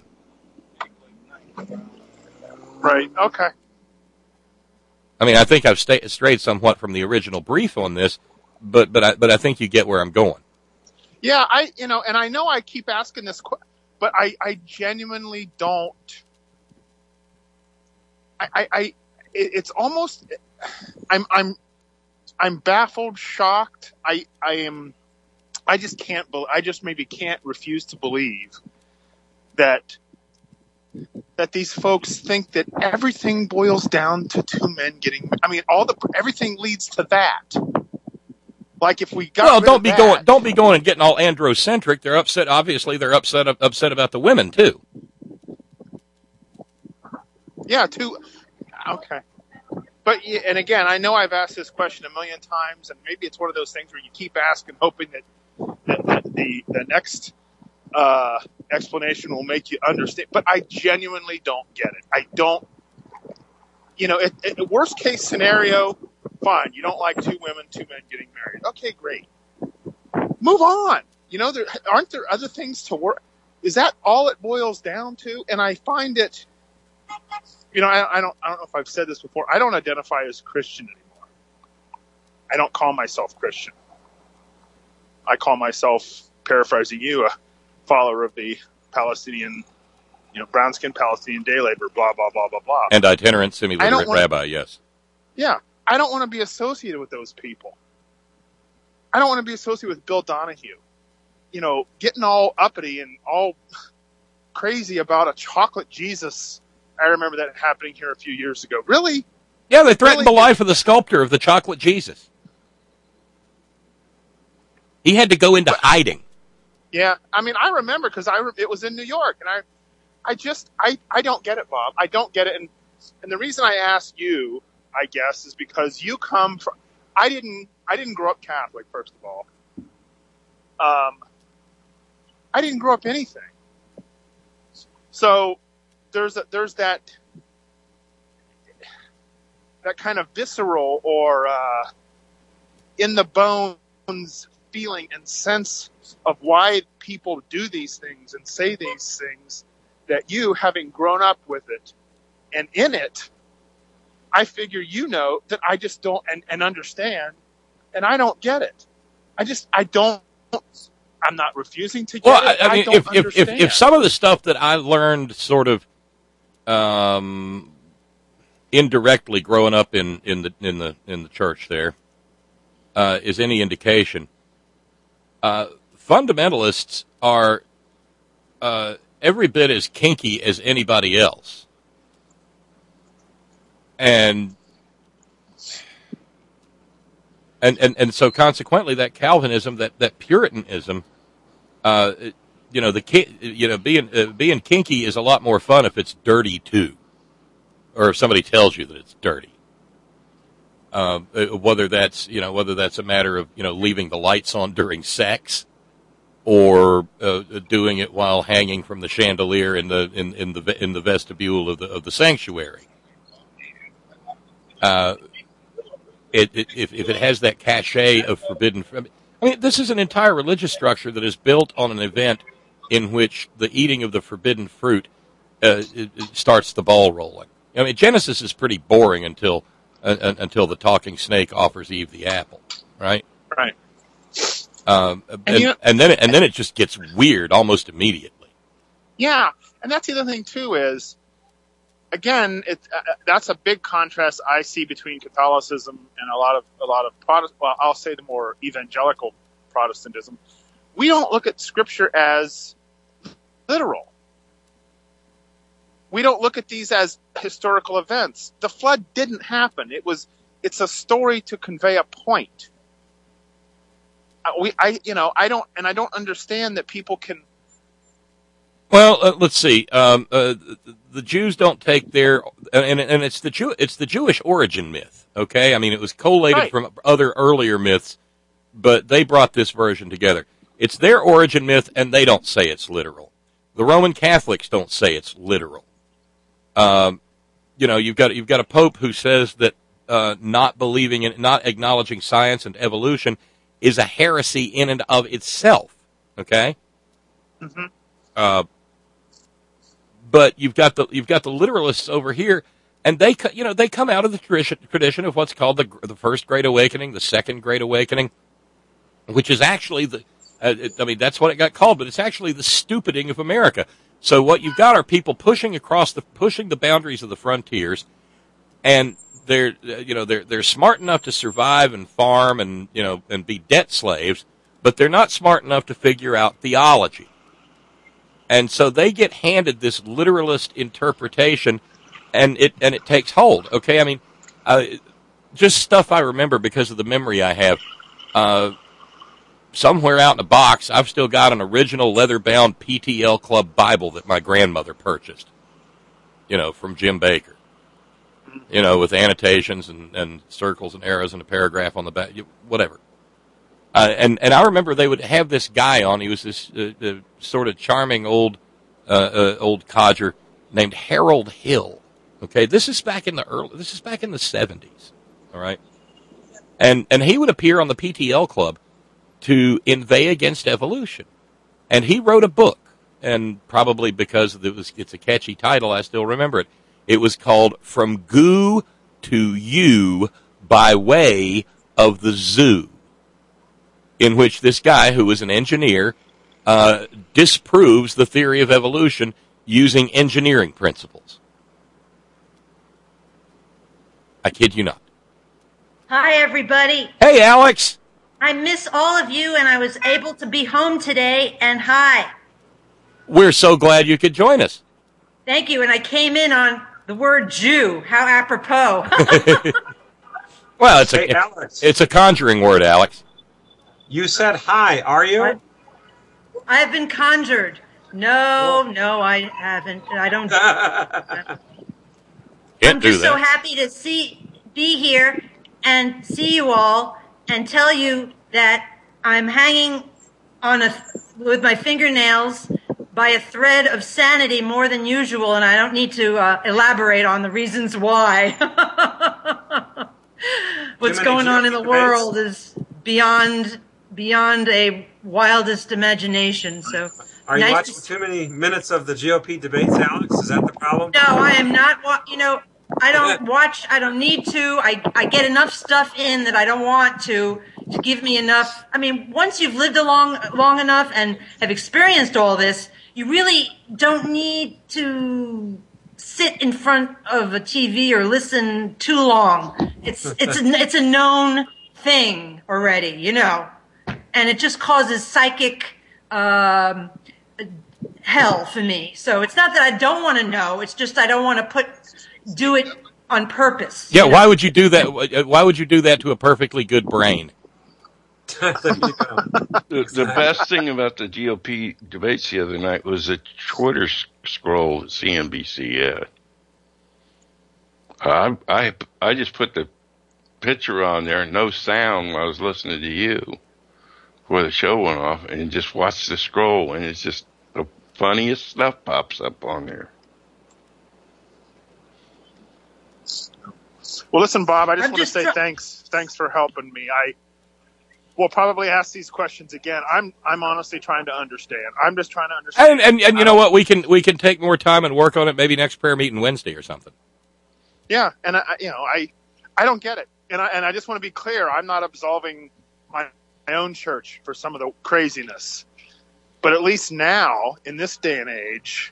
Right. Okay. I mean, I think I've strayed somewhat from the original brief on this, but I think you get where I'm going. Yeah, and I know I keep asking this, but I genuinely don't. It's almost, I'm baffled, shocked. I just maybe can't refuse to believe that these folks think that everything boils down to two men getting. I mean, everything leads to that. Like if we got don't be going and getting all androcentric. They're upset. Obviously, they're upset about the women too. Yeah, too. Okay. But and again, I know I've asked this question a million times, and maybe it's one of those things where you keep asking, hoping that the next explanation will make you understand. But I genuinely don't get it. I don't. Worst case scenario, fine. You don't like two women, two men getting married. Okay, great. Move on. Aren't there other things to work? Is that all it boils down to? And I find it. I don't know if I've said this before. I don't identify as Christian anymore. I don't call myself Christian. I call myself, paraphrasing you, a follower of the Palestinian, brown-skinned Palestinian day labor, blah, blah, blah, blah, blah. And itinerant semi-literate rabbi, yes. Yeah. I don't want to be associated with those people. I don't want to be associated with Bill Donahue. Getting all uppity and all crazy about a chocolate Jesus. I remember that happening here a few years ago. Really? Yeah, they threatened the life of the sculptor of the chocolate Jesus. He had to go into hiding. Yeah, I mean, I remember because it was in New York, and I don't get it, Bob. I don't get it, and the reason I ask you, I guess, is because you come from. I didn't grow up Catholic, first of all. I didn't grow up anything. So there's that kind of visceral or in the bones feeling and sense of why people do these things and say these things, that you, having grown up with it and in it, I figure that I just don't and understand, and I don't get it. I'm not refusing to get it. I mean, if some of the stuff that I learned sort of indirectly growing up in the church there is any indication, fundamentalists are every bit as kinky as anybody else. And so consequently, that Calvinism, that Puritanism, being kinky is a lot more fun if it's dirty too, or if somebody tells you that it's dirty. Whether that's a matter of leaving the lights on during sex, or doing it while hanging from the chandelier in the vestibule of the sanctuary. If it has that cachet of forbidden, I mean, this is an entire religious structure that is built on an event in which the eating of the forbidden fruit it starts the ball rolling. I mean, Genesis is pretty boring until the talking snake offers Eve the apple, right? Right. And then it just gets weird almost immediately. Yeah, and that's the other thing too is, again, that's a big contrast I see between Catholicism and a lot of Protestant. Well, I'll say the more evangelical Protestantism. We don't look at Scripture as literal. We don't look at these as historical events. The flood didn't happen. It's a story to convey a point. I don't understand that people can. Well, let's see. The Jews don't take their, and it's the Jewish origin myth. Okay, I mean it was collated from other earlier myths, but they brought this version together. It's their origin myth, and they don't say it's literal. The Roman Catholics don't say it's literal. You've got a pope who says that not believing in, not acknowledging science and evolution is a heresy in and of itself. Okay. Mm-hmm. But you've got the literalists over here, and they come out of the tradition of what's called the First Great Awakening, the Second Great Awakening, which is actually that's what it got called, but it's actually the stupiding of America. So what you've got are people pushing the boundaries of the frontiers, and they're smart enough to survive and farm and be debt slaves, but they're not smart enough to figure out theology. And so they get handed this literalist interpretation, and it takes hold. Okay, I mean, just stuff I remember because of the memory I have. Somewhere out in a box, I've still got an original leather-bound PTL Club Bible that my grandmother purchased, from Jim Baker, with annotations and circles and arrows and a paragraph on the back, whatever. And I remember they would have this guy on. He was this sort of charming old codger named Harold Hill. Okay, this is back in the 70s. All right, and he would appear on the PTL Club to inveigh against evolution, and he wrote a book. And probably because it's a catchy title, I still remember it. It was called "From Goo to You by Way of the Zoo," in which this guy, who was an engineer, disproves the theory of evolution using engineering principles. I kid you not. Hi, everybody. Hey, Alex. I miss all of you, and I was able to be home today, and hi. We're so glad you could join us. Thank you, and I came in on the word Jew. How apropos. Well, it's a conjuring word, Alex. You said hi, are you? I've been conjured. No, I haven't. I don't. I'm just so happy to be here and see you all and tell you that I'm hanging with my fingernails by a thread of sanity more than usual, and I don't need to elaborate on the reasons why. What's going on in the world is beyond a wildest imagination. So, are you watching too many minutes of the GOP debates, Alex? Is that the problem? No, I am not. I don't watch. I don't need to. I get enough stuff in that I don't want to give me enough. I mean, once you've lived long enough and have experienced all this, you really don't need to sit in front of a TV or listen too long. It's a known thing already, and it just causes psychic hell for me. So it's not that I don't want to know. It's just I don't want to do it on purpose. Yeah, why would you do that? Why would you do that to a perfectly good brain? The best thing about the GOP debates the other night was the Twitter scroll that CNBC had. I just put the picture on there, no sound, while I was listening to you before the show went off, and just watched the scroll, and it's just the funniest stuff pops up on there. Well, listen, Bob, I just want to say thanks. Thanks for helping me. I will probably ask these questions again. I'm honestly trying to understand. I'm just trying to understand. And you know what? We can take more time and work on it. Maybe next prayer meeting Wednesday or something. Yeah, and I don't get it, and I just want to be clear. I'm not absolving my own church for some of the craziness, but at least now in this day and age,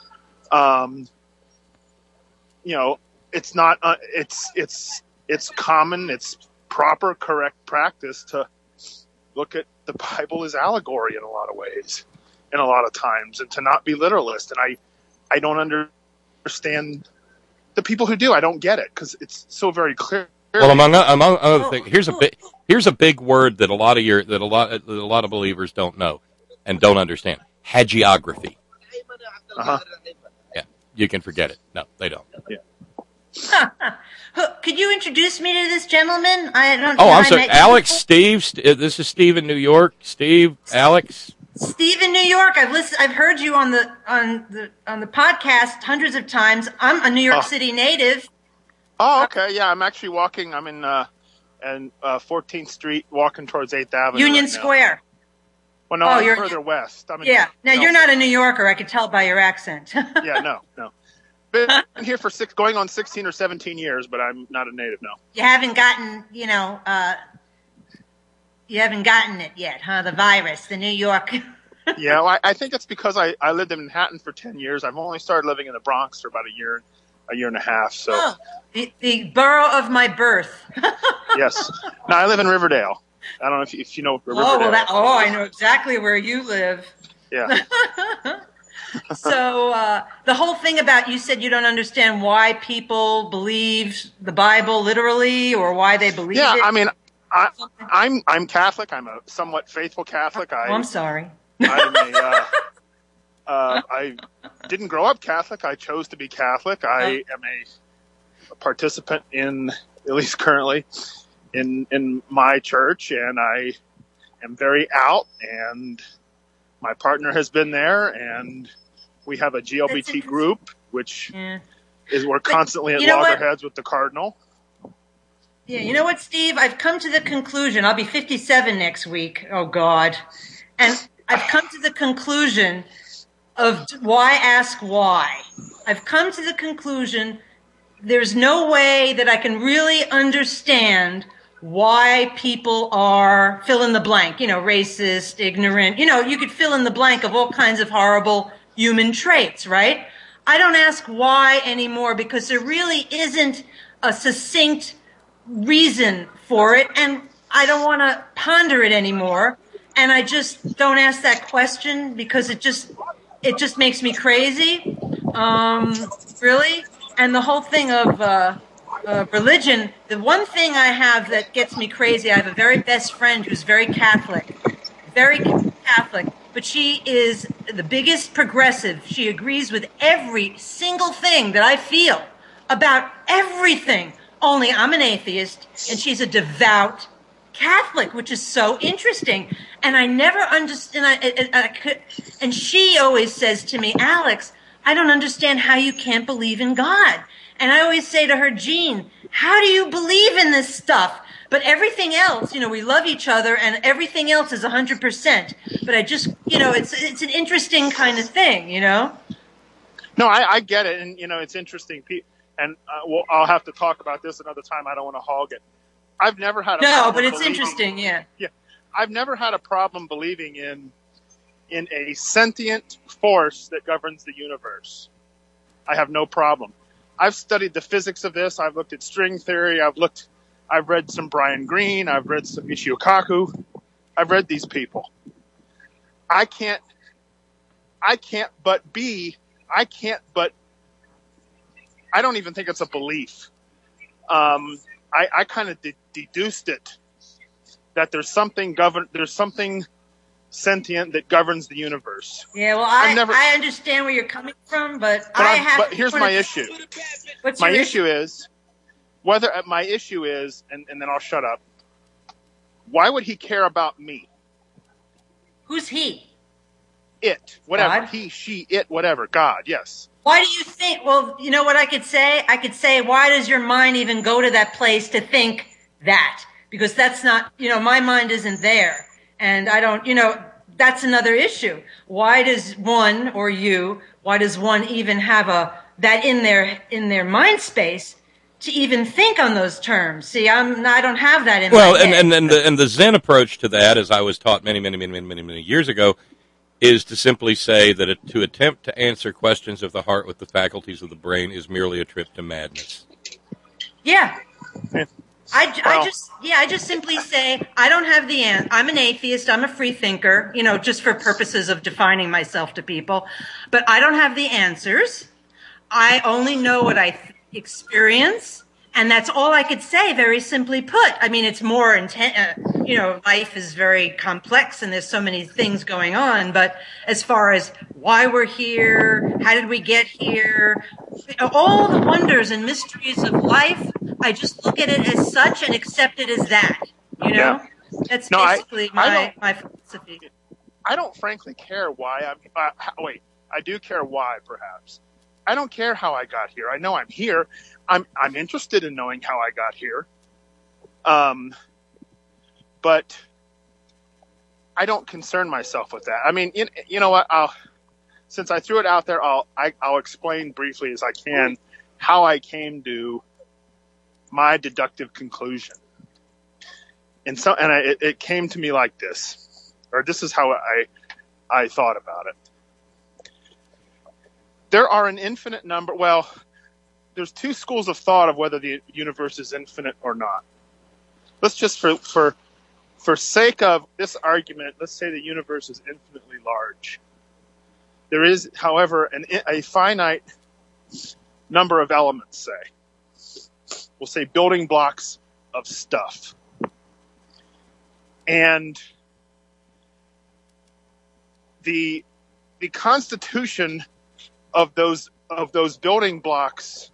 it's not. It's common. It's proper, correct practice to look at the Bible as allegory in a lot of ways, in a lot of times, and to not be literalist. And I don't understand the people who do. I don't get it because it's so very clear. Well, among other things, here's a big word that a lot of believers don't know and don't understand: hagiography. Uh-huh. Yeah, you can forget it. No, they don't. Yeah. Could you introduce me to this gentleman? I'm sorry, Alex, Steve. This is Steve in New York. Steve, Alex. Steve in New York. I've heard you on the podcast hundreds of times. I'm a New York City native. Oh, okay. Yeah, I'm actually walking. I'm in 14th Street, walking towards 8th Avenue. Union Square. Well, no, I'm further west. Yeah. Now you're not a New Yorker. I could tell by your accent. Yeah. No. Been here for going on 16 or 17 years, but I'm not a native now. You haven't gotten, it yet, huh? The virus, the New York. Yeah, well, I think it's because I lived in Manhattan for 10 years. I've only started living in the Bronx for about a year and a half. So the borough of my birth. Yes. No, I live in Riverdale. I don't know if you know Riverdale. I know exactly where you live. Yeah. So the whole thing about you said you don't understand why people believe the Bible literally or why they believe it. Yeah, I mean, I'm Catholic. I'm a somewhat faithful Catholic. I'm sorry. I didn't grow up Catholic. I chose to be Catholic. I am a participant in, at least currently, in my church, and I am very out, and my partner has been there, and we have a GLBT group, which is we're constantly at loggerheads with the cardinal. Yeah, you know what, Steve? I've come to the conclusion. I'll be 57 next week. Oh, God. And I've come to the conclusion of why ask why. I've come to the conclusion there's no way that I can really understand why people are fill in the blank, racist, ignorant. You could fill in the blank of all kinds of horrible human traits, right? I don't ask why anymore because there really isn't a succinct reason for it, and I don't want to ponder it anymore. And I just don't ask that question because it just makes me crazy. Really? And the whole thing of religion, the one thing I have that gets me crazy, I have a very best friend who's very Catholic, but she is the biggest progressive. She agrees with every single thing that I feel about everything. Only I'm an atheist, and she's a devout Catholic, which is so interesting. And I never understand. And she always says to me, Alex, I don't understand how you can't believe in God. And I always say to her, Jean, how do you believe in this stuff? But everything else, we love each other, and everything else is 100%. But I just, it's an interesting kind of thing, No, I get it, and it's interesting. And I'll have to talk about this another time. I don't want to hog it. I've never had a problem but it's interesting, yeah. Yeah, I've never had a problem believing in a sentient force that governs the universe. I have no problem. I've studied the physics of this. I've looked at string theory. I've read some Brian Greene. I've read some Michio Kaku. I've read these people. I can't but I don't even think it's a belief. I kind of deduced it that there's something sentient that governs the universe. Yeah, well, I understand where you're coming from, but here's my issue. My issue is, and then I'll shut up. Why would he care about me? Who's he? It, whatever. God? He, she, it, whatever. God, yes. Why do you think? Well, you know what I could say? I could say, why does your mind even go to that place to think that? Because that's not, my mind isn't there. And I don't, that's another issue. Why does one even have that in their mind space to even think on those terms? See, I don't have that in my head. and the Zen approach to that, as I was taught many years ago, is to simply say that to attempt to answer questions of the heart with the faculties of the brain is merely a trip to madness. Yeah. I just simply say, I don't have the answer. I'm an atheist. I'm a free thinker, just for purposes of defining myself to people. But I don't have the answers. I only know what I experience. And that's all I could say, very simply put. I mean, it's more intense. Life is very complex and there's so many things going on. But as far as why we're here, how did we get here, all the wonders and mysteries of life, I just look at it as such and accept it as that. Yeah. That's basically my philosophy. I don't frankly care why I do care why, perhaps. I don't care how I got here. I know I'm here. I'm interested in knowing how I got here. But I don't concern myself with that. I mean, you know what? Since I threw it out there, I'll explain briefly as I can how I came to my deductive conclusion. And it came to me like this, or this is how I thought about it. There are an infinite number. Well, there's two schools of thought of whether the universe is infinite or not. Let's just, for sake of this argument, let's say the universe is infinitely large. There is, however, a finite number of elements, say. We'll say building blocks of stuff. And the constitution of those building blocks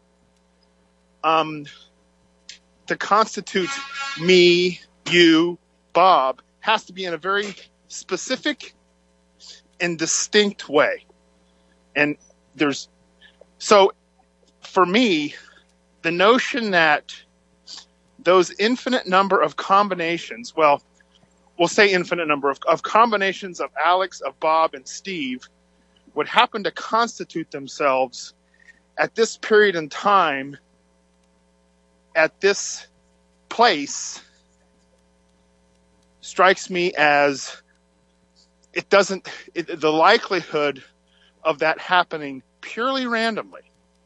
to constitute me, you, Bob, has to be in a very specific and distinct way. And so for me, the notion that those infinite number of combinations, well, we'll say infinite number of combinations of Alex, of Bob, and Steve would happen to constitute themselves at this period in time, at this place, strikes me as the likelihood of that happening purely randomly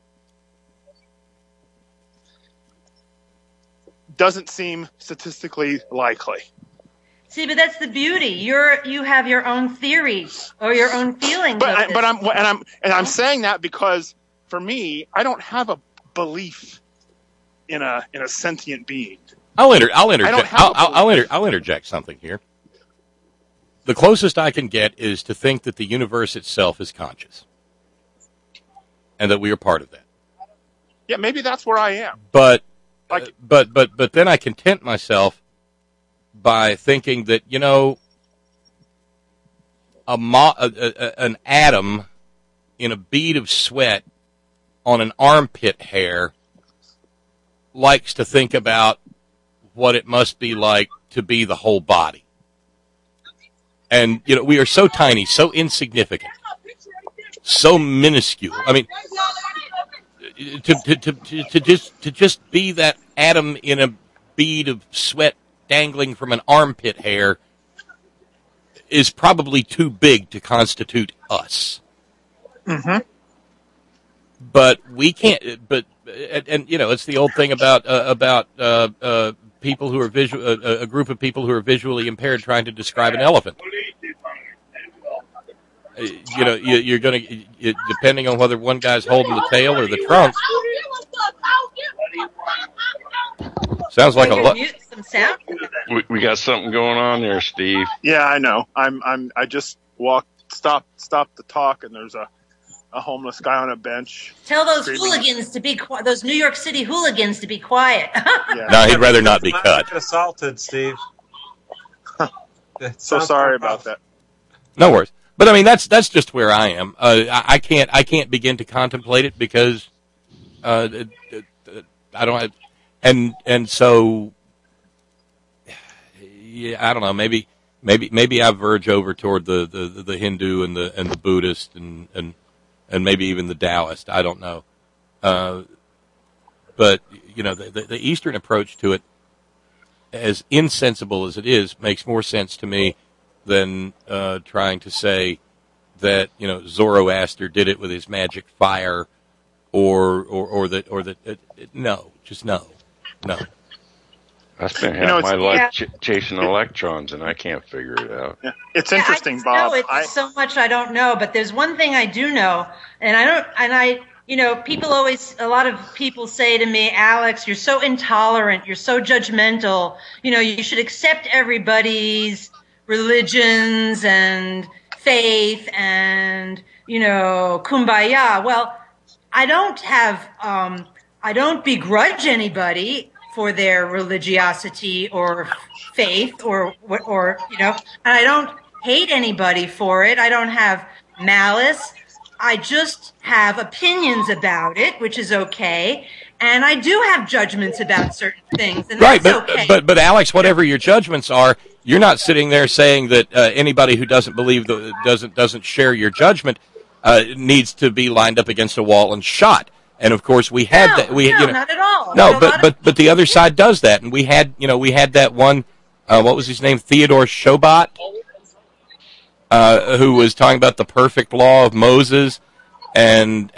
doesn't seem statistically likely. See, but that's the beauty. You have your own theory or your own feelings. I'm saying that because for me, I don't have a belief in a sentient being. I'll interject something here. The closest I can get is to think that the universe itself is conscious, and that we are part of that. Yeah, maybe that's where I am. But then I content myself by thinking that, an atom in a bead of sweat on an armpit hair likes to think about what it must be like to be the whole body. And, we are so tiny, so insignificant, so minuscule. I mean, to just be that atom in a bead of sweat dangling from an armpit hair is probably too big to constitute us. Mm-hmm. But we can't. But it's the old thing about people who are a group of people who are visually impaired trying to describe an elephant. You're going to, depending on whether one guy's holding the tail or the trunk, Sounds like a lot. Some sound. We got something going on there, Steve. Yeah, I know. I just stopped the talk, and there's a homeless guy on a bench. Tell those screaming. hooligans to be quiet. Those New York City hooligans to be quiet. Yeah. No, he'd rather not be cut. Get assaulted, Steve. So sorry about that. No worries. But I mean, that's just where I am. I can't begin to contemplate it because I don't. And so, yeah, I don't know. Maybe I verge over toward the Hindu and the Buddhist and maybe even the Taoist. I don't know. But you know, the Eastern approach to it, as insensible as it is, makes more sense to me than trying to say that, you know, Zoroaster did it with his magic fire, or that no, just no. I spent half my life chasing electrons, and I can't figure it out. Yeah. It's interesting, Bob. It's so much I don't know, but there's one thing I do know, a lot of people say to me, Alex, you're so intolerant, you're so judgmental, you know, you should accept everybody's religions and faith and, you know, kumbaya. Well, I don't begrudge anybody for their religiosity or faith or you know, and I don't hate anybody for it. I don't have malice. I just have opinions about it, which is okay. And I do have judgments about certain things, and right, that's okay. But Alex, whatever your judgments are, you're not sitting there saying that anybody who doesn't believe doesn't share your judgment needs to be lined up against a wall and shot. And of course, we had that. Not at all. No, but the other side does that, and we had that one. What was his name? Theodore Shobot, who was talking about the perfect law of Moses, and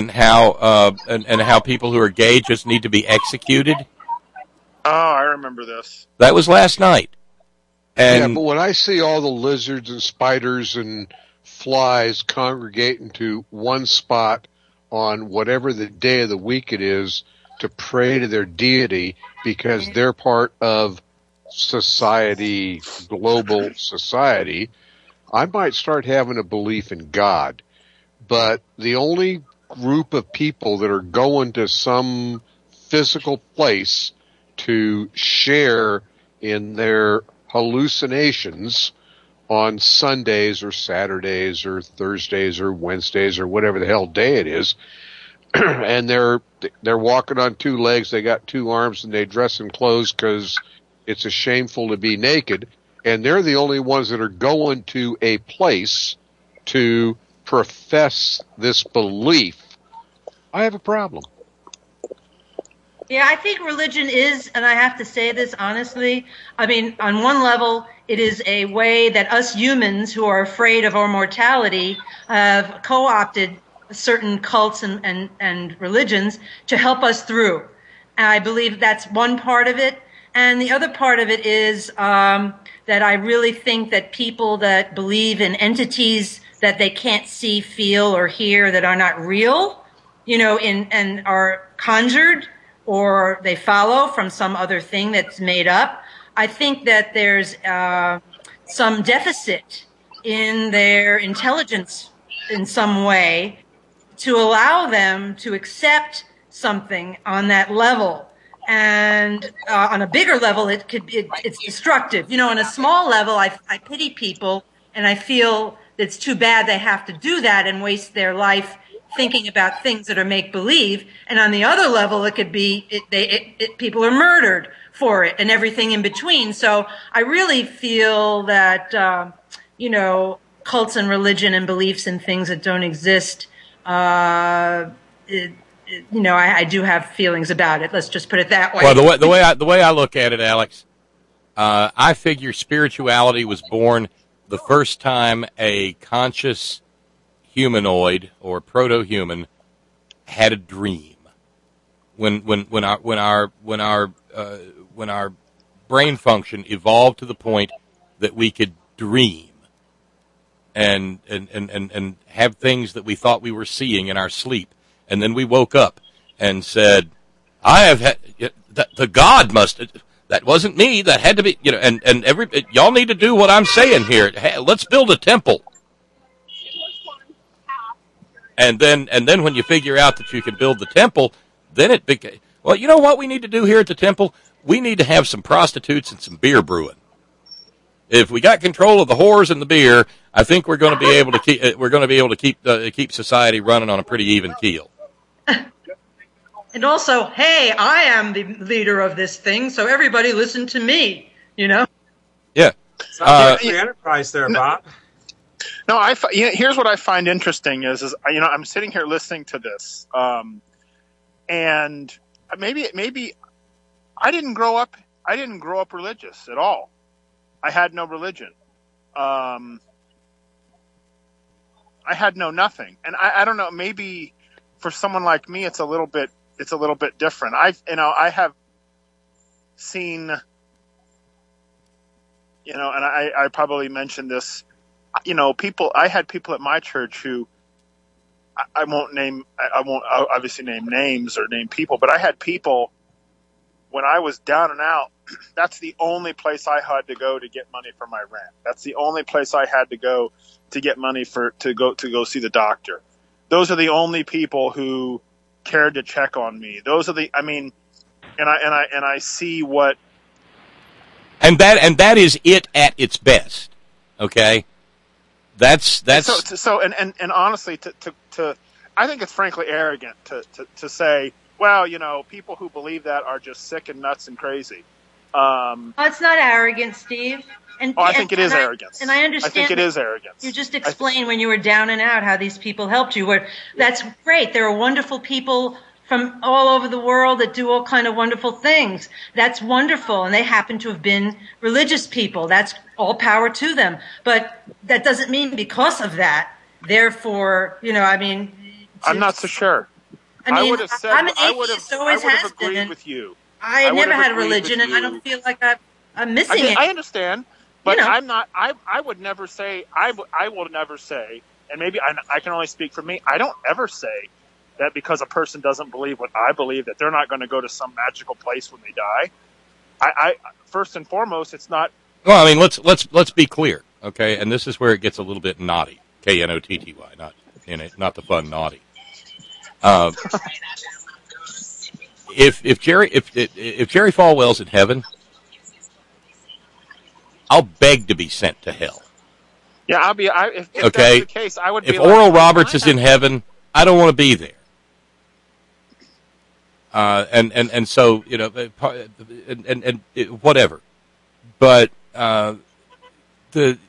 how people who are gay just need to be executed. Oh, I remember this. That was last night. And but when I see all the lizards and spiders and flies congregate into one spot on whatever the day of the week it is to pray to their deity because they're part of society, global society, I might start having a belief in God. But the only group of people that are going to some physical place to share in their hallucinations on Sundays or Saturdays or Thursdays or Wednesdays or whatever the hell day it is, and they're walking on two legs, they got two arms, and they dress in clothes because it's a shameful to be naked, and they're the only ones that are going to a place to profess this belief. I have a problem. Yeah, I think religion is, and I have to say this honestly, I mean, on one level, it is a way that us humans who are afraid of our mortality have co-opted certain cults and religions to help us through. And I believe that's one part of it. And the other part of it is that I really think that people that believe in entities that they can't see, feel, or hear that are not real, you know, and are conjured, or they follow from some other thing that's made up, I think that there's some deficit in their intelligence in some way to allow them to accept something on that level. And on a bigger level, it's destructive. You know, on a small level, I pity people, and I feel it's too bad they have to do that and waste their life thinking about things that are make-believe. And on the other level, it could be people are murdered for it and everything in between. So I really feel that, you know, cults and religion and beliefs and things that don't exist, you know, I do have feelings about it. Let's just put it that way. Well, the way I look at it, Alex, I figure spirituality was born the first time a conscious humanoid or proto-human had a dream. When our brain function evolved to the point that we could dream and have things that we thought we were seeing in our sleep, and then we woke up and said, the God must. That wasn't me. That had to be, and y'all need to do what I'm saying here. Hey, let's build a temple. And then when you figure out that you can build the temple, then it became, well, you know what we need to do here at the temple? We need to have some prostitutes and some beer brewing. If we got control of the whores and the beer, I think we're going to be able to keep society running on a pretty even keel. And also, hey, I am the leader of this thing, so everybody listen to me, Yeah. Sounds like free enterprise there, Bob. No, here's what I find interesting is I'm sitting here listening to this, and maybe I didn't grow up religious at all. I had no religion. I had nothing, and I don't know. Maybe for someone like me, it's a little bit different. I have seen, and I probably mentioned this. People. I had people at my church who I won't obviously name names or name people, but I had people when I was down and out. That's the only place I had to go to get money for my rent. That's the only place I had to go to get money to go see the doctor. Those are the only people who cared to check on me. Those are and I see what. And that is it at its best. Okay. That's so and honestly to I think it's frankly arrogant to say, well, people who believe that are just sick and nuts and crazy. It's not arrogant, Steve. I think it is arrogance. And I understand. I think it is arrogance. You just explained when you were down and out how these people helped you. That's great. There are wonderful people from all over the world that do all kind of wonderful things. That's wonderful. And they happen to have been religious people. That's all power to them. But that doesn't mean because of that, therefore, I'm not so sure. I would have said, I'm an atheist, always has agreed been. with you. I never had a religion, and I don't feel like I'm missing it. I understand, but I'm not. I would never say. I will never say, and maybe I can only speak for me. I don't ever say that because a person doesn't believe what I believe that they're not going to go to some magical place when they die. I first and foremost, it's not. Well, I mean, let's be clear, okay? And this is where it gets a little bit naughty. Knotty, not the fun naughty. If Jerry Falwell's in heaven, I'll beg to be sent to hell. Yeah, I'll be. If okay? That's the case, I would. If Oral Roberts is in heaven, I don't want to be there. And so and whatever, but the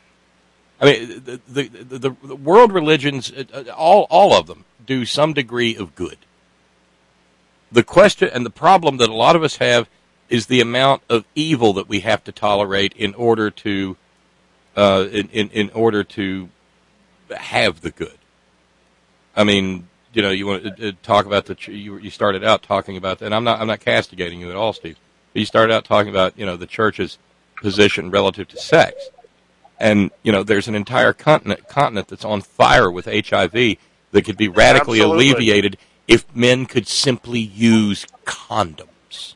world religions, all of them do some degree of good. The question and the problem that a lot of us have is the amount of evil that we have to tolerate in order to in order to have the good. I mean, you want to talk about you started out talking about that, and I'm not castigating you at all, Steve. But you started out talking about the church's position relative to sex, and there's an entire continent that's on fire with HIV that could be radically alleviated if men could simply use condoms.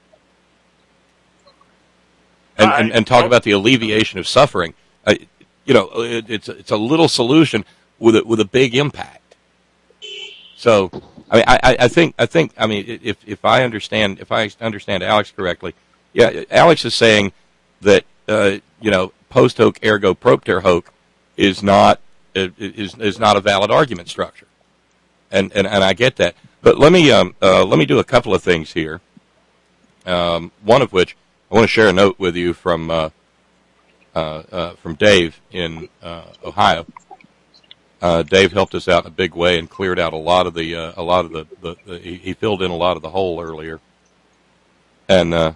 And talk about the alleviation of suffering. It's a little solution with a big impact. So, I mean, I think, if I understand Alex correctly, yeah, Alex is saying that post hoc ergo propter hoc is not a valid argument structure, and I get that. But let me do a couple of things here. One of which I want to share a note with you from Dave in Ohio. Dave helped us out in a big way and cleared out a lot of the he filled in a lot of the hole earlier. And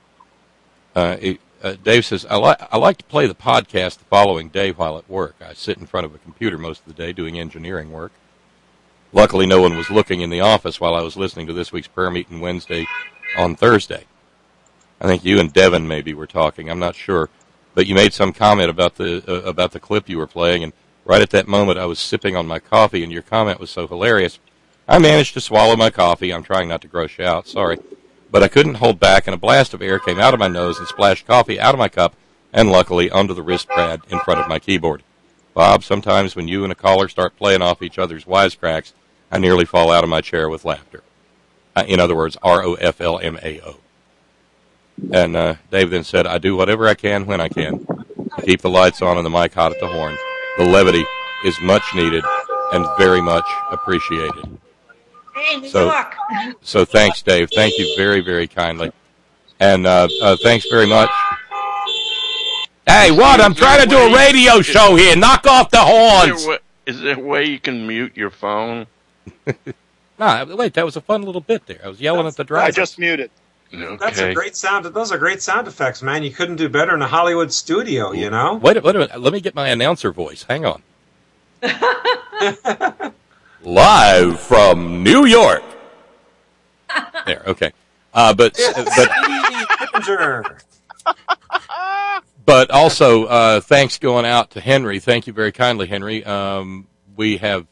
Dave says, I like to play the podcast the following day while at work. I sit in front of a computer most of the day doing engineering work. Luckily, no one was looking in the office while I was listening to this week's prayer meeting Wednesday on Thursday. I think you and Devin maybe were talking. I'm not sure, but you made some comment about the clip you were playing, and right at that moment I was sipping on my coffee, and your comment was so hilarious. I managed to swallow my coffee. I'm trying not to gross you out. Sorry. but I couldn't hold back, and a blast of air came out of my nose and splashed coffee out of my cup, and luckily onto the wrist pad in front of my keyboard. Bob, sometimes when you and a caller start playing off each other's wisecracks, I nearly fall out of my chair with laughter. In other words, ROFLMAO. And Dave then said, I do whatever I can when I can to keep the lights on and the mic hot at the horn. The levity is much needed and very much appreciated. Hey, New York. So thanks, Dave. Thank you very, very kindly. And thanks very much. Hey, what? I'm trying to do a radio show here. Knock off the horns. Is there a way you can mute your phone? Nah, wait, that was a fun little bit there. I was yelling at the driver. I just muted. Okay. That's a great sound. Those are great sound effects, man. You couldn't do better in a Hollywood studio, you know? Wait a minute. Let me get my announcer voice. Hang on. Live from New York. There, okay. But also, thanks going out to Henry. Thank you very kindly, Henry. We have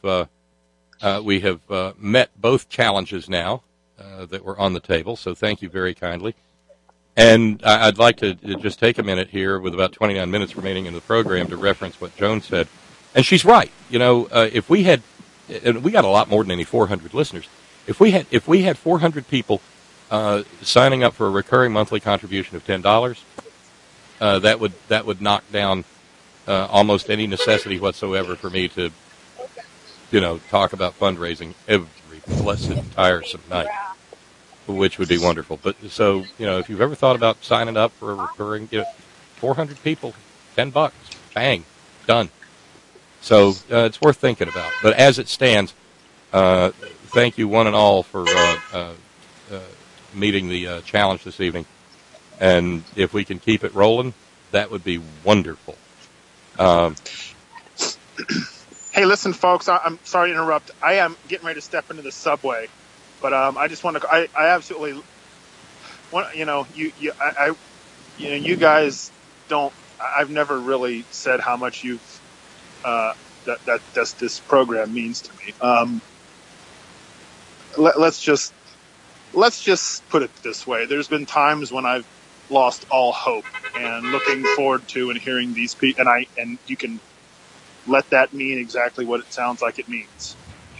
met both challenges now that were on the table, so thank you very kindly. And I'd like to just take a minute here with about 29 minutes remaining in the program to reference what Joan said. And she's right. You know, if we had, and we got a lot more than any 400 listeners, if we had 400 people signing up for a recurring monthly contribution of $10, that would knock down almost any necessity whatsoever for me to, talk about fundraising every blessed tiresome night, which would be wonderful. But so, if you've ever thought about signing up for a recurring, 400 people, $10, bang, done. So it's worth thinking about. But as it stands, thank you one and all for meeting the challenge this evening. And if we can keep it rolling, that would be wonderful. Hey, listen, folks, I'm sorry to interrupt. I am getting ready to step into the subway, but I just want to. I absolutely want. You guys don't. I've never really said how much you've that this program means to me. Let's just put it this way. There's been times when I've lost all hope, and looking forward to and hearing these people, and you can let that mean exactly what it sounds like it means.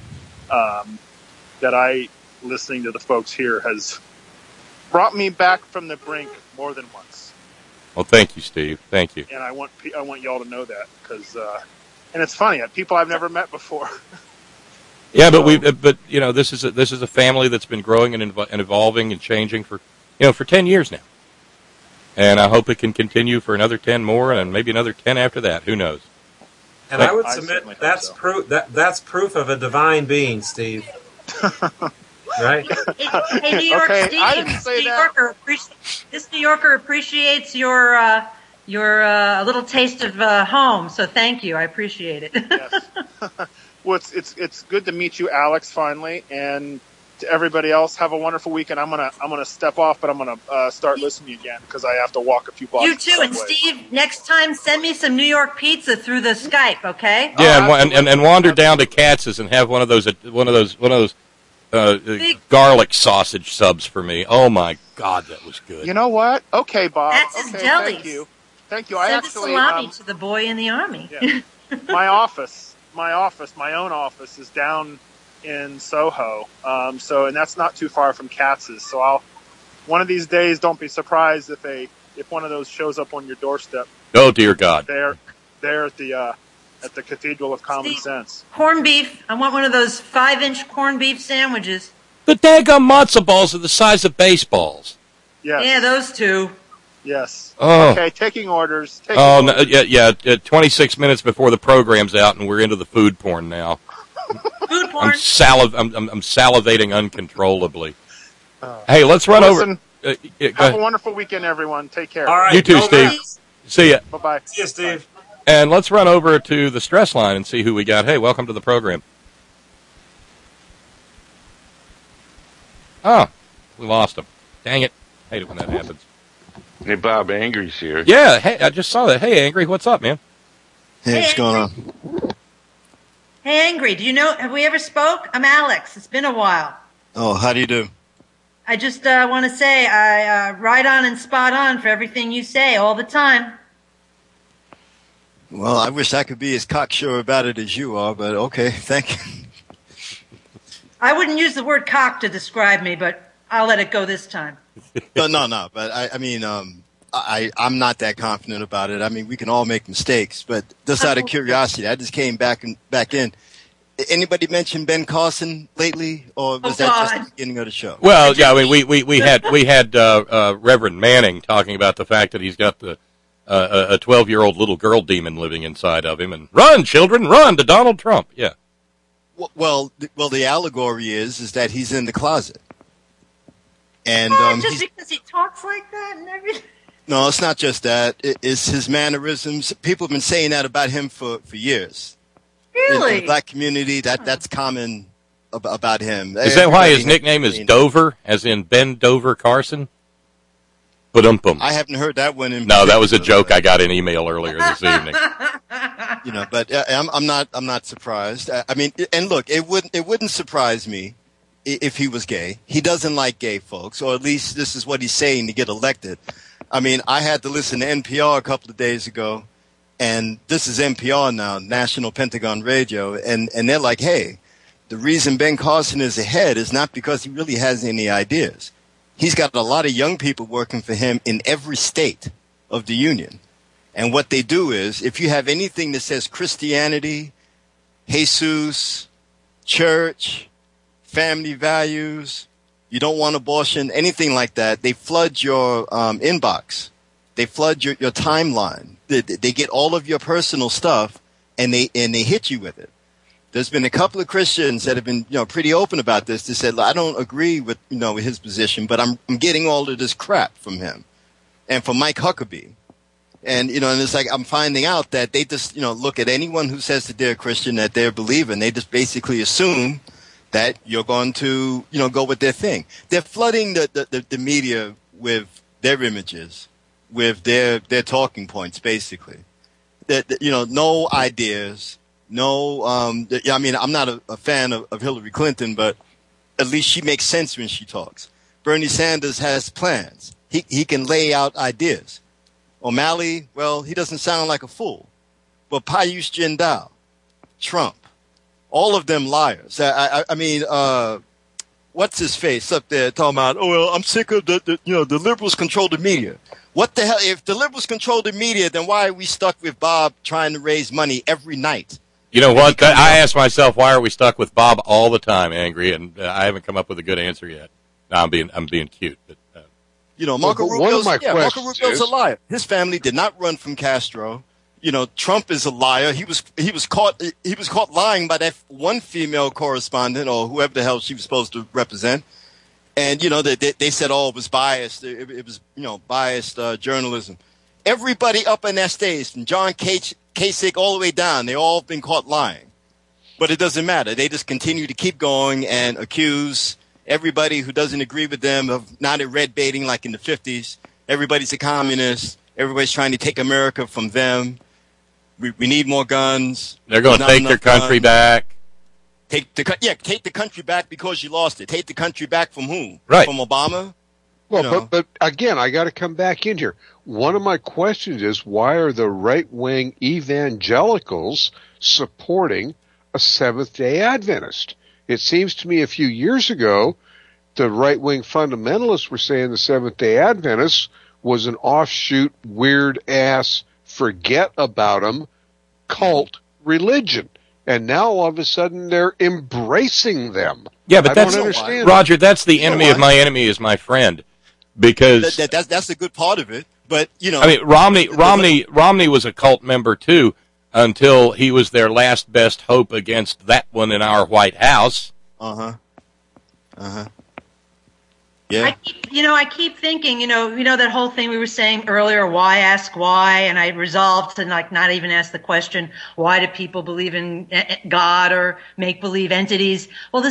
Listening to the folks here has brought me back from the brink more than once. Well, thank you, Steve. Thank you. And I want y'all to know that, because and it's funny, people I've never met before. Yeah, but this is a family that's been growing and evolving and changing for 10 years now. And I hope it can continue for another 10 more and maybe another 10 after that. Who knows? And I would submit that's proof of a divine being, Steve. Right? Hey, New York, okay, Steve. I didn't say that. This New Yorker appreciates your little taste of home. So thank you. I appreciate it. Yes. Well, it's good to meet you, Alex, finally, and to everybody else, have a wonderful weekend. I'm gonna step off, but I'm gonna start listening again because I have to walk a few blocks. You too, and Steve. Next time, send me some New York pizza through the Skype, okay? Yeah, and wander down to Katz's and have one of those garlic sausage subs for me. Oh my God, that was good. You know what? Okay, Bob. That's his deli. Thank you. Send the salami to the boy in the army. Yeah. my own office is down in Soho, and that's not too far from Katz's. So one of these days, don't be surprised if one of those shows up on your doorstep. Oh dear God! There at the Cathedral of Common Sense. Corned beef. I want one of those 5-inch corned beef sandwiches. The daggum matzo balls are the size of baseballs. Yes. Yeah, those two. Yes. Oh. Okay, taking orders. No, yeah. 26 minutes before the program's out, and we're into the food porn now. Food porn. I'm salivating uncontrollably. Hey, let's run over. Have a wonderful weekend, everyone. Take care. All right. You too, Steve. Nice. See ya. Bye-bye. See you, Steve. And let's run over to the stress line and see who we got. Hey, welcome to the program. Oh, we lost him. Dang it. Hate it when that happens. Hey, Bob, Angry's here. Yeah, hey, I just saw that. Hey, Angry, what's up, man? Hey, what's going on? Hey, Angry, have we ever spoke? I'm Alex. It's been a while. Oh, how do you do? I just want to say I right on and spot on for everything you say all the time. Well, I wish I could be as cocksure about it as you are, but okay, thank you. I wouldn't use the word cock to describe me, but I'll let it go this time. No, but I mean, I'm not that confident about it. I mean, we can all make mistakes, but just out of curiosity, I just came back in. Anybody mention Ben Carson lately, or was that just the beginning of the show? Well, yeah, we had Reverend Manning talking about the fact that he's got a 12-year-old little girl demon living inside of him, and run, children, run to Donald Trump. Yeah. Well, the allegory is that he's in the closet, and just because he talks like that and everything. No, it's not just that. It's his mannerisms. People have been saying that about him for years. Really? In the black community, that's common about him. Is that why his nickname is Dover, as in Ben Dover Carson? Ba-dum-bum. I haven't heard that one. No, that was a joke. I got an email earlier this evening. But I'm not surprised. I mean, and look, it wouldn't surprise me if he was gay. He doesn't like gay folks, or at least this is what he's saying to get elected. I mean, I had to listen to NPR a couple of days ago, and this is NPR now, National Pentagon Radio, and they're like, hey, the reason Ben Carson is ahead is not because he really has any ideas. He's got a lot of young people working for him in every state of the union. And what they do is, if you have anything that says Christianity, Jesus, church, family values, you don't want abortion, anything like that, they flood your inbox. They flood your timeline. They get all of your personal stuff, and they hit you with it. There's been a couple of Christians that have been, pretty open about this. They said, I don't agree with, with his position, but I'm getting all of this crap from him and from Mike Huckabee. And, and it's like I'm finding out that they just, look at anyone who says that they're a Christian, that they're a believer, and they just basically assume that you're going to, go with their thing. They're flooding the media with their images, with their talking points, basically. That, no ideas. No, I mean, I'm not a fan of Hillary Clinton, but at least she makes sense when she talks. Bernie Sanders has plans. He can lay out ideas. O'Malley, well, he doesn't sound like a fool. But Piyush Jindal, Trump, all of them liars. I mean, what's his face up there talking about, oh, well, I'm sick of the liberals control the media. What the hell? If the liberals control the media, then why are we stuck with Bob trying to raise money every night? You know what? I ask myself, why are we stuck with Bob all the time, Angry? And I haven't come up with a good answer yet. No, I'm being cute. But, Marco Rubio's a liar. His family did not run from Castro. Trump is a liar. He was caught lying by that one female correspondent or whoever the hell she was supposed to represent. And, they said, oh, it was biased. It was, biased journalism. Everybody up on that stage, from John Kasich all the way down, they all been caught lying. But it doesn't matter. They just continue to keep going and accuse everybody who doesn't agree with them of not a red baiting like in the 50s. Everybody's a communist. Everybody's trying to take America from them. We need more guns. They're going to take their country back. Take the country back because you lost it. Take the country back from whom? Right. From Obama? Well, but again, I got to come back in here. One of my questions is, why are the right-wing evangelicals supporting a Seventh-day Adventist? It seems to me a few years ago, the right-wing fundamentalists were saying the Seventh-day Adventist was an offshoot, weird-ass, forget-about-them cult religion. And now, all of a sudden, they're embracing them. Yeah, but I don't understand Roger, that's the enemy of my enemy is my friend. Because that's a good part of it. But, I mean, Romney was a cult member, too, until he was their last best hope against that one in our White House. Yeah. I keep thinking, that whole thing we were saying earlier, why ask why? And I resolved to not even ask the question, why do people believe in God or make-believe entities? Well,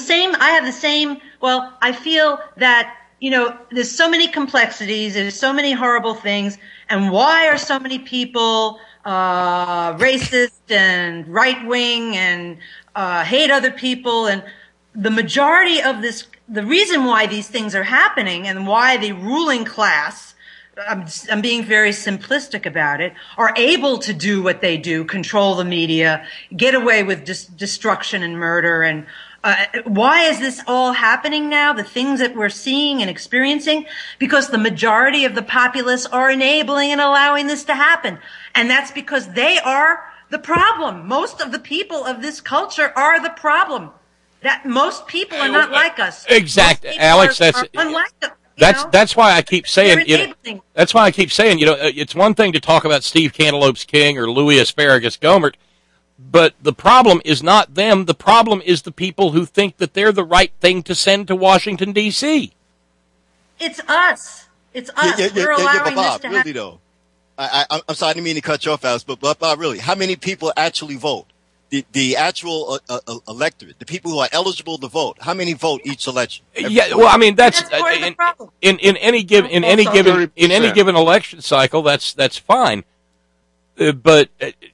I feel that, there's so many complexities, there's so many horrible things, and why are so many people racist and right-wing and hate other people? And the majority of the reason why these things are happening and why the ruling class, I'm being very simplistic about it, are able to do what they do, control the media, get away with destruction and murder. And why is this all happening now? The things that we're seeing and experiencing? Because the majority of the populace are enabling and allowing this to happen. And that's because they are the problem. Most of the people of this culture are the problem. That most people are not like us. Exactly, Alex. Are unlike us. That's why I keep saying. That's why I keep saying. It's one thing to talk about Steve Cantaloupes King or Louis Asparagus Gohmert, but the problem is not them. The problem is the people who think that they're the right thing to send to Washington D.C. It's us. It's us. We're allowing Bob, this to really happen. though. I'm sorry, I didn't mean to cut you off, Alice, but Bob, really, how many people actually vote? The actual electorate, the people who are eligible to vote, how many vote each election? Yeah, well, I mean that's in any given election cycle, that's fine. But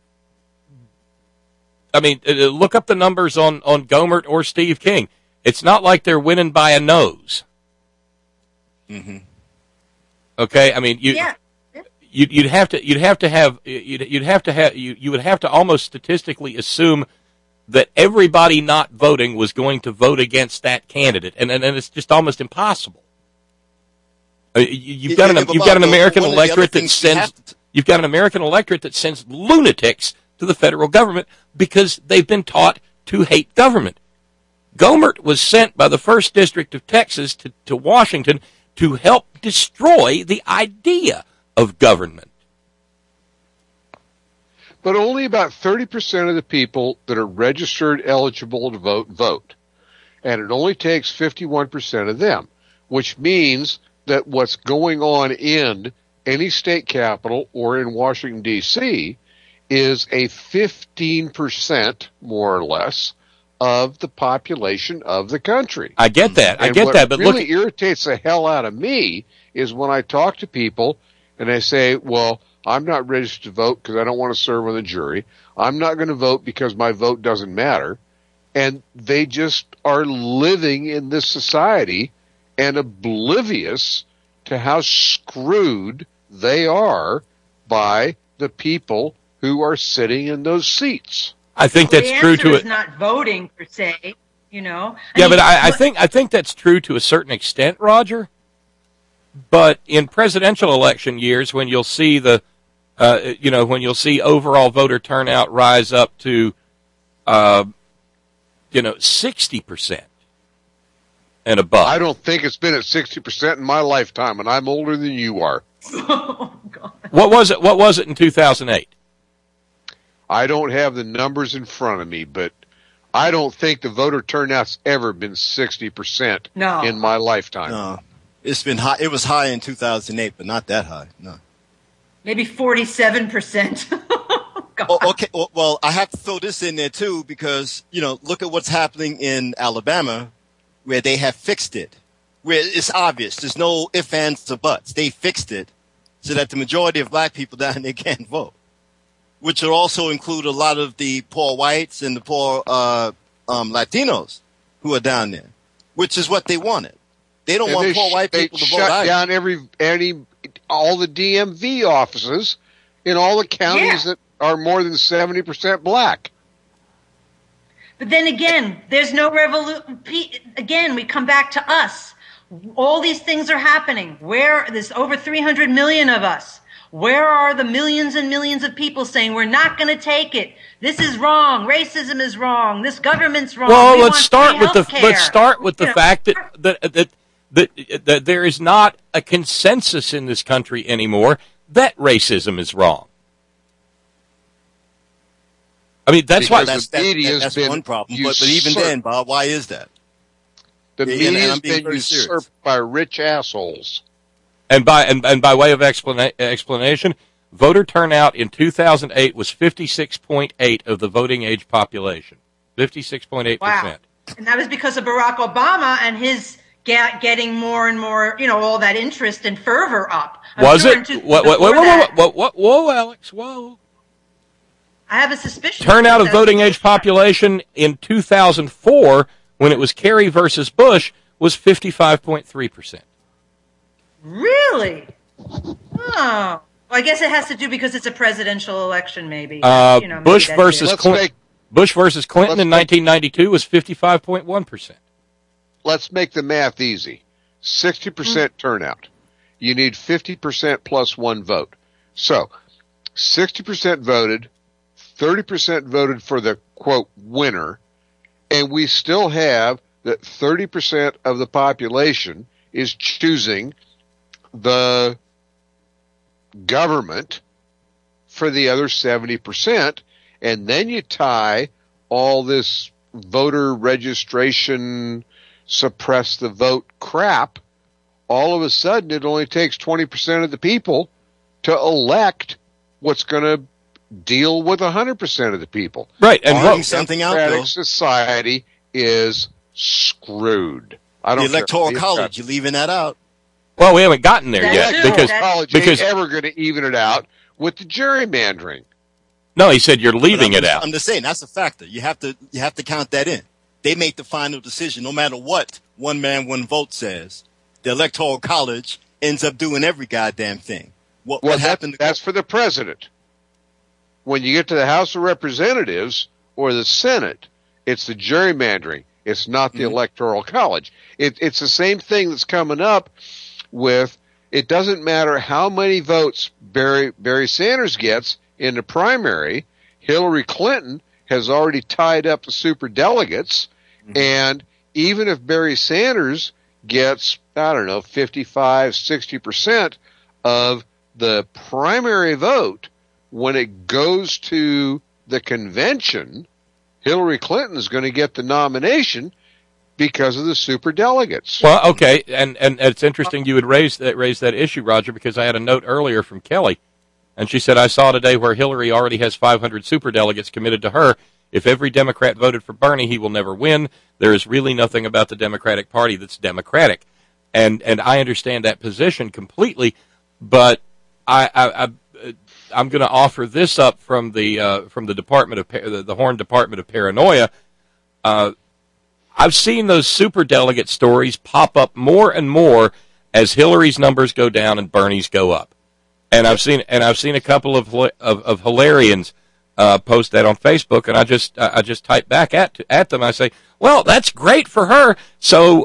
I mean, look up the numbers on Gohmert or Steve King. It's not like they're winning by a nose. Mm-hmm. Okay, I mean you would have to almost statistically assume that everybody not voting was going to vote against that candidate, and it's just almost impossible. You've got an American electorate that sends lunatics to the federal government because they've been taught to hate government. Gohmert was sent by the 1st District of Texas to Washington to help destroy the idea of government. But only about 30% of the people that are registered eligible to vote. And it only takes 51% of them, which means that what's going on in any state capital or in Washington, D.C. is a 15%, more or less, of the population of the country. I get that. But really irritates the hell out of me is when I talk to people and they say, well, I'm not registered to vote because I don't want to serve on the jury. I'm not going to vote because my vote doesn't matter. And they just are living in this society and oblivious to how screwed they are by the people who are sitting in those seats. I think that's true to it. Not voting per se, I think that's true to a certain extent, Roger. But in presidential election years, when you'll see when you'll see overall voter turnout rise up to, 60% and above. I don't think it's been at 60% in my lifetime, and I'm older than you are. Oh, God. What was it in 2008? I don't have the numbers in front of me, but I don't think the voter turnout's ever been 60% in my lifetime. No. It's been high. It was high in 2008, but not that high. No. Maybe 47%. Okay. Well, I have to throw this in there too because look at what's happening in Alabama, where they have fixed it, where it's obvious. There's no ifs, ands, or buts. They fixed it so that the majority of black people down there can't vote, which will also include a lot of the poor whites and the poor Latinos who are down there, which is what they wanted. They don't want poor white people to vote. They shut down all the DMV offices in all the counties that are more than 70% black. But then again, there's no revolution. Again, we come back to us. All these things are happening. There's over 300 million of us. Where are the millions and millions of people saying we're not going to take it? This is wrong. Racism is wrong. This government's wrong. Well, let's start with the fact that there is not a consensus in this country anymore that racism is wrong. I mean, that's why that's one problem. But even then, Bob, why is that? The media has been usurped by rich assholes. And by way of explanation, voter turnout in 2008 was 56.8% of the voting age population. 56.8%. Wow. And that was because of Barack Obama and his getting more and more, all that interest and fervor up. Was it? Whoa, Alex, whoa. I have a suspicion. Turnout of voting age population in 2004, when it was Kerry versus Bush, was 55.3%. Really? Oh. Well, I guess it has to do because it's a presidential election, maybe. Bush versus Clinton. Bush versus Clinton in 1992 was 55.1%. Let's make the math easy. 60% turnout. You need 50% plus one vote. So, 60% voted, 30% voted for the, quote, winner, and we still have that 30% of the population is choosing the government for the other 70%, and then you tie all this voter registration, suppress the vote crap. All of a sudden, it only takes 20% of the people to elect what's going to deal with 100% of the people. Right, and voting something out. Democratic society is screwed. I don't the Electoral College, you're leaving that out. Well, we haven't gotten there yet because college ain't ever going to even it out with the gerrymandering. No, he said you're leaving it out. I'm just saying that's a factor. You have to count that in. They make the final decision, no matter what one man, one vote says. The Electoral College ends up doing every goddamn thing. What happened? That's for the president. When you get to the House of Representatives or the Senate, it's the gerrymandering. It's not the Electoral College. It's the same thing that's coming up with, it doesn't matter how many votes Barry Sanders gets in the primary. Hillary Clinton has already tied up the superdelegates, and even if Barry Sanders gets, 55, 60% of the primary vote, when it goes to the convention, Hillary Clinton is going to get the nomination because of the superdelegates. Well, okay, and it's interesting you would raise that issue, Roger, because I had a note earlier from Kelly, and she said, I saw today where Hillary already has 500 superdelegates committed to her. If every Democrat voted for Bernie, he will never win. There is really nothing about the Democratic Party that's democratic. And I understand that position completely, but I'm going to offer this up from the Department of the Horn Department of Paranoia. I've seen those superdelegate stories pop up more and more as Hillary's numbers go down and Bernie's go up. And I've seen a couple of Hilarians post that on Facebook, and I just type back at them. I say, well, that's great for her. So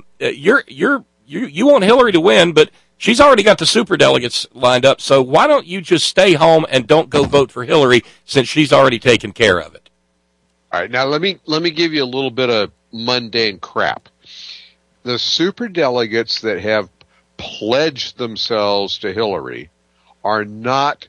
you want Hillary to win, but she's already got the superdelegates lined up. So why don't you just stay home and don't go vote for Hillary since she's already taken care of it? All right, now let me give you a little bit of mundane crap. The superdelegates that have pledged themselves to Hillary are not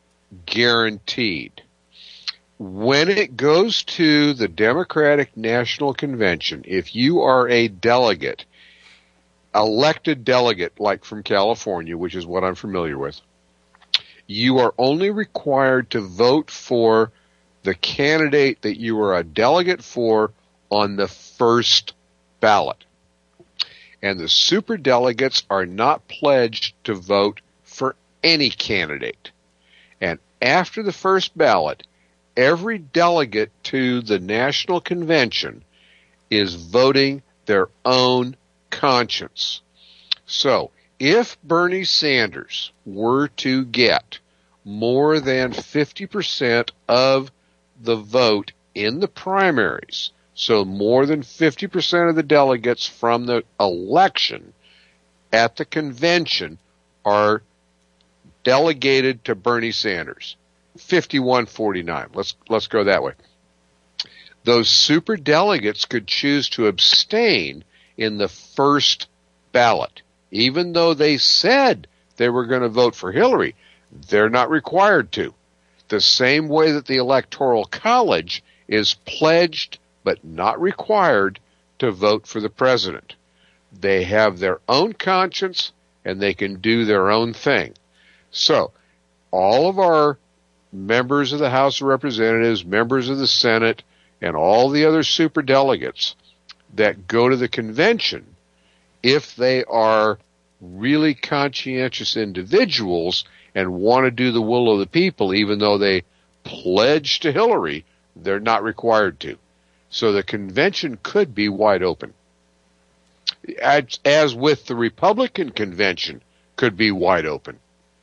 guaranteed. When it goes to the Democratic National Convention, if you are a delegate, elected delegate like from California, which is what I'm familiar with, you are only required to vote for the candidate that you are a delegate for on the first ballot. And the superdelegates are not pledged to vote for any candidate. And after the first ballot, every delegate to the National Convention is voting their own conscience. So, if Bernie Sanders were to get more than 50% of the vote in the primaries, so more than 50% of the delegates from the election at the convention are delegated to Bernie Sanders. 51-49. Let's go that way. Those superdelegates could choose to abstain in the first ballot. Even though they said they were going to vote for Hillary, they're not required to. The same way that the Electoral College is pledged but not required to vote for the president. They have their own conscience and they can do their own thing. So, all of our members of the House of Representatives, members of the Senate, and all the other superdelegates that go to the convention, if they are really conscientious individuals and want to do the will of the people, even though they pledge to Hillary, they're not required to. So the convention could be wide open. as with the Republican convention, could be wide open.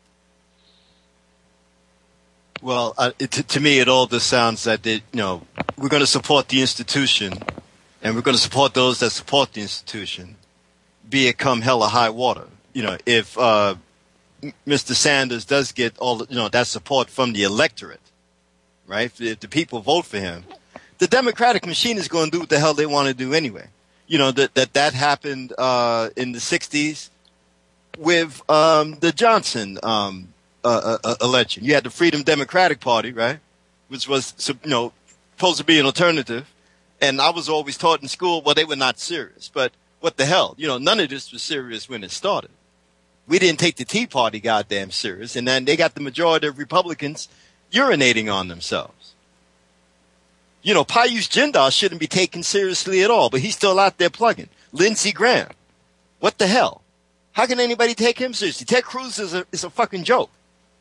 Well, to me, it all just sounds that we're going to support the institution, and we're going to support those that support the institution, be it come hell or high water. If Mr. Sanders does get all that support from the electorate, right? If the people vote for him, the Democratic machine is going to do what the hell they want to do anyway. That happened in the 60s with the Johnson election. You had the Freedom Democratic Party, right, which was supposed to be an alternative, and I was always taught in school, well, they were not serious. But what the hell? None of this was serious when it started. We didn't take the Tea Party goddamn serious, and then they got the majority of Republicans urinating on themselves. Pius Jindal shouldn't be taken seriously at all, but he's still out there plugging. Lindsey Graham. What the hell? How can anybody take him seriously? Ted Cruz is a fucking joke.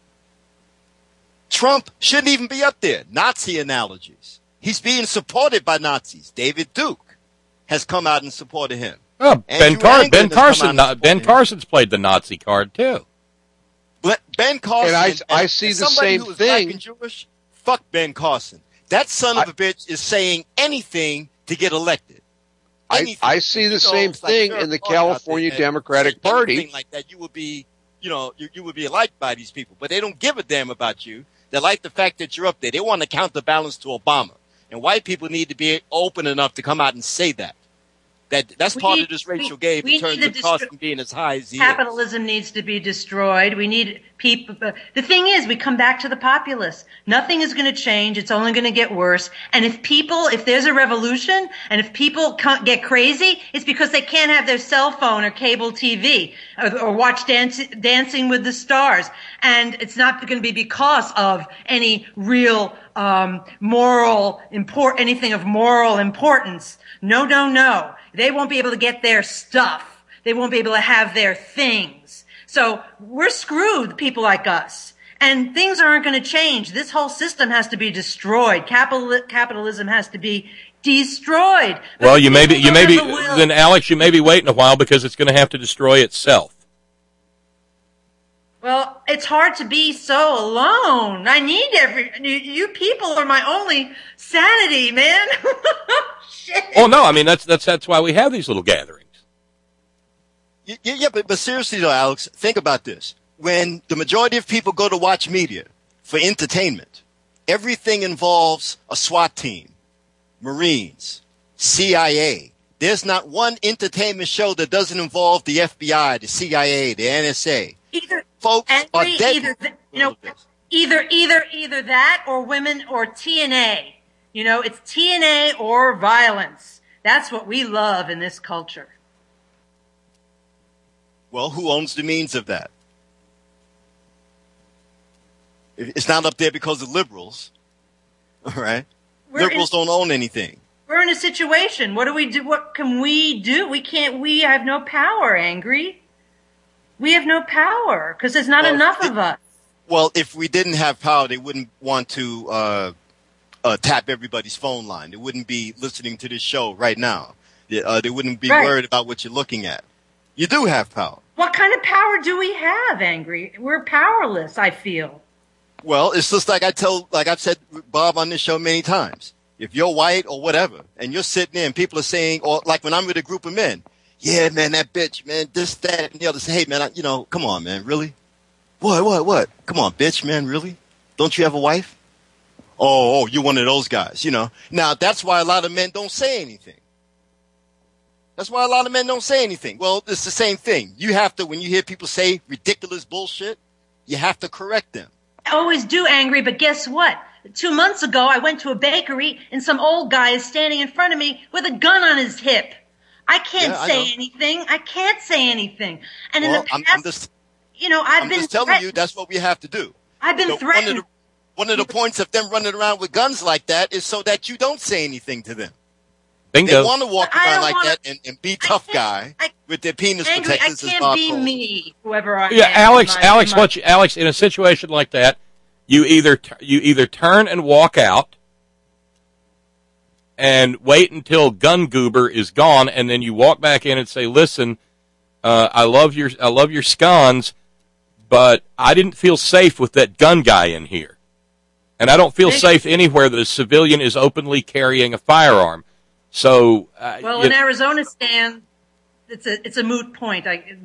Trump shouldn't even be up there. Nazi analogies. He's being supported by Nazis. David Duke has come out and supported him. Oh, Ben Carson's played the Nazi card too. Ben Carson. And I see the same thing. Black and Jewish, fuck Ben Carson. That son of a bitch is saying anything to get elected. I see the same thing in the California Democratic Party. Anything like that, you would be liked by these people, but they don't give a damn about you. They like the fact that you're up there. They want to counterbalance to Obama, and white people need to be open enough to come out and say that. That's part of this racial game in terms of Carson being as high as he is. Capitalism needs to be destroyed. We need people. The thing is, we come back to the populace. Nothing is going to change. It's only going to get worse. And if there's a revolution, and if people get crazy, it's because they can't have their cell phone or cable TV or watch Dancing with the Stars. And it's not going to be because of any real anything of moral importance. No. They won't be able to get their stuff. They won't be able to have their things. So we're screwed, people like us. And things aren't going to change. This whole system has to be destroyed. Capitalism has to be destroyed. Well, then Alex, you may be waiting a while because it's going to have to destroy itself. Well, it's hard to be so alone. I need you people are my only sanity, man. Shit. Oh no, I mean that's why we have these little gatherings. Yeah, but seriously though, Alex, think about this. When the majority of people go to watch media for entertainment, everything involves a SWAT team, Marines, CIA. There's not one entertainment show that doesn't involve the FBI, the CIA, the NSA. Folks are dead. Either that or women or TNA. It's TNA or violence. That's what we love in this culture. Well, who owns the means of that? It's not up there because of liberals. All right? Liberals don't own anything. We're in a situation. What do we do? What can we do? We have no power, Angry. We have no power because there's not enough of us. Well, if we didn't have power, they wouldn't want to tap everybody's phone line. They wouldn't be listening to this show right now. They wouldn't be worried about what you're looking at. You do have power. What kind of power do we have, Angry? We're powerless, I feel. Well, it's just like I've said, Bob, on this show many times. If you're white or whatever, and you're sitting there and people are saying, or like when I'm with a group of men, yeah, man, that bitch, man, this, that, and the other. Say, hey, man, come on, man, really? What? Come on, bitch, man, really? Don't you have a wife? Oh, you're one of those guys, Now, that's why a lot of men don't say anything. Well, it's the same thing. You have to, when you hear people say ridiculous bullshit, you have to correct them. I always do, Angry, but guess what? 2 months ago, I went to a bakery and some old guy is standing in front of me with a gun on his hip. I can't say anything. And in the past, I'm just telling you that's what we have to do. I've been threatened. One of the points of them running around with guns like that is so that you don't say anything to them. Bingo. They want to walk around like that and be tough guy with their penis protectors. I can't be me, whoever I am. Yeah, Alex, in a situation like that, you either turn and walk out, and wait until Gun Goober is gone, and then you walk back in and say, listen, I love your scones, but I didn't feel safe with that gun guy in here. And I don't feel safe anywhere that a civilian is openly carrying a firearm. So, in Arizona, Stan, it's a moot point.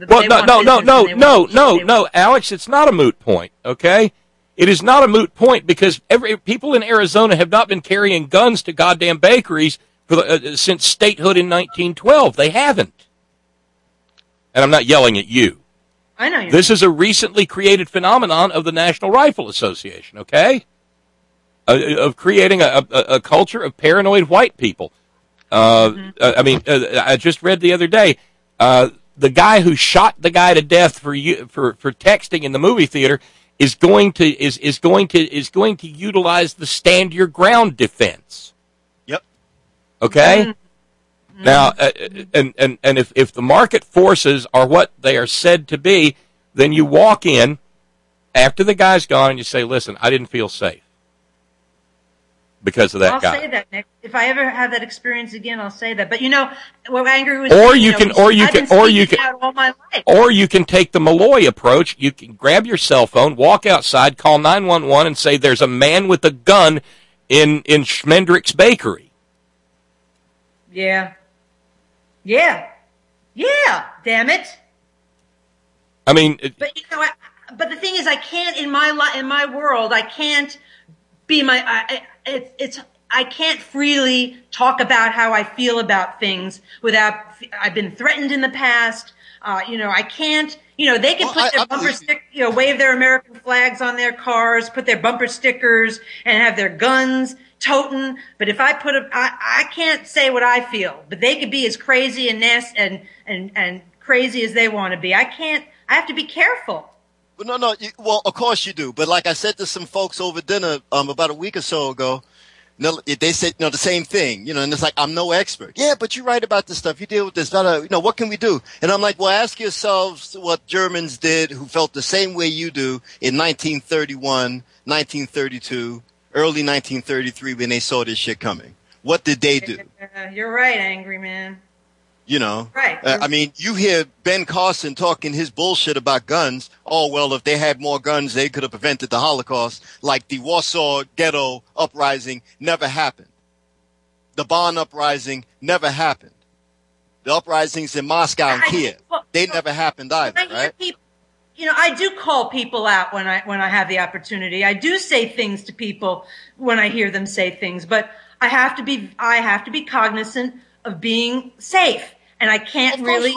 No, Alex, it's not a moot point, okay? It is not a moot point because people in Arizona have not been carrying guns to goddamn bakeries since statehood in 1912. They haven't. And I'm not yelling at you. I know. This is a recently created phenomenon of the National Rifle Association, okay? Of creating a culture of paranoid white people. I just read the other day, the guy who shot the guy to death for texting in the movie theater is going to utilize the stand your ground defense. Yep. Okay? Mm-hmm. Now, and if the market forces are what they are said to be, then you walk in after the guy's gone and you say, listen, I didn't feel safe because of that guy. I'll say that, Nick. If I ever have that experience again, I'll say that. But what Angry was or saying, you can take the Malloy approach. You can grab your cell phone, walk outside, call 911, and say there's a man with a gun in Schmendrick's Bakery. Yeah. Damn it. I mean, but but the thing is, I can't in my world. I can't be I can't freely talk about how I feel about things without. I've been threatened in the past. I can't. They can put their bumper stick, wave their American flags on their cars, put their bumper stickers, and have their guns toting. But if I I can't say what I feel. But they could be as crazy and nasty and crazy as they want to be. I can't. I have to be careful. No. Well, of course you do. But like I said to some folks over dinner about a week or so ago, they said the same thing. And it's like, I'm no expert. Yeah, but you write about this stuff. You deal with this. What can we do? And I'm like, well, ask yourselves what Germans did who felt the same way you do in 1931, 1932, early 1933 when they saw this shit coming. What did they do? You're right, Angry Man. Right. You hear Ben Carson talking his bullshit about guns. Oh, well, if they had more guns, they could have prevented the Holocaust. Like the Warsaw Ghetto uprising never happened. The Bonn uprising never happened. The uprisings in Moscow and Kiev, they never happened either, right? I do call people out when I have the opportunity. I do say things to people when I hear them say things, but I have to be cognizant of being safe. And I can't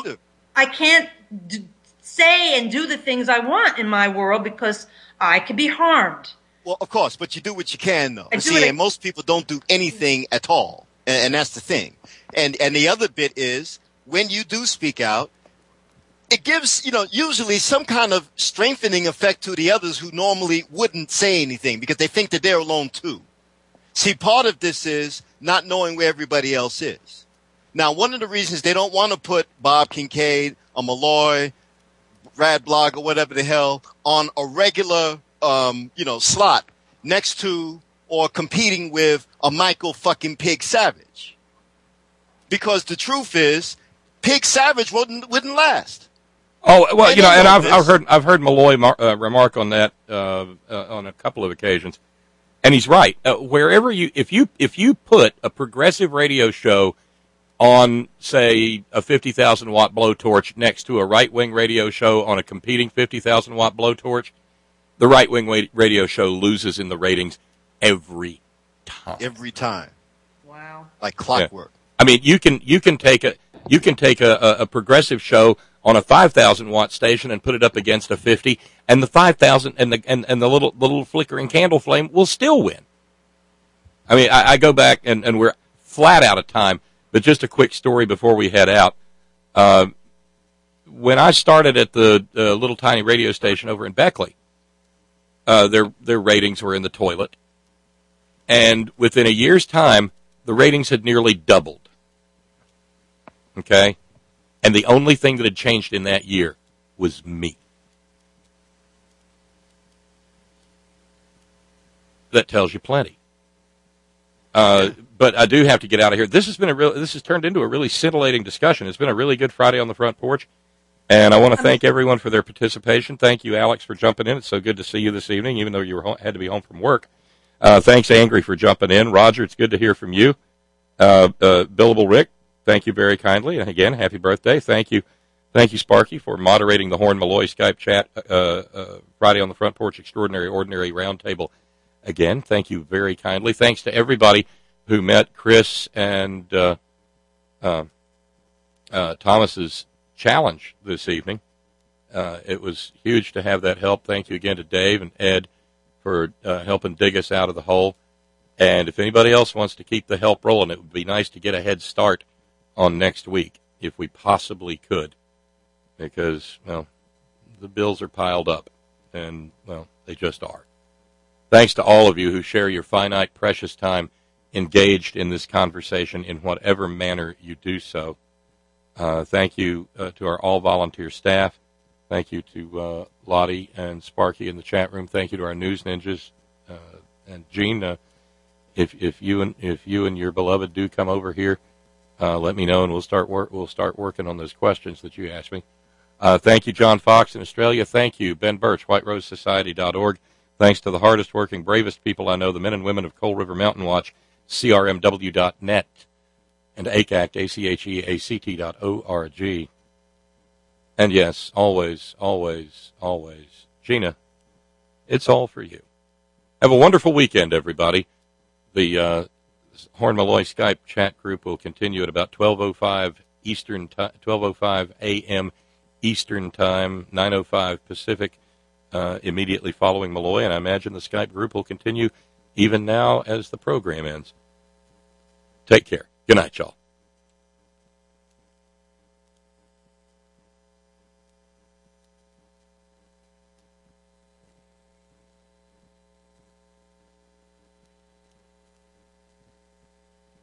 say and do the things I want in my world because I could be harmed. Well, of course, but you do what you can, though. And most people don't do anything at all. And that's the thing. And the other bit is, when you do speak out, it gives, usually some kind of strengthening effect to the others who normally wouldn't say anything because they think that they're alone, too. See, part of this is not knowing where everybody else is. Now, one of the reasons they don't want to put Bob Kincaid, a Malloy, Brad Blog, or whatever the hell on a regular, slot next to or competing with a Michael fucking Pig Savage. Because the truth is, Pig Savage wouldn't last. Oh, well, and I've heard Malloy remark on that on a couple of occasions. And he's right. Wherever if you put a progressive radio show on, say, a 50,000 watt blowtorch next to a right-wing radio show on a competing 50,000 watt blowtorch, the right-wing radio show loses in the ratings every time. Every time. Wow. Like clockwork. Yeah. I mean, you can take a progressive show on a 5,000 watt station and put it up against a 50, and the 5,000 and the little flickering candle flame will still win. I mean, I go back and we're flat out of time. But just a quick story before we head out. When I started at the little tiny radio station over in Beckley, their ratings were in the toilet. And within a year's time, the ratings had nearly doubled. Okay? And the only thing that had changed in that year was me. That tells you plenty. But I do have to get out of here. This has turned into a really scintillating discussion. It's been a really good Friday on the Front Porch. And I want to thank everyone for their participation. Thank you, Alex, for jumping in. It's so good to see you this evening, even though you had to be home from work. Thanks, Angry, for jumping in. Roger, it's good to hear from you. Billable Rick, thank you very kindly. And again, happy birthday. Thank you, Sparky, for moderating the Horn Malloy Skype chat Friday on the Front Porch Extraordinary Ordinary Roundtable. Again, thank you very kindly. Thanks to everybody who met Chris and Thomas's challenge this evening. It was huge to have that help. Thank you again to Dave and Ed for helping dig us out of the hole. And if anybody else wants to keep the help rolling, it would be nice to get a head start on next week if we possibly could, because, well, the bills are piled up, and, well, they just are. Thanks to all of you who share your finite, precious time engaged in this conversation in whatever manner you do so. Thank you to our all-volunteer staff. Thank you to Lottie and Sparky in the chat room. Thank you to our news ninjas. And Gene, if you and your beloved do come over here, let me know, and we'll start working on those questions that you asked me. Thank you, John Fox in Australia. Thank you, Ben Birch, WhiteRoseSociety.org. Thanks to the hardest working, bravest people I know, the men and women of Coal River Mountain Watch, CRMW.net, and ACACT, ACHEACT.org. And yes, always, always, always, Gina, it's all for you. Have a wonderful weekend, everybody. The Horn Malloy Skype chat group will continue at about 12:05 Eastern time, 12:05 a.m. Eastern time, 9:05 Pacific, immediately following Malloy, and I imagine the Skype group will continue even now as the program ends. Take care. Good night, y'all.